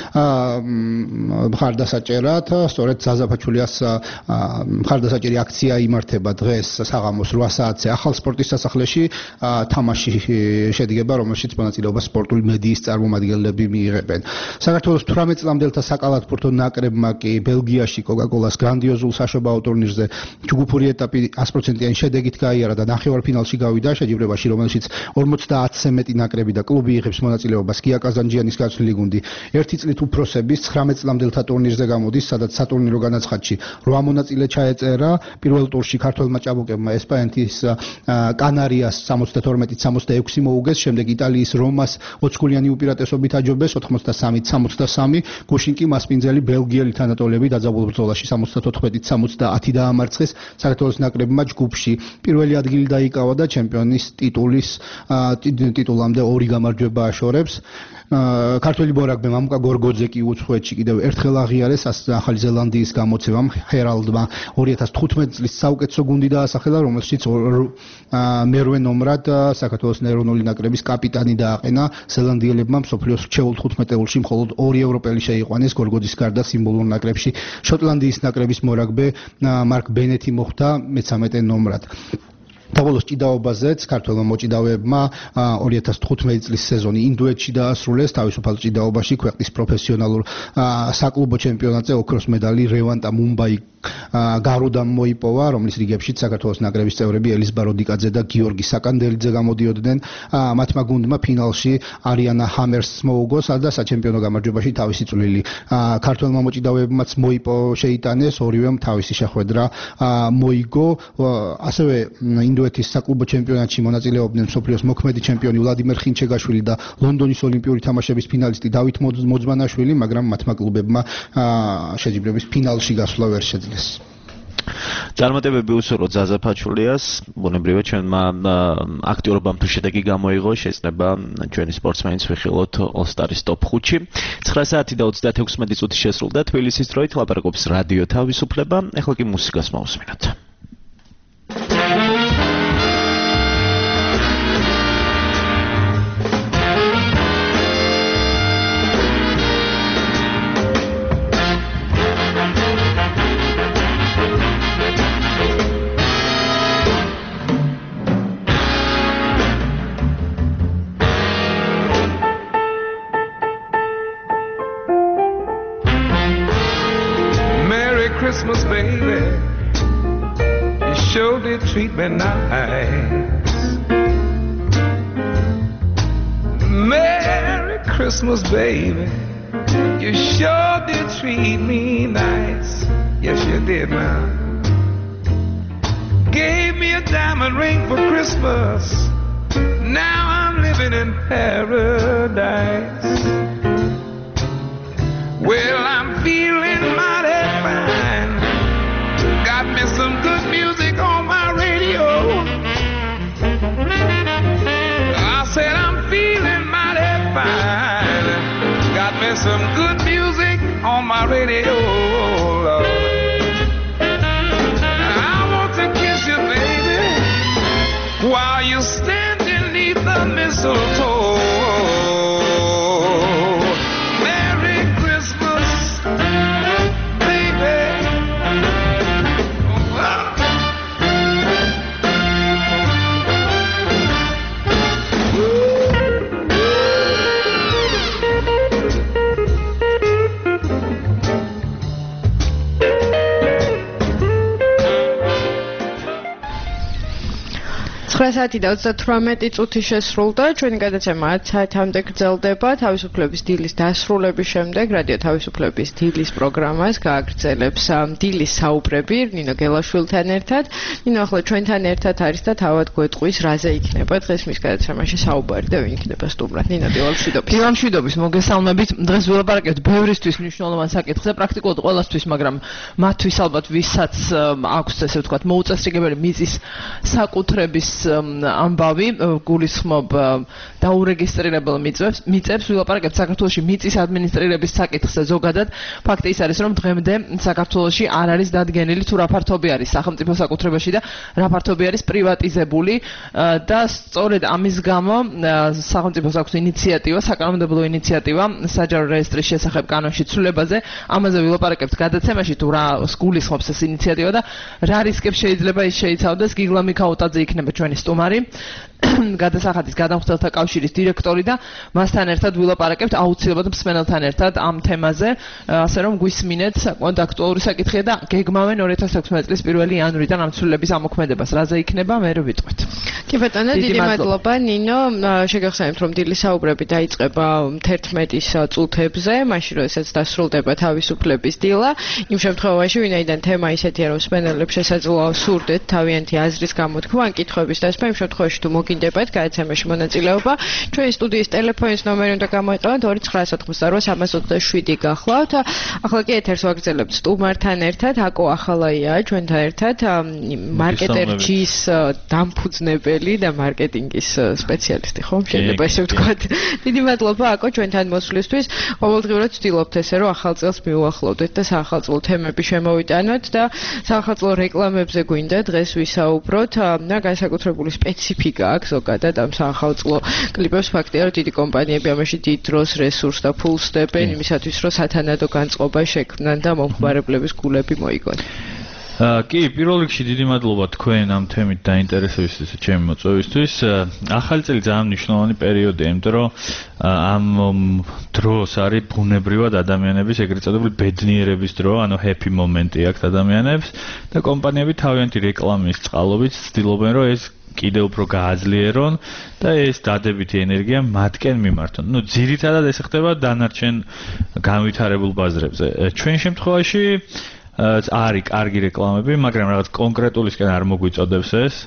მხარდასაჭერად. სწორედ საზაფაჩულიას მხარდასაჭერი აქცია იმართება დღეს საღამოს რვა საათზე ახალ სპორტის სასახლეში. თამაში შედგება, რომელშიც მონაწილეობას სპორტული მედიის წარმომადგენლები მიიღებენ. საქართველოს თვრამეტ წლამდელთა საკალათბურთო ნაკრებმა კი ბელგიაში კოკა-კოლას გრანდიოზულ საშობაო ტურნირზე ჯგუფური ეტაპი ათს პროცენტიანი შედეგით გაიარა და ნახევარფინალში გავიდა შეჯიბრებაში, რომელშიც ორმოცდა ათზე მეტი ნაკრები და კლუბი იღებს მონაწილეობას გია კაზანჯიანის გაცვლილი გუნდი ერთი წლით უფროსების ცხრამეტ წლამდელთა ტურნირზე გამოდის, სადაც სატურნირო განაცხადში რვა მონაწილე ჩაეწერა. პირველ ტურში ქართველმა ჭაბუკებმა ესპანეთის კანარიას სამოცდათორმეტით სამოცდაექვსი მოუგეს, შემდეგ იტალიის რომას ოცი გოლიანი უპირატესობით აჯობეს ოთხმოცდასამით სამოცდასამი, გუშინ კი მასპინძელი ბელგიელი თანატოლები დაძაბულ ბრძოლაში სამოცდათოთხმეტით სამოცდაათი დაამარცხეს. საქართველოს ნაკრებმა ჯგუფში პირველი ადგილი დაიკავა და ჩემპიონის ტიტულის ტიტულამდე ორი გამარჯვება აშორებს. ქართველი ბორაგბე მამუკა გორგოძე კი უცხოეთში კიდევ ერთხელ აღიარეს ახალი ზელანდიის გამოცემამ ჰერალდმა ორი ათას თხუთმეტი წლის საუკეთესო გუნდი დაასახელა, რომელშიც მერვე ნომრად საქართველოს ეროვნული ნაკრების კაპიტანი დააყენა. ზელანდიელებმა მსოფლიოს რჩეულ თხუთმეტეულში მხოლოდ ორი ევროპელი შეიყვანეს, გორგოძის გარდა სიმბოლურ ნაკრებში შოტლანდიის ნაკრების მორაგბე მარკ ბენეთი მოხვდა მეცამეტე ნომრად. დაბოლოს ჭიდაობაზეც ქართველმა მოჭიდავეებმა ორი ათას თხუთმეტი წლის სეზონი ინდოეთში დაასრულეს. თავისუფალ ჭიდაობაში ქვეყნის პროფესიონალურ საკლუბო ჩემპიონატზე ოქროს მედალი რევანტა მუმბაი გარუდამ მოიპოვა, რომლის რიგებშიც საქართველოს ნაკრების წევრები ელის ბაროდიკაძე და გიორგი საკანდელიძე გამოდიოდნენ. მათმა გუნდმა ფინალში არიანა ჰამერსს მოუგო, და საჩემპიონო გამარჯვებაში თავისი წვლილი ქართველმა მოჭიდავეებმაც მოიპო შეიტანეს, ორივემ თავისი შეხვედრა მოიგო. ასევე ინდოეთის საკლუბო ჩემპიონატში მონაწილეობდნენ მსოფლიოს მოქმედი ჩემპიონი ვლადიმერ ხინჩეგაშვილი და ლონდონის ოლიმპიური თამაშების ფინალისტი დავით მოძმანაშვილი, მაგრამ მათმა კლუბებმა შეჯიბრების ფინალში გასვლა ვერ შეძლეს. წარმატებები უსურვოთ ზაზა ფაჩულიას, ბუნებრივად ჩვენმა აქტიურობამ თუ შედეგი გამოიღო, შეიძლება ჩვენი სპორტსმენიც ვიხილოთ All-Stars top ხუთში. ცხრა საათი და ოცდაათექვსმეტი წუთი შესრულდა თბილისის დროით, ლაპარაკობს რადიო თავისუფლება, ახლა კი მუსიკას მოვუსმინოთ. Christmas, baby, you sure did treat me nice. Merry Christmas, baby, you sure did treat me nice. Yes, you did, man. Gave me a diamond ring for Christmas. Now I'm living in paradise. Well, I'm feeling mighty fine. Got me some good music on my radio. I said I'm feeling mighty fine. Got me some good music on my radio, Lord. I want to kiss you, baby, while you're standing neath the mistletoe. ცხრა საათი და ოცდათვრამეტი წუთი შესრულდა. ჩვენი გადაცემა ათ საათამდე გრძელდება. თავისუფლების დილის დასრულების შემდეგ რადიო თავისუფლების დილის პროგრამას გააგრძელებს დილის საუბრები ნინო გელაშვილთან ერთად. ნინო ახლა ჩვენთან ერთად არის და თავად გვეტყვის რაზე იქნება დღეს მის გადაცემაში საუბარი და ვინ იქნება სტუმრად. ნინო დილამშვიდობის. დილამშვიდობის, მოგესალმებით. დღეს ვილაპარაკებთ ბევრისთვის მნიშვნელოვან საკითხზე, პრაქტიკულად ყველასთვის, მაგრამ მათთვის ალბათ ვისაც აქვს ესე ვთქვათ მოუწესრიგებელი მიწის საკუთრების ამბავი, გულისხმობ დაურეგისტრირებელ მიწებს, მიწებს ვილაპარაკებთ საქართველოში მიწის ადმინისტრირების საკითხზე ზოგადად. ფაქტი ის არის, რომ დღემდე საქართველოში არ არის დადგენილი თუ რა ფართობი არის სახელმწიფო საკუთრებაში და რა ფართობი არის პრივატიზებული და სწორედ ამის გამო სახელმწიფოს აქვს ინიციატივა, საკანონმდებლო ინიციატივა საჯარო რეესტრის შესახებ კანონში ცვლილებაზე. ამაზე ვილაპარაკებთ გადაცემაში თუ რა გულისხმობს ეს ინიციატივა და რა რისკებს შეიძლება ის შეიცავდეს. გიგლა მიქაუტაძე იქნება ჩვენი სტუმარი, გადასახადის გადამხდელთა კავშირის დირექტორი და მასთან ერთად ვილაპარაკებთ აუცილებლად მსმენელთან ერთად ამ თემაზე, ასე რომ გვისმინეთ საკმაოდ აქტუალური საკითხია და გეგმავენ ორი ათას ექვსმეტი წლის პირველი იანვრიდან ამ ცვლილების ამოქმედებას. რაზე იქნება, მე რო ვიტყვით. კი ბატონო, დიდი მადლობა ნინო. შეგახსენებთ, რომ დილის საუბრები დაიწყება თერთმეტის წუთებზე, მაშინ როდესაც დასრულდება თავისუფლების დილა. იმ შემთხვევაში, ვინაიდან თემა ისეთია, რომ მსმენელებს შესაძლოა სურდეთ თავიანთი აზრის გამოთქმა, ან კითხვების დასმა, იმ შემთხვევაში თუ მოგინდებათ გადაცემაში მონაწილეობა, ჩვენი სტუდიის ტელეფონის ნომერი უნდა გამოიყენოთ ორი ცხრა ოთხმოცდარვა სამას ოცდაშვიდი გახლავთ. ახლა კი ეთერს ვაგრძელებთ სტუმართან ერთად, აკო ახალაია ჩვენთან ერთად, მარკეტერჯის დამფუძნებელი და მარკეტინგის სპეციალისტი, ხო? შეიძლება ესე ვთქვათ. დიდი მადლობა აკო ჩვენთან მოსვლისთვის. ყოველდღიურად ვცდილობთ ესე, რომ ახალ წელს მიუახლოვდეთ და საახალწლო თემები შემოვიტანოთ და საახალწლო რეკლამებზე გვინდა დღეს ვისაუბროთ. და განსაკუთრებული სპეციფიკა აქვს ზოგადად ამ საახალწლო კლიპებს. ფაქტია, რომ დიდი კომპანიები ამაში დიდ დროს, რესურსს და ფულს დებენ იმისათვის, რომ სათანადო განწყობა შექმნან და მომხმარებლების გულები მოიგონ. კი, პირველ რიგში დიდი მადლობა თქვენ ამ თემით დაინტერესებისთვის და ჩემი მოწვევისთვის. ახალი წელი ძალიან მნიშვნელოვანი პერიოდია, იმიტომ რომ ამ დროს არის ბუნებრივად ადამიანების ეგრეთ წოდებული ბედნიერების დრო, ანუ happy moment-ი აქვს ადამიანებს და კომპანიები თავიანთი რეკლამის წყალობით ცდილობენ, რომ ეს კიდევ უფრო გააძლიერონ და ეს დადებითი ენერგია მათკენ მიმართონ. ნუ ძირითადად ეს ხდება დანარჩენ განვითარებულ ბაზრებზე. ჩვენ შემთხვევაში არის კარგი რეკლამები, მაგრამ რაღაც კონკრეტულისკენ არ მოგვიწოდებს ეს.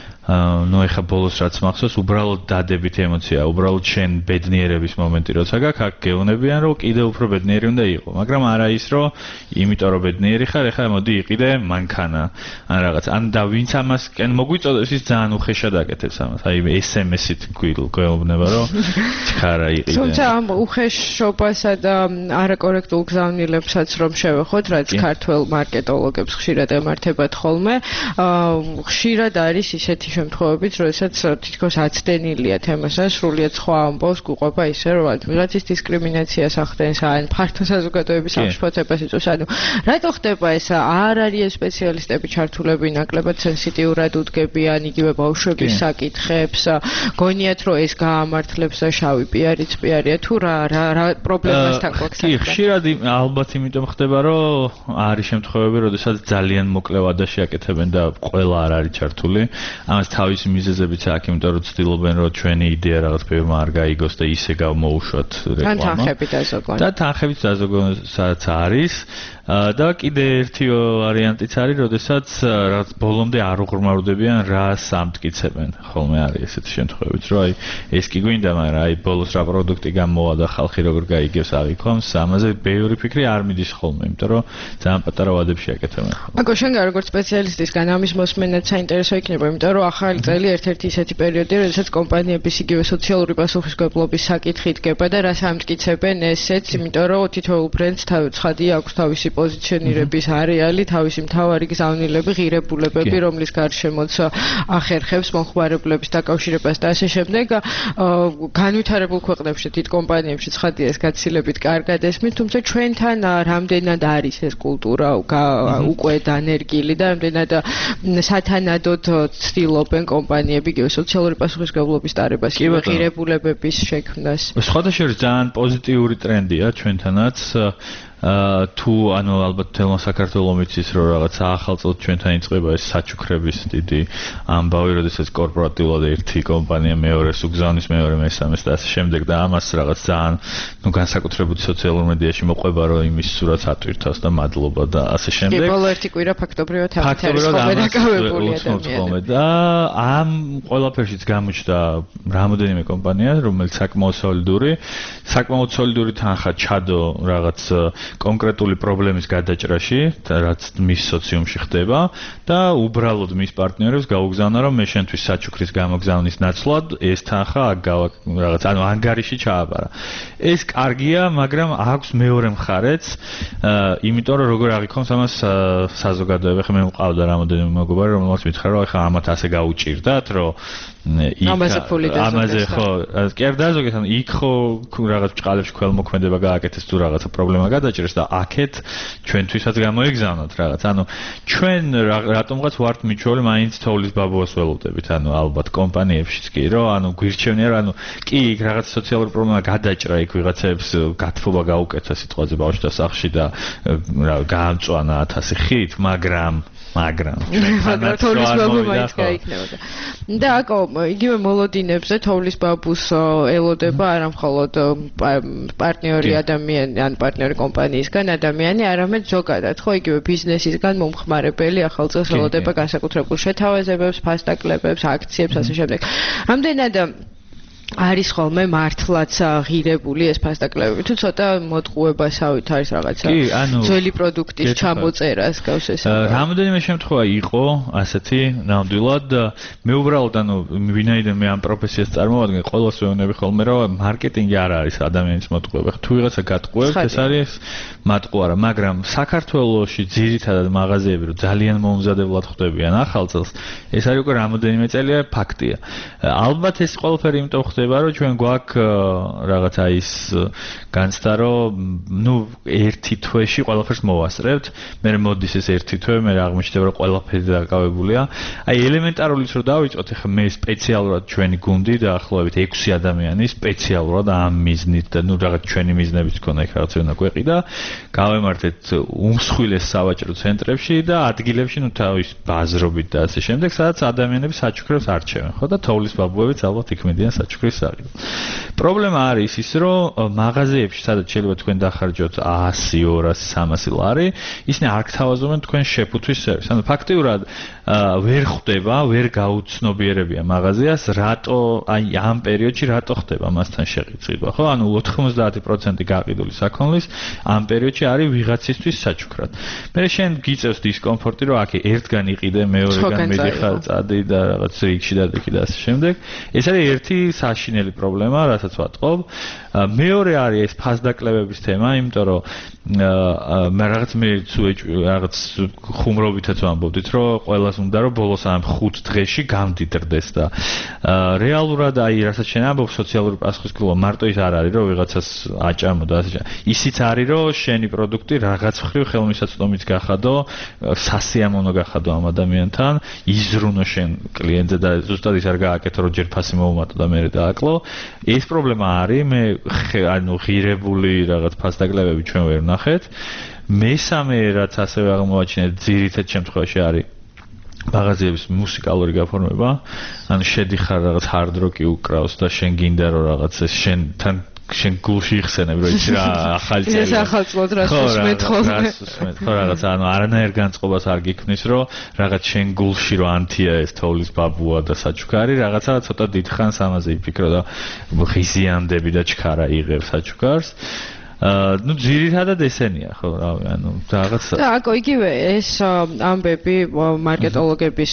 ნუ ეხა ბოლოს რაც მახსოვს, უბრალოდ დადებითი ემოცია, უბრალოდ შენ ბედნიერების მომენტი როცა გაქვს, აქ გეუბნებიან, რომ კიდევ უფრო ბედნიერი უნდა იყო, მაგრამ არა ის, რომ იმიტომ რომ ბედნიერი ხარ, ეხა მოდი იყიდე მანქანა ან რაღაც. ან და ვინც ამასკენ მოგვიწოდებს, ის ძალიან უხეშად აკეთებს ამას. აი ეს ემ ეს-ით გვეუბნება, რომ ხარა იყიდე. თუმცა ამ უხეშობასა და არაკორექტულ გზავნილებსაც რომ შევეხოთ, რაც ქართველ მარკეტოლოგებს ხშირად ემართებათ ხოლმე, ხშირად არის ისეთი შემთხვევებით, როდესაც თითქოს აცდენილია თემასთან, სრულიად სხვა ამბავს გვყვება ისე, რომ რაღაც ის დისკრიმინაციას ახდენს, ან ფართო საზოგადოების აღშფოთებას იწვევს. ანუ რატო ხდება ეს? არ არის სპეციალისტები ჩართულები, ნაკლებად სენსიტიურად უდგებიან იგივე ბავშვების საკითხებს. გონიათ, რომ ეს გაამართლებს და შავი პიარიც პიარია თუ რა რა პრობლემასთან გვაქვს? კი, ხშირად ალბათ იმიტომ ხდება, რომ არის შემთხვევები, როდესაც ძალიან მოკლე ვადაში აკეთებენ და ყველა არ არის ჩართული. ამას თავისი მიზეზებიც აქვს, იმიტომ რომ ცდილობენ, რომ ჩვენი იდეა რაღაც ბევრმა არ გაიგოს და ისე გამოუშვათ რეკლამა. თან თანხებით დაზოგონ. და თანხებით დაზოგონსაც არის. და კიდე ერთი ვარიანტიც არის, როდესაც რაღაც ბოლომდე არ უღრმავდებიან რა სამტკიცებენ. ხოლმე არის ესეთი შემთხვევები, რომ აი ეს კი გვინდა, მაგრამ აი ბოლოს რა პროდუქტი გამოვა და ხალხი როგორ გაიგებს აღიქონს, ამაზე ბევრი ფიქრი არ მიდის ხოლმე, იმიტომ რომ ძალიან პატარა ვადებში აკეთებენ. აკო შენგან როგორც სპეციალისტისგან ამის მოსმენაც საინტერესო იქნება, იმიტომ რომ ახალი წელი ერთ-ერთი ისეთი პერიოდია, როდესაც კომპანიების იგივე სოციალური პასუხისმგებლობის საკითხი იდგება და რა სამტკიცებენ ესეც, იმიტომ რომ თითოეულ ბრენდს ცხადია აქვს თავისი პოზიციონირების არეალი, თავისი მთავარი გზავნილები, ღირებულებები, რომლის გარშემოც ახერხებს მომხმარებლების დაკავშირებას და ასე შემდეგ. განვითარებულ ქვეყნებში, დიდ კომპანიებში ცხადია ეს გაცილებით კარგად ესმის, თუმცა ჩვენთან რამდენად არის ეს კულტურა უკვე დანერგილი და რამდენად სათანადოდ ცდილობენ კომპანიები იგივე სოციალური პასუხისმგებლობის დარებას, იგივე ღირებულებების შექმნას. სხვადასხვა ძალიან პოზიტიური ტრენდია ჩვენთანაც. თუ ანუ ალბათ თელმა საქართველოს მიცის რომ რაღაც ახალწლად ჩვენთან იწყება ეს საჩუქრების დიდი ამბავი, როდესაც კორპორატიულად ერთი კომპანია მეორეს უგზავნის, მეორე მესამეს და ასე შემდეგ და ამას რაღაც ძალიან ნუ განსაკუთრებით სოციალურ მედიაში მოყვება, რომ იმის სურათს ატვირთავს და მადლობა და ასე შემდეგ. კი, ბოლო ერთი კვირა ფაქტობრივად ამით არის ხოლმე დაკავებული ადამიანები. და ამ ყველაფერშიც გამოჩნდა რამოდენიმე კომპანია, რომელიც საკმაოდ სოლიდური, საკმაოდ სოლიდური თანხა ჩადო რაღაც კონკრეტული პრობლემის გადაჭრაში, რაც მის სოციუმში ხდება და უბრალოდ მის პარტნიორებს გაუგზავნა, რომ მე შენთვის საჩუქრის გამოგზავნის ნაცვლად ეს თანხა რაღაც ანუ ანგარიში ჩააბარა. ეს კარგია, მაგრამ აქვს მეორე მხარეც, იმიტომ რომ როგორ აღიქონს ამას საზოგადოება. ხე მე მყავდა რამოდენიმე მეგობარი, რომელსაც მითხრა, რომ ეხლა ამათ ასე გაუჭირდათ, რომ ამაზე ფული დაზოგეს. ამაზე ხო, კი არ დაზოგეს, ანუ იქ ხო რაღაც ბჭყალებში ქველმოქმედება გააკეთეს თუ რაღაცა პრობლემა გადაჭრეს და აქეთ ჩვენთვისაც გამოიგზავნოთ რაღაც. ანუ ჩვენ რატომღაც ვართ მიჩვეული, მაინც თოვლის ბაბუას ველოდებით, ანუ ალბათ კომპანიებშიც კი, რომ ანუ გვირჩევნია, რომ ანუ კი იქ რაღაც სოციალური პრობლემა გადაჭრა, იქ ვიღაცებს გათბობა გაუკეთა სიტყვაზე ბავშვთა სახლში და რა გაამწვანა ათასი ხით, მაგრამ მაგრამ მაგრამ თოვლის ბაბუ მაინც გაიქნებოდა. და აკო იგივე მოლოდინებზე თოვლის ბაბუს ელოდება არა მხოლოდ პარტნიორი ადამიანი ან პარტნიორი კომპანიისგან ადამიანი, არამედ ზოგადად, ხო, იგივე ბიზნესისგან მომხმარებელი ახალ წელს ელოდება განსაკუთრებულ შეთავაზებებს, ფასტაკლებებს, აქციებს, ასე შემდეგ. ამდენად არის ხოლმე მართლაც ღირებული ეს ფასტაკლებები თუ ცოტა მოტყუებასავით არის რაღაცა ძველი პროდუქტის ჩამოწერას გავს ეს რამოდენიმე შემთხვევა იყო ასეთი ნამდვილად მე უბრალოდ ანუ ვინაიდან მე ამ პროფესიას წარმოვადგენ ყოველს ვეუბნები ხოლმე რომ მარკეტინგი არ არის ადამიანის მოტყუება თუ ვიღაცა გატყუებს ეს არის მატყუარა მაგრამ საქართველოში ძირითადად მაღაზიები რომ ძალიან მომზადებლად ხდებიან ახალ წელს ეს არის უკვე რამოდენიმე წელია ფაქტია ალბათ ეს ყველაფერი იმიტომ ხდება რომ ჩვენ გვაქვს რაღაცა ის განცდა რომ ნუ ერთი თვეში ყველაფერს მოვასწრებთ მე მოდის ეს ერთი თვე მე აღმოჩნდება რომ ყველაფერი დაკავებულია აი ელემენტარულიც რომ დავიწყოთ ახლა მე სპეციალურად ჩვენი გუნდი დაახლოებით ექვსი ადამიანი სპეციალურად ამ მიზნით და ნუ რაღაც ჩვენი მიზნებით ქონა იქ რაღაცა უნდა გვეყიდა გავემართეთ უმსხვილეს სავაჭრო ცენტრებში და ადგილებში ნუ თავის ბაზრობით და ასე შემდეგ სადაც ადამიანები საჩუქრებს არჩევენ ხო და თოვლის ბაბუებიც ალბათ იქმედიან საჩუქრის საგიო პრობლემა არის ის რომ მაღაზიებში სადაც შეიძლება თქვენ დახარჯოთ ასი, ორასი, სამასი ლარი ისინი არ გთავაზობენ თქვენ შეფუთვის სერვისს ანუ ფაქტიურად ვერ ხდება ვერ გაუცნობიერებია მაღაზიას რატო აი ამ პერიოდში რატო ხდება მასთან შეყიდვა ხო ანუ ოთხმოცდაათი პროცენტი გაყიდული საქონლის ამ პერიოდში არის ვიღაცისთვის საჩუქრად მე შენ გიწევს დისკომფორტი რომ აქ ერთგან იყიდე მეორეგან მიდიხარ წადი და რაღაც რიგში დადექი და ასე შემდეგ ეს არის ერთი საშინელი პრობლემა რასაც ვატყობ მეორე არის ეს ფასდაკლებების თემა იმიტომ რომ მე რაღაც მე რაღაც ხუმრობითაც ვამბობდით რომ ყველას უნდა რომ ბოლოს ამ ხუთ დღეში გამდიდრდეს და რეალურად აი რასაც შენ ამბობ სოციალური პასუხისმგებლობა მარტო ის არ არის რომ ვიღაცას აჭამო და ასე ისიც არის რომ შენი პროდუქტი რაღაც მხრივ ხელმისაწვდომიც გახადო სასიამოვნო გახადო ამ ადამიანთან იზრუნო შენ კლიენტზე და ზუსტად ის არ გააკეთო რომ ჯერ ფასი მოუმატო და მე დააკლო ეს პრობლემა არის მე ანუ ღირებული რაღაც ფასდაკლებები ჩვენ ვერ ნახეთ მესამე რაც ასევე აღმოაჩინეთ ძირითად შემთხვევაში არის მაღაზიების მუსიკალური გაფორმება ანუ შედიხარ რაღაც hard rock-ი უკრავს და შენ გინდა რომ რაღაც ეს შენთან შენ გულში იხსენებ რომ იცი რა ახალი წელი ეს ახალწლად რას უსმენთ ხოლმე რას უსმენთ ხო რაღაც ანუ არანაირ განწყობას არ გიქმნის რომ რაღაც შენ გულში რომ ანთია ეს თოვლის ბაბუა და საჩუქარი რაღაცა ცოტა დიდხანს ამაზე იფიქრო და ღიზიანდები და ჩქარა იღებს საჩუქარს აა ნუ ძირითადად ესენია ხო რავი ანუ რაღაც და აკო იგივე ეს ამბები მარკეტოლოგების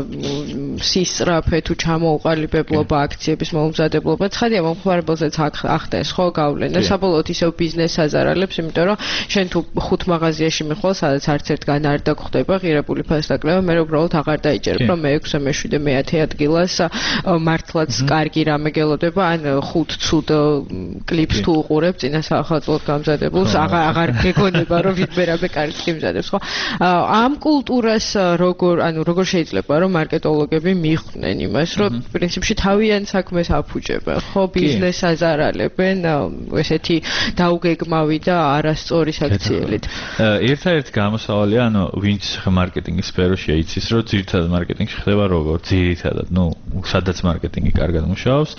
სისწრაფე თუ ჩამოუყალიბებლობა აქციების მომზადებლობა ცხადია მომხმარებელზეც ახდენს ხო გავლენა საბოლოოდ ისევ ბიზნესს აზარალებს იმიტომ რომ შენ თუ ხუთ მაღაზიაში მიხვალ სადაც არც ერთგან არ დაგხვდება ღირებული ფასდაკლება მე უბრალოდ აღარ დაიჭერებ რომ მე ექვსე მე შვიდე მე ათე ადგილას მართლაც კარგი რამე გელოდება ან ხუთ ცუდ კლიპს თუ უყურებ წინა საახალწლო გამზადებულს აღარ აღარ გეგონება რომ ვიდმე კარგს იმზადებს ხო ამ კულტურას როგორ ანუ როგორ შეიძლება რომ მარკეტოლოგები მიხვდნენ იმას რომ პრინციპში თავიანთ საქმეს აფუჭებენ ხო ბიზნესს აზარალებენ ესეთი დაუგეგმავი და არასწორი საქციელით ერთადერთი გამოსავალია ანუ ვინც მარკეტინგის სფეროშია იცის რომ ძირითადად მარკეტინგი ხდება როგორ ძირითადად ნუ სადაც მარკეტინგი კარგად მუშაობს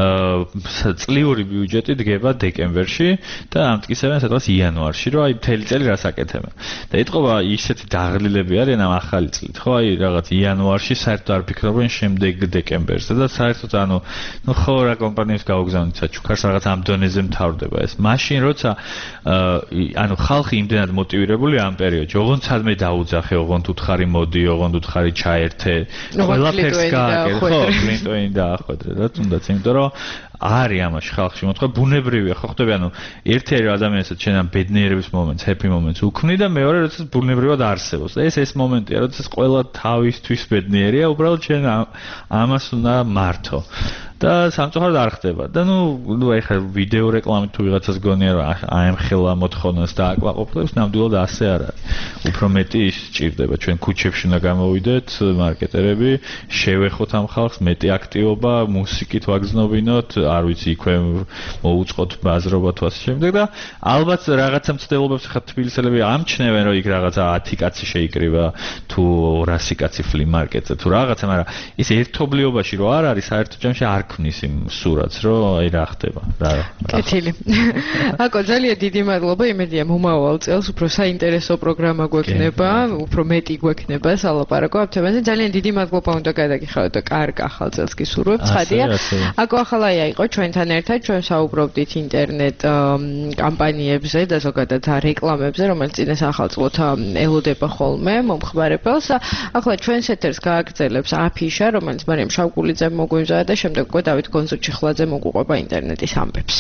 წლიური ბიუჯეტი დგება დეკემბერში და ამტკიცებენ სადღაც იანვარში რომ აი მთელი წელი რას აკეთებენ და ეთყობა ისეთი დაღლილები არიან ამ ახალი წლით ხო აი რაღაც იანვარში საერთოდ არ ფიქრობენ შემდეგ დეკემბერზე და საერთოდ ანუ ნუ ხო რა კომპანიებს გაუგზავნით საჩუქარს რაღაც ამ დონეზე მთავრდება ეს მაშინ როცა ანუ ხალხი იმდენად მოტივირებულია ამ პერიოდში ოღონდ სადმე დაუძახე ოღონდ უთხარი მოდი ოღონდ უთხარი ჩაერთე ყველაფერს გააკეთე ხო კლინტოინი დაახვედრე რა თუნდაც იმიტომ რომ არის ამაში ხალხში მოთხრა ბუნებრივია ხო ხტები ანუ ერთი არის ადამიანსაც შენ ამ ბედნიერების მომენტს ჰეპი მომენტს უქმნი და მეორე როდესაც ბუნებრივად არსებობს და ეს ეს მომენტია როდესაც ყველა თავისთვის ბედნიერია უბრალოდ შენ ამას უნდა მართო და სამწუხაროდ არ ხდება. და ნუ ნუ ეხლა ვიდეო რეკლამით თუ ვიღაცას გონია რომ აემხელა მოთხოვნას და აკმაყოფილებს, ნამდვილად ასე არ არის. უფრო მეტი ის სჭირდება. ჩვენ ქუჩებში უნდა გამოვიდეთ, მარკეტერები, შევეხოთ ამ ხალხს, მეტი აქტივობა, მუსიკით ვაგზნობინოთ, არ ვიცი, იქვე მოუწყოთ ბაზრობა თუ ასე შემდეგ და ალბათ რაღაცა მცდელობებს ხა თბილისელები ამჩნევენ, რომ იქ რაღაცა ათი კაცი შეიკრიბა თუ ორასი კაცი ფლიმარკეტზე თუ რაღაცა, მაგრამ ის ერთობლიობაში რო არ არის, საერთო ჯამში არ ქმნის იმ სურათს, რომ აი რა ხდება. რა. კეთილი. აკო ძალიან დიდი მადლობა, იმედია მომავალ წელს უფრო საინტერესო პროგრამა გვექნება, უფრო მეტი გვექნება სალაპარაკო ამ თემაზე. ძალიან დიდი მადლობა უნდა გადაგიხადოთ და კარგ ახალ წელს გისურვებთ. ცხადია. აკო ახალაია იყო ჩვენთან ერთად, ჩვენ საუბრობდით ინტერნეტ კამპანიებზე და ზოგადად რეკლამებზე, რომელიც წინა სახელმწიფოთა ელოდება ხოლმე მომხმარებელს. ახლა ჩვენს ეთერს გააგრძელებს აფიშა, რომელიც მარიამ შავგულიძემ მოგვიმზადა და შემდეგ უკვე დავით გონზუჩიხლაძე მოგუყვება ინტერნეტის ამბებს.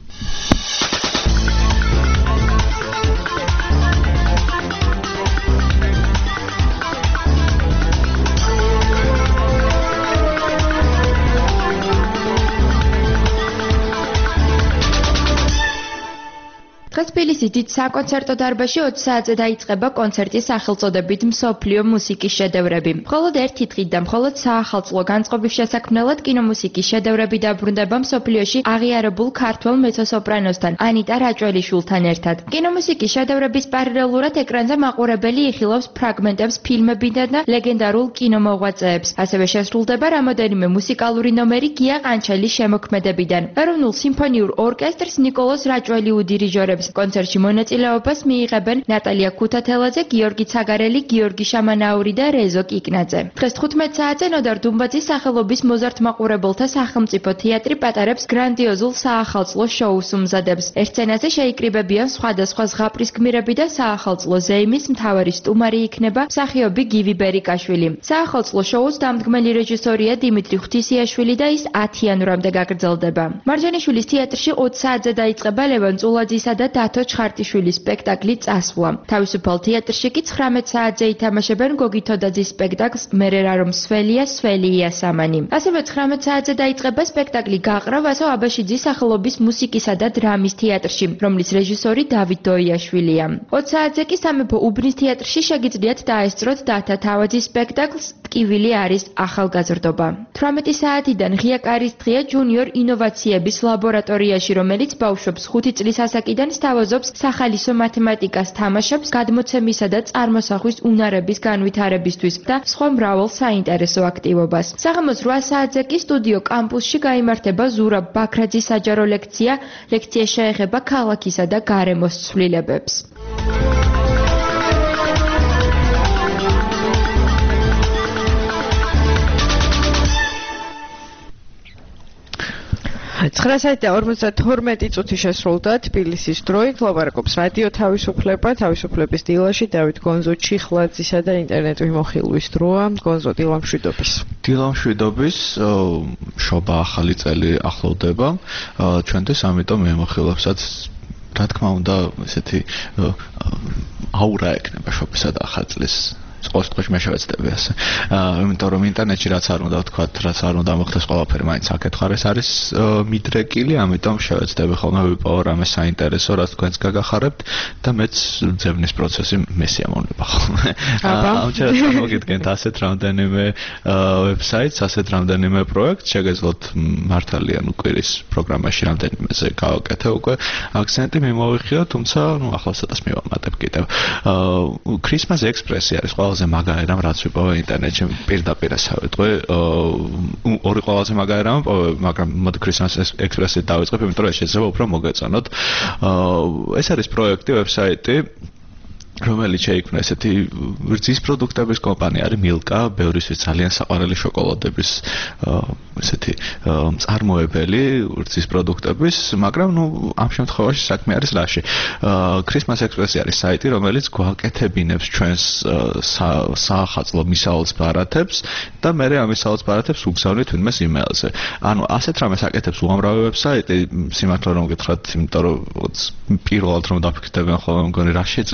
დღეს თბილისის დიდ საკონცერტო დარბაზში ოცი საათზე დაიწყება კონცერტი სახელწოდებით მსოფლიო მუსიკის შედევრები. მხოლოდ ერთი დღით და მხოლოდ საახალწლო განწყობის შესაქმნელად კინომუსიკის შედევრები დაბრუნდება მსოფლიოში აღიარებულ ქართველ მეცო-სოპრანოსთან ანიტა რაჭველიშვილთან ერთად. კინომუსიკის შედევრების პარალელურად ეკრანზე მაყურებელი იხილავს ფრაგმენტებს ფილმებიდან და ლეგენდარულ კინომოღვაწეებს. ასევე შესრულდება რამოდენიმე მუსიკალური ნომერი გია ყანჩელის შემოქმედებიდან. ეროვნულ სიმფონიურ ორკესტრს ნიკოლოზ რაჭველი უდირიჟორებს. კონცერტში მონაწილეობას მიიღებენ ნატალია ქუთათელაძე, გიორგი ცაგარელი, გიორგი შამანაური და რეზო კიკნაძე. დღეს თხუთმეტ საათზე ნოდარ დუმბაძის სახელობის მოზარდ მაყურებელთა სახელმწიფო თეატრი პატარებს გრანდიოზულ საახალწლო შოუს უმზადებს. ერთ სცენაზე შეიკრიბებიან სხვადასხვა ზღაპრის გმირები და საახალწლო ზეიმის მთავარი სტუმარი იქნება მსახიობი გივი ბერიკაშვილი. საახალწლო შოუს დამდგმელი რეჟისორია დიმიტრი ღვთისიაშვილი და ის ათი იანვრამდე გაგრძელდება. მარჯანიშვილის თეატრში ოცი საათზე დაიწყება ლევან წულაძისა და დათო ჩხარტიშვილის სპექტაკლი წასვლა. თავისუფალ თეატრში კი ცხრამეტ საათზე ითამაშებენ გოგი თოდაძის სპექტაკლს მერე რა რომ სველია, სველია სამანი. ასევე ცხრამეტ საათზე დაიწყება სპექტაკლი გაყრა ვასო აბაშიძის სახელობის მუსიკისა და დრამის თეატრში, რომლის რეჟისორი დავით დოიაშვილია. ოცი საათზე კი სამეფო უბნის თეატრში შეგიძლიათ დაესწროთ დათა თავაძის სპექტაკლს ტკივილი არის ახალგაზრდობა. თვრამეტი საათიდან ღია კარის დღეა ჯუნიორ ინოვაციების ლაბორატორიაში, რომელიც ბავშვებს ხუთი წლის ასაკიდან სთავაზობს სახალისო მათემატიკას, თამაშობს გადმოცემისა და წარმოსახვის უნარების განვითარებისთვის და სხვა მრავალ საინტერესო აქტივობას. საღამოს რვა საათზე კი სტუდიო კამპუსში გაიმართება ზურაბ ბაქრაძის საჯარო ლექცია. ლექცია შეეხება ქალაქისა და გარემოს ცვლილებებს. ცხრა საათი და ორმოცდათორმეტი წუთი შესრულდა თბილისის დროით. ლაპარაკობს რადიო თავისუფლება, თავისუფლების დილაში დავით გონზუჩიხლაძისა და ინტერნეტ მიმოხილვის დროა. გონზო, დილამშვიდობის. დილამშვიდობის, შობა ახალი წელი ახლოვდება. ჩვენთვის ამიტომ მიმოხილვებსაც რა თქმა უნდა, ესეთი აურა ექნება შობისა და ახალ წლის. ყოველ შემთხვევაში მე შევეცდები ასე. იმიტომ რომ ინტერნეტში რაც არ უნდა ვთქვა, რაც არ უნდა მოხდეს, ყველაფერი მაინც აკეთხარ, ეს არის მიდრეკილი, ამიტომ შევეცდები ხოლმე ვიპოვო რამე საინტერესო, რაც თქვენს გაგახარებთ და მეც ძებნის პროცესი მესიამოვნება ხოლმე. ამჩერად წარმოგიდგენთ ასეთ რამდენიმე ვებსაიტს, ასეთ რამდენიმე პროექტს, შეგეძლოთ მართალია ნუ კვირის პროგრამაში რამდენიმეზე გავაკეთე უკვე აქცენტი მიმოვიხილე, თუმცა ნუ ახლა ცოტას მივამატებ კიდევ. Christmas Express არის ყველაზე მაგარი რამ რაც ვიპოვე ინტერნეტში პირდაპირ ასე ვიტყვი. ორი ყველაზე მაგარი რამ, მაგრამ მოდი Christmas Express-ით დავიწყებ, იმიტომ რომ შეიძლება უფრო მოგეწონოთ. ეს არის პროექტი, ვებსაიტი, რომელიც შეიქმნა ესეთი რძის პროდუქტების კომპანია არის Milka, ბევრისთვის ძალიან საყვარელი შოკოლადების ესეთი მწარმოებელი რძის პროდუქტების, მაგრამ ნუ ამ შემთხვევაში საქმე არის რაში. Christmas Express არის საიტი, რომელიც გვაკეთებინებს ჩვენს საახალწლო მისავალს ბარათებს და მე ამ მისავალს ბარათებს უგზავნით ვინმეს იმეილზე. ანუ ასეთ რამეს აკეთებს უამრავი ვებსაიტი, სიმართლე რომ გითხრათ, იმიტომ რომ პირველად რომ დაფიქრდებიან ხოლმე მგონი რა შეიძლება გავაკეთო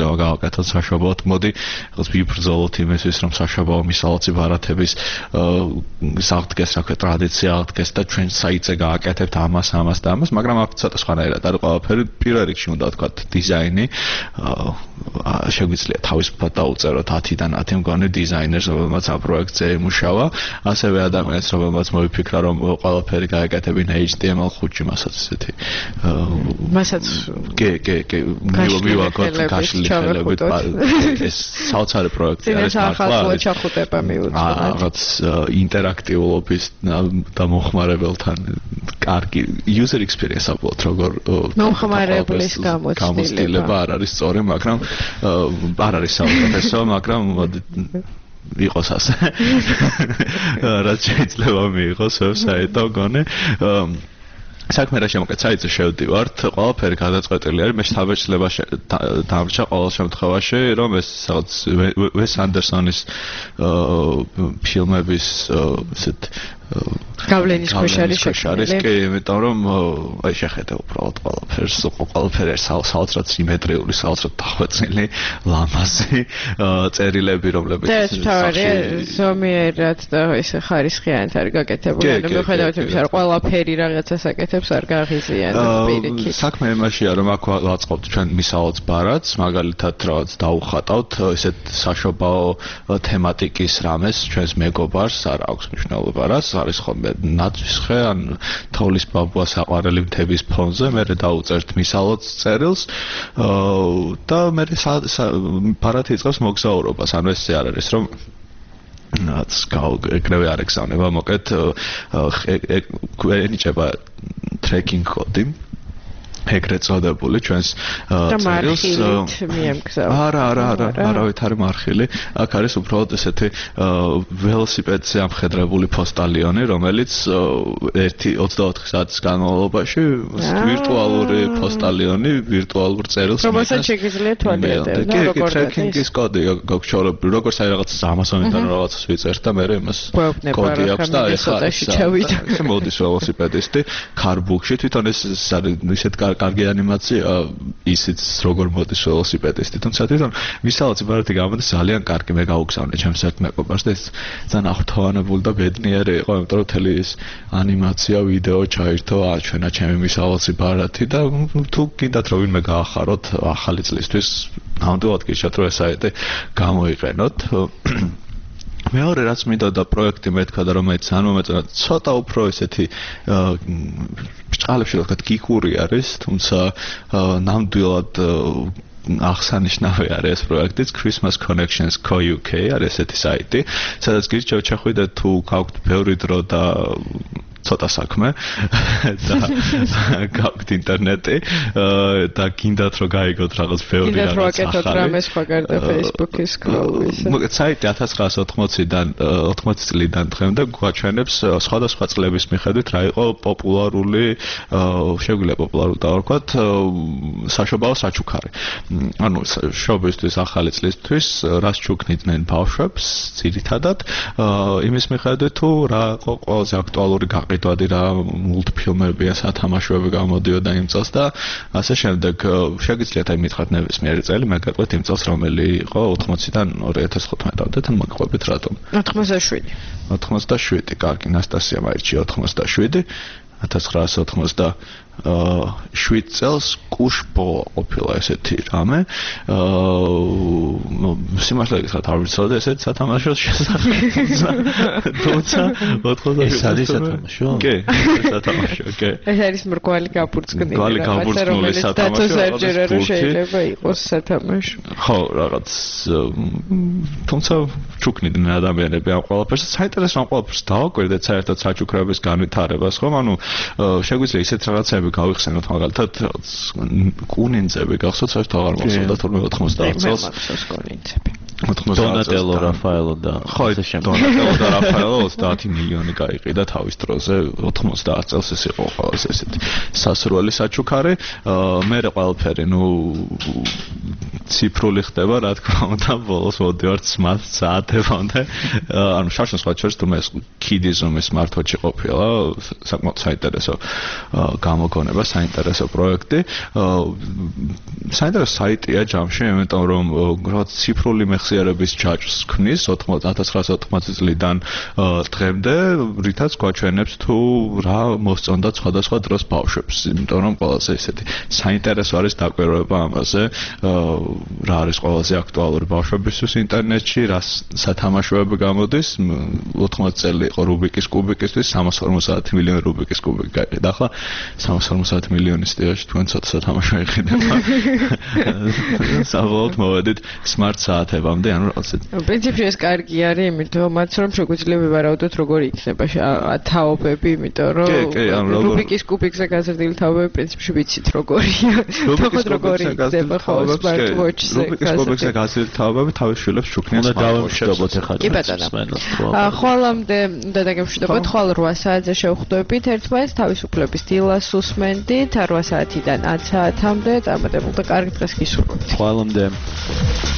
ერთად საშობაოდ მოდი რაღაც ვიბრძოლოთ იმისთვის რომ საშობაო მისალოცი ბარათების აღდგეს რა ქვია ტრადიცია აღდგეს და ჩვენ საიტზე გააკეთებთ ამას ამას და ამას მაგრამ აქ ცოტა სხვანაირად არის ყველაფერი პირველ რიგში უნდა ვთქვათ დიზაინი შეგვიძლია თავისუფლად დაუწეროთ ათიდან ათი მგონი დიზაინერს რომელმაც ამ პროექტზე ემუშავა ასევე ადამიანს რომელმაც მოიფიქრა რომ ყველაფერი გააკეთებინა H T M L ხუთში მასაც ესეთი მასაც კი კი კი მივაკოთ გაშლილი ხელებით ეს საოცარი პროექტია ეს ახალ ჩახუტება მიუძღვნა რაღაც ინტერაქტიულობის და მოხმარებელთან კარგი user experience აბლოთ როგორ მოხმარებლის გამოცდილება არ არის სწორი მაგრამ არ არის საუკეთესო მაგრამ იყოს ასე რაც შეიძლება მიიღოს ვებსაიტო გონე საქმე რა შემოკეთ საიტზე შევდივართ ყველაფერი გადაწყვეტილი არის მე შთაბეჭდილება დამრჩა ყოველ შემთხვევაში რომ ეს რაღაც ვეს ანდერსონის ფილმების ესეთ გავლენის ქვეშ არის შექმნილი კი იმიტომ რომ აი შეხედე უბრალოდ ყველაფერს ყველაფერი არის საოცრად სიმეტრიული საოცრად დახვეწილი ლამაზი წერილები რომლებიც ეს თავარია ზომიერად და ესე ხარისხიანად არის გაკეთებული ანუ მიუხედავად იმისა რომ ყველაფერი რაღაცას აკეთებს არ გაღიზიანებს პირიქით საქმე იმაშია რომ აქ ვაწყობთ ჩვენ მისალოც ბარათს მაგალითად რაღაც დაუხატავთ ესეთ საშობაო თემატიკის რამეს ჩვენს მეგობარს არ აქვს მნიშვნელობა რას არის ხოლმე ნაცვის ხე ან თოვლის ბაბუა საყვარელი მთების ფონზე მე დაუწერთ მისალოც წერილს და მე ბარათი იწყებს მოგზაურობას ანუ ესე არ არის რომ რაც ეგრევე არ ეგზავნება მოკეთ ენიჭება ტრეკინგ კოდი ეგრეთ წოდებული ჩვენს წერილს არა არა არა არავით არ მარხილი აქ არის უბრალოდ ესეთი ველოსიპედზე ამხედრებული პოსტალიონი რომელიც ერთი ოცდაოთხი საათის განმავლობაში ვირტუალური პოსტალიონი ვირტუალურ წერილს რომელსაც შეგიძლია თვალიადევნო როგორ ტრეკინგის კოდი გოგჩორებული როგორც აი რაღაც ამაზონიდან რაღაცას ვიწერთ და მე იმას კოდი აქვს და ეხლა ეს მოდის ველოსიპედისტი კარბუქში თვითონ ეს ისეთ კარგი ანიმაცია ისიც როგორ მოდის ველოსიპედისტი თუმცა თვითონ მისალოცი ბარათი გამოდის ძალიან კარგი მე გავუგზავნე ჩემს ერთ მეგობარს და ეს ძალიან აღთოვანებული და ბედნიერი იყო იმიტომ რომ მთელი ეს ანიმაცია ვიდეო ჩაირთო აჩვენა ჩემი მისალოცი ბარათი და თუ გინდათ რომ ვინმე გაახაროთ ახალი წლისთვის ნამდვილად გიშათ რომ ეს საიტი გამოიყენოთ მეორე რაც მინდოდა პროექტი მეთქვა და რომელიც ძალიან მომეწონა ცოტა უფრო ესეთი ბრჭყალებში ვთქვათ გიგური არის თუმცა ნამდვილად აღსანიშნავი არის ეს პროექტიც Christmas Connections co U K არის ესეთი საიტი სადაც გირჩევთ შეხვიდეთ თუ გაქვთ ბევრი დრო და ცოტა საქმე და გაქვთ ინტერნეტი და გინდათ რომ გაიგოთ რაღაც ბევრი რაღაც ახალი. გინდათ რომ აკეთოთ რამე სხვა გარდა Facebook-ის scroll-ის. მოგეთ საიტი ათას ცხრაასი ოთხმოციდან ოთხმოცი წლიდან დღემდე გვაჩვენებს სხვადასხვა წლების მიხედვით რა იყო პოპულარული შეგვიძლია პოპულარული დავარქვათ საშობაო საჩუქარი. ანუ შობისთვის ახალი წლისთვის რას ჩუქნიდნენ ბავშვებს ძირითადად იმის მიხედვით თუ რა ყველაზე აქტუალური ყიდვადი რა მულტფილმებია სათამაშოები გამოდიოდა იმ წელს და ასე შემდეგ შეგიძლიათ აი მითხრათ ნებისმიერი წელი მე გაყვეთ იმ წელს რომელი იყო ოთხმოციდან ორი ათას თხუთმეტამდე თან მოგყვებით რატომ ოთხმოცდაშვიდი ოთხმოცდაშვიდი კარგი ნასტასია მაირჩია ოთხმოცდაშვიდი ათას ცხრაასი ოთხმოცდაშვიდ წელს კუშბო ყოფილა ესეთი რამე აა სიმართლე გითხრათ არ ვიცოდი ესეთ სათამაშოს შესახებ თუმცა ოთხმოცდაშვიდი ეს არის სათამაშო კი სათამაშო კი ეს არის მრგვალი გაბურწკნილი მრგვალი გაბურწკნილი სათამაშო საერთოდ შეიძლება იყოს სათამაშო ხო რაღაც თუმცა ჩუქნიდნენ ადამიანები ამ ყველაფერს საინტერესო ამ ყველაფერს დავაკვირდეთ საერთოდ საჩუქრების განვითარებას ხომ ანუ შეგვიძლია ისეთ რაღაცები გავიხსენოთ მაგალითად კუნინძები გახსოვთ საერთოდ აღარ მახსოვდა თორმეტ ოთხმოცდაათ წელს დონატელო რაფაელო და ხო დონატელო და რაფაელო ოცდაათი მილიონი გაიყიდა თავის დროზე ოთხმოცდაათ წელს ეს იყო ყველაზე ესეთი სასურველი საჩუქარი მე ყველაფერი ნუ ციფრული ხდება, რა თქმა უნდა, ბოლოს მოდივართ smart საათებამდე. ანუ შარშან სხვა შორის თუ მე ქიდიზმის მართვაში ყოფილა, საკმაოდ საინტერესო გამოგონება, საინტერესო პროექტი. საინტერესო საიტია ჯამში, იმიტომ რომ რაღაც ციფრული მეხსიერების ჯაჭვს ქმნის ათას ცხრაასოთხმოცი წლიდან დღემდე, რითაც გვაჩვენებს თუ რა მოსწონდა სხვადასხვა დროს ბავშვებს, იმიტომ რომ ყველაზე ისეთი საინტერესო არის დაკვირვება ამაზე, რა არის ყველაზე აქტუალური ბავშვებისთვის ინტერნეტში, რა სათამაშოები გამოდის, ოთხმოცი წელი იყო რუბიკის კუბიკისთვის, სამას ორმოცდაათი მილიონი რუბიკის კუბიკი გაიყიდა. ახლა სამას ორმოცდაათი მილიონის სტილში თქვენ ცოტა სათამაშო იყიდება. საბოლოოდ მოვედით smart საათებამდე, ანუ რაღაცა. პრინციპში ეს კარგი არის, იმიტომ რომ მათ რომ შეგვიძლია ვივარაუდოთ როგორი იქნება თაობები, იმიტომ რომ რუბიკის კუბიკზე გაზრდილი თაობები პრინციპში ვიცით როგორია. რუბიკის როგორი იქნება ხო smart watch-ზე. რუბიკის კუბიკზე გაზრდილი თაობები თავის შვილებს შუქნიან დავამშვიდობოთ ახლა. კი ბატონო. ხოლმე უნდა დაგემშვიდობოთ, ხვალ რვა საათზე შევხვდებით ერთმანეთს თავისუფლების დილას უსმენდით რვა საათიდან ათ საათამდე. წარმატებულ და კარგ დღეს გისურვებთ. ხვალამდე.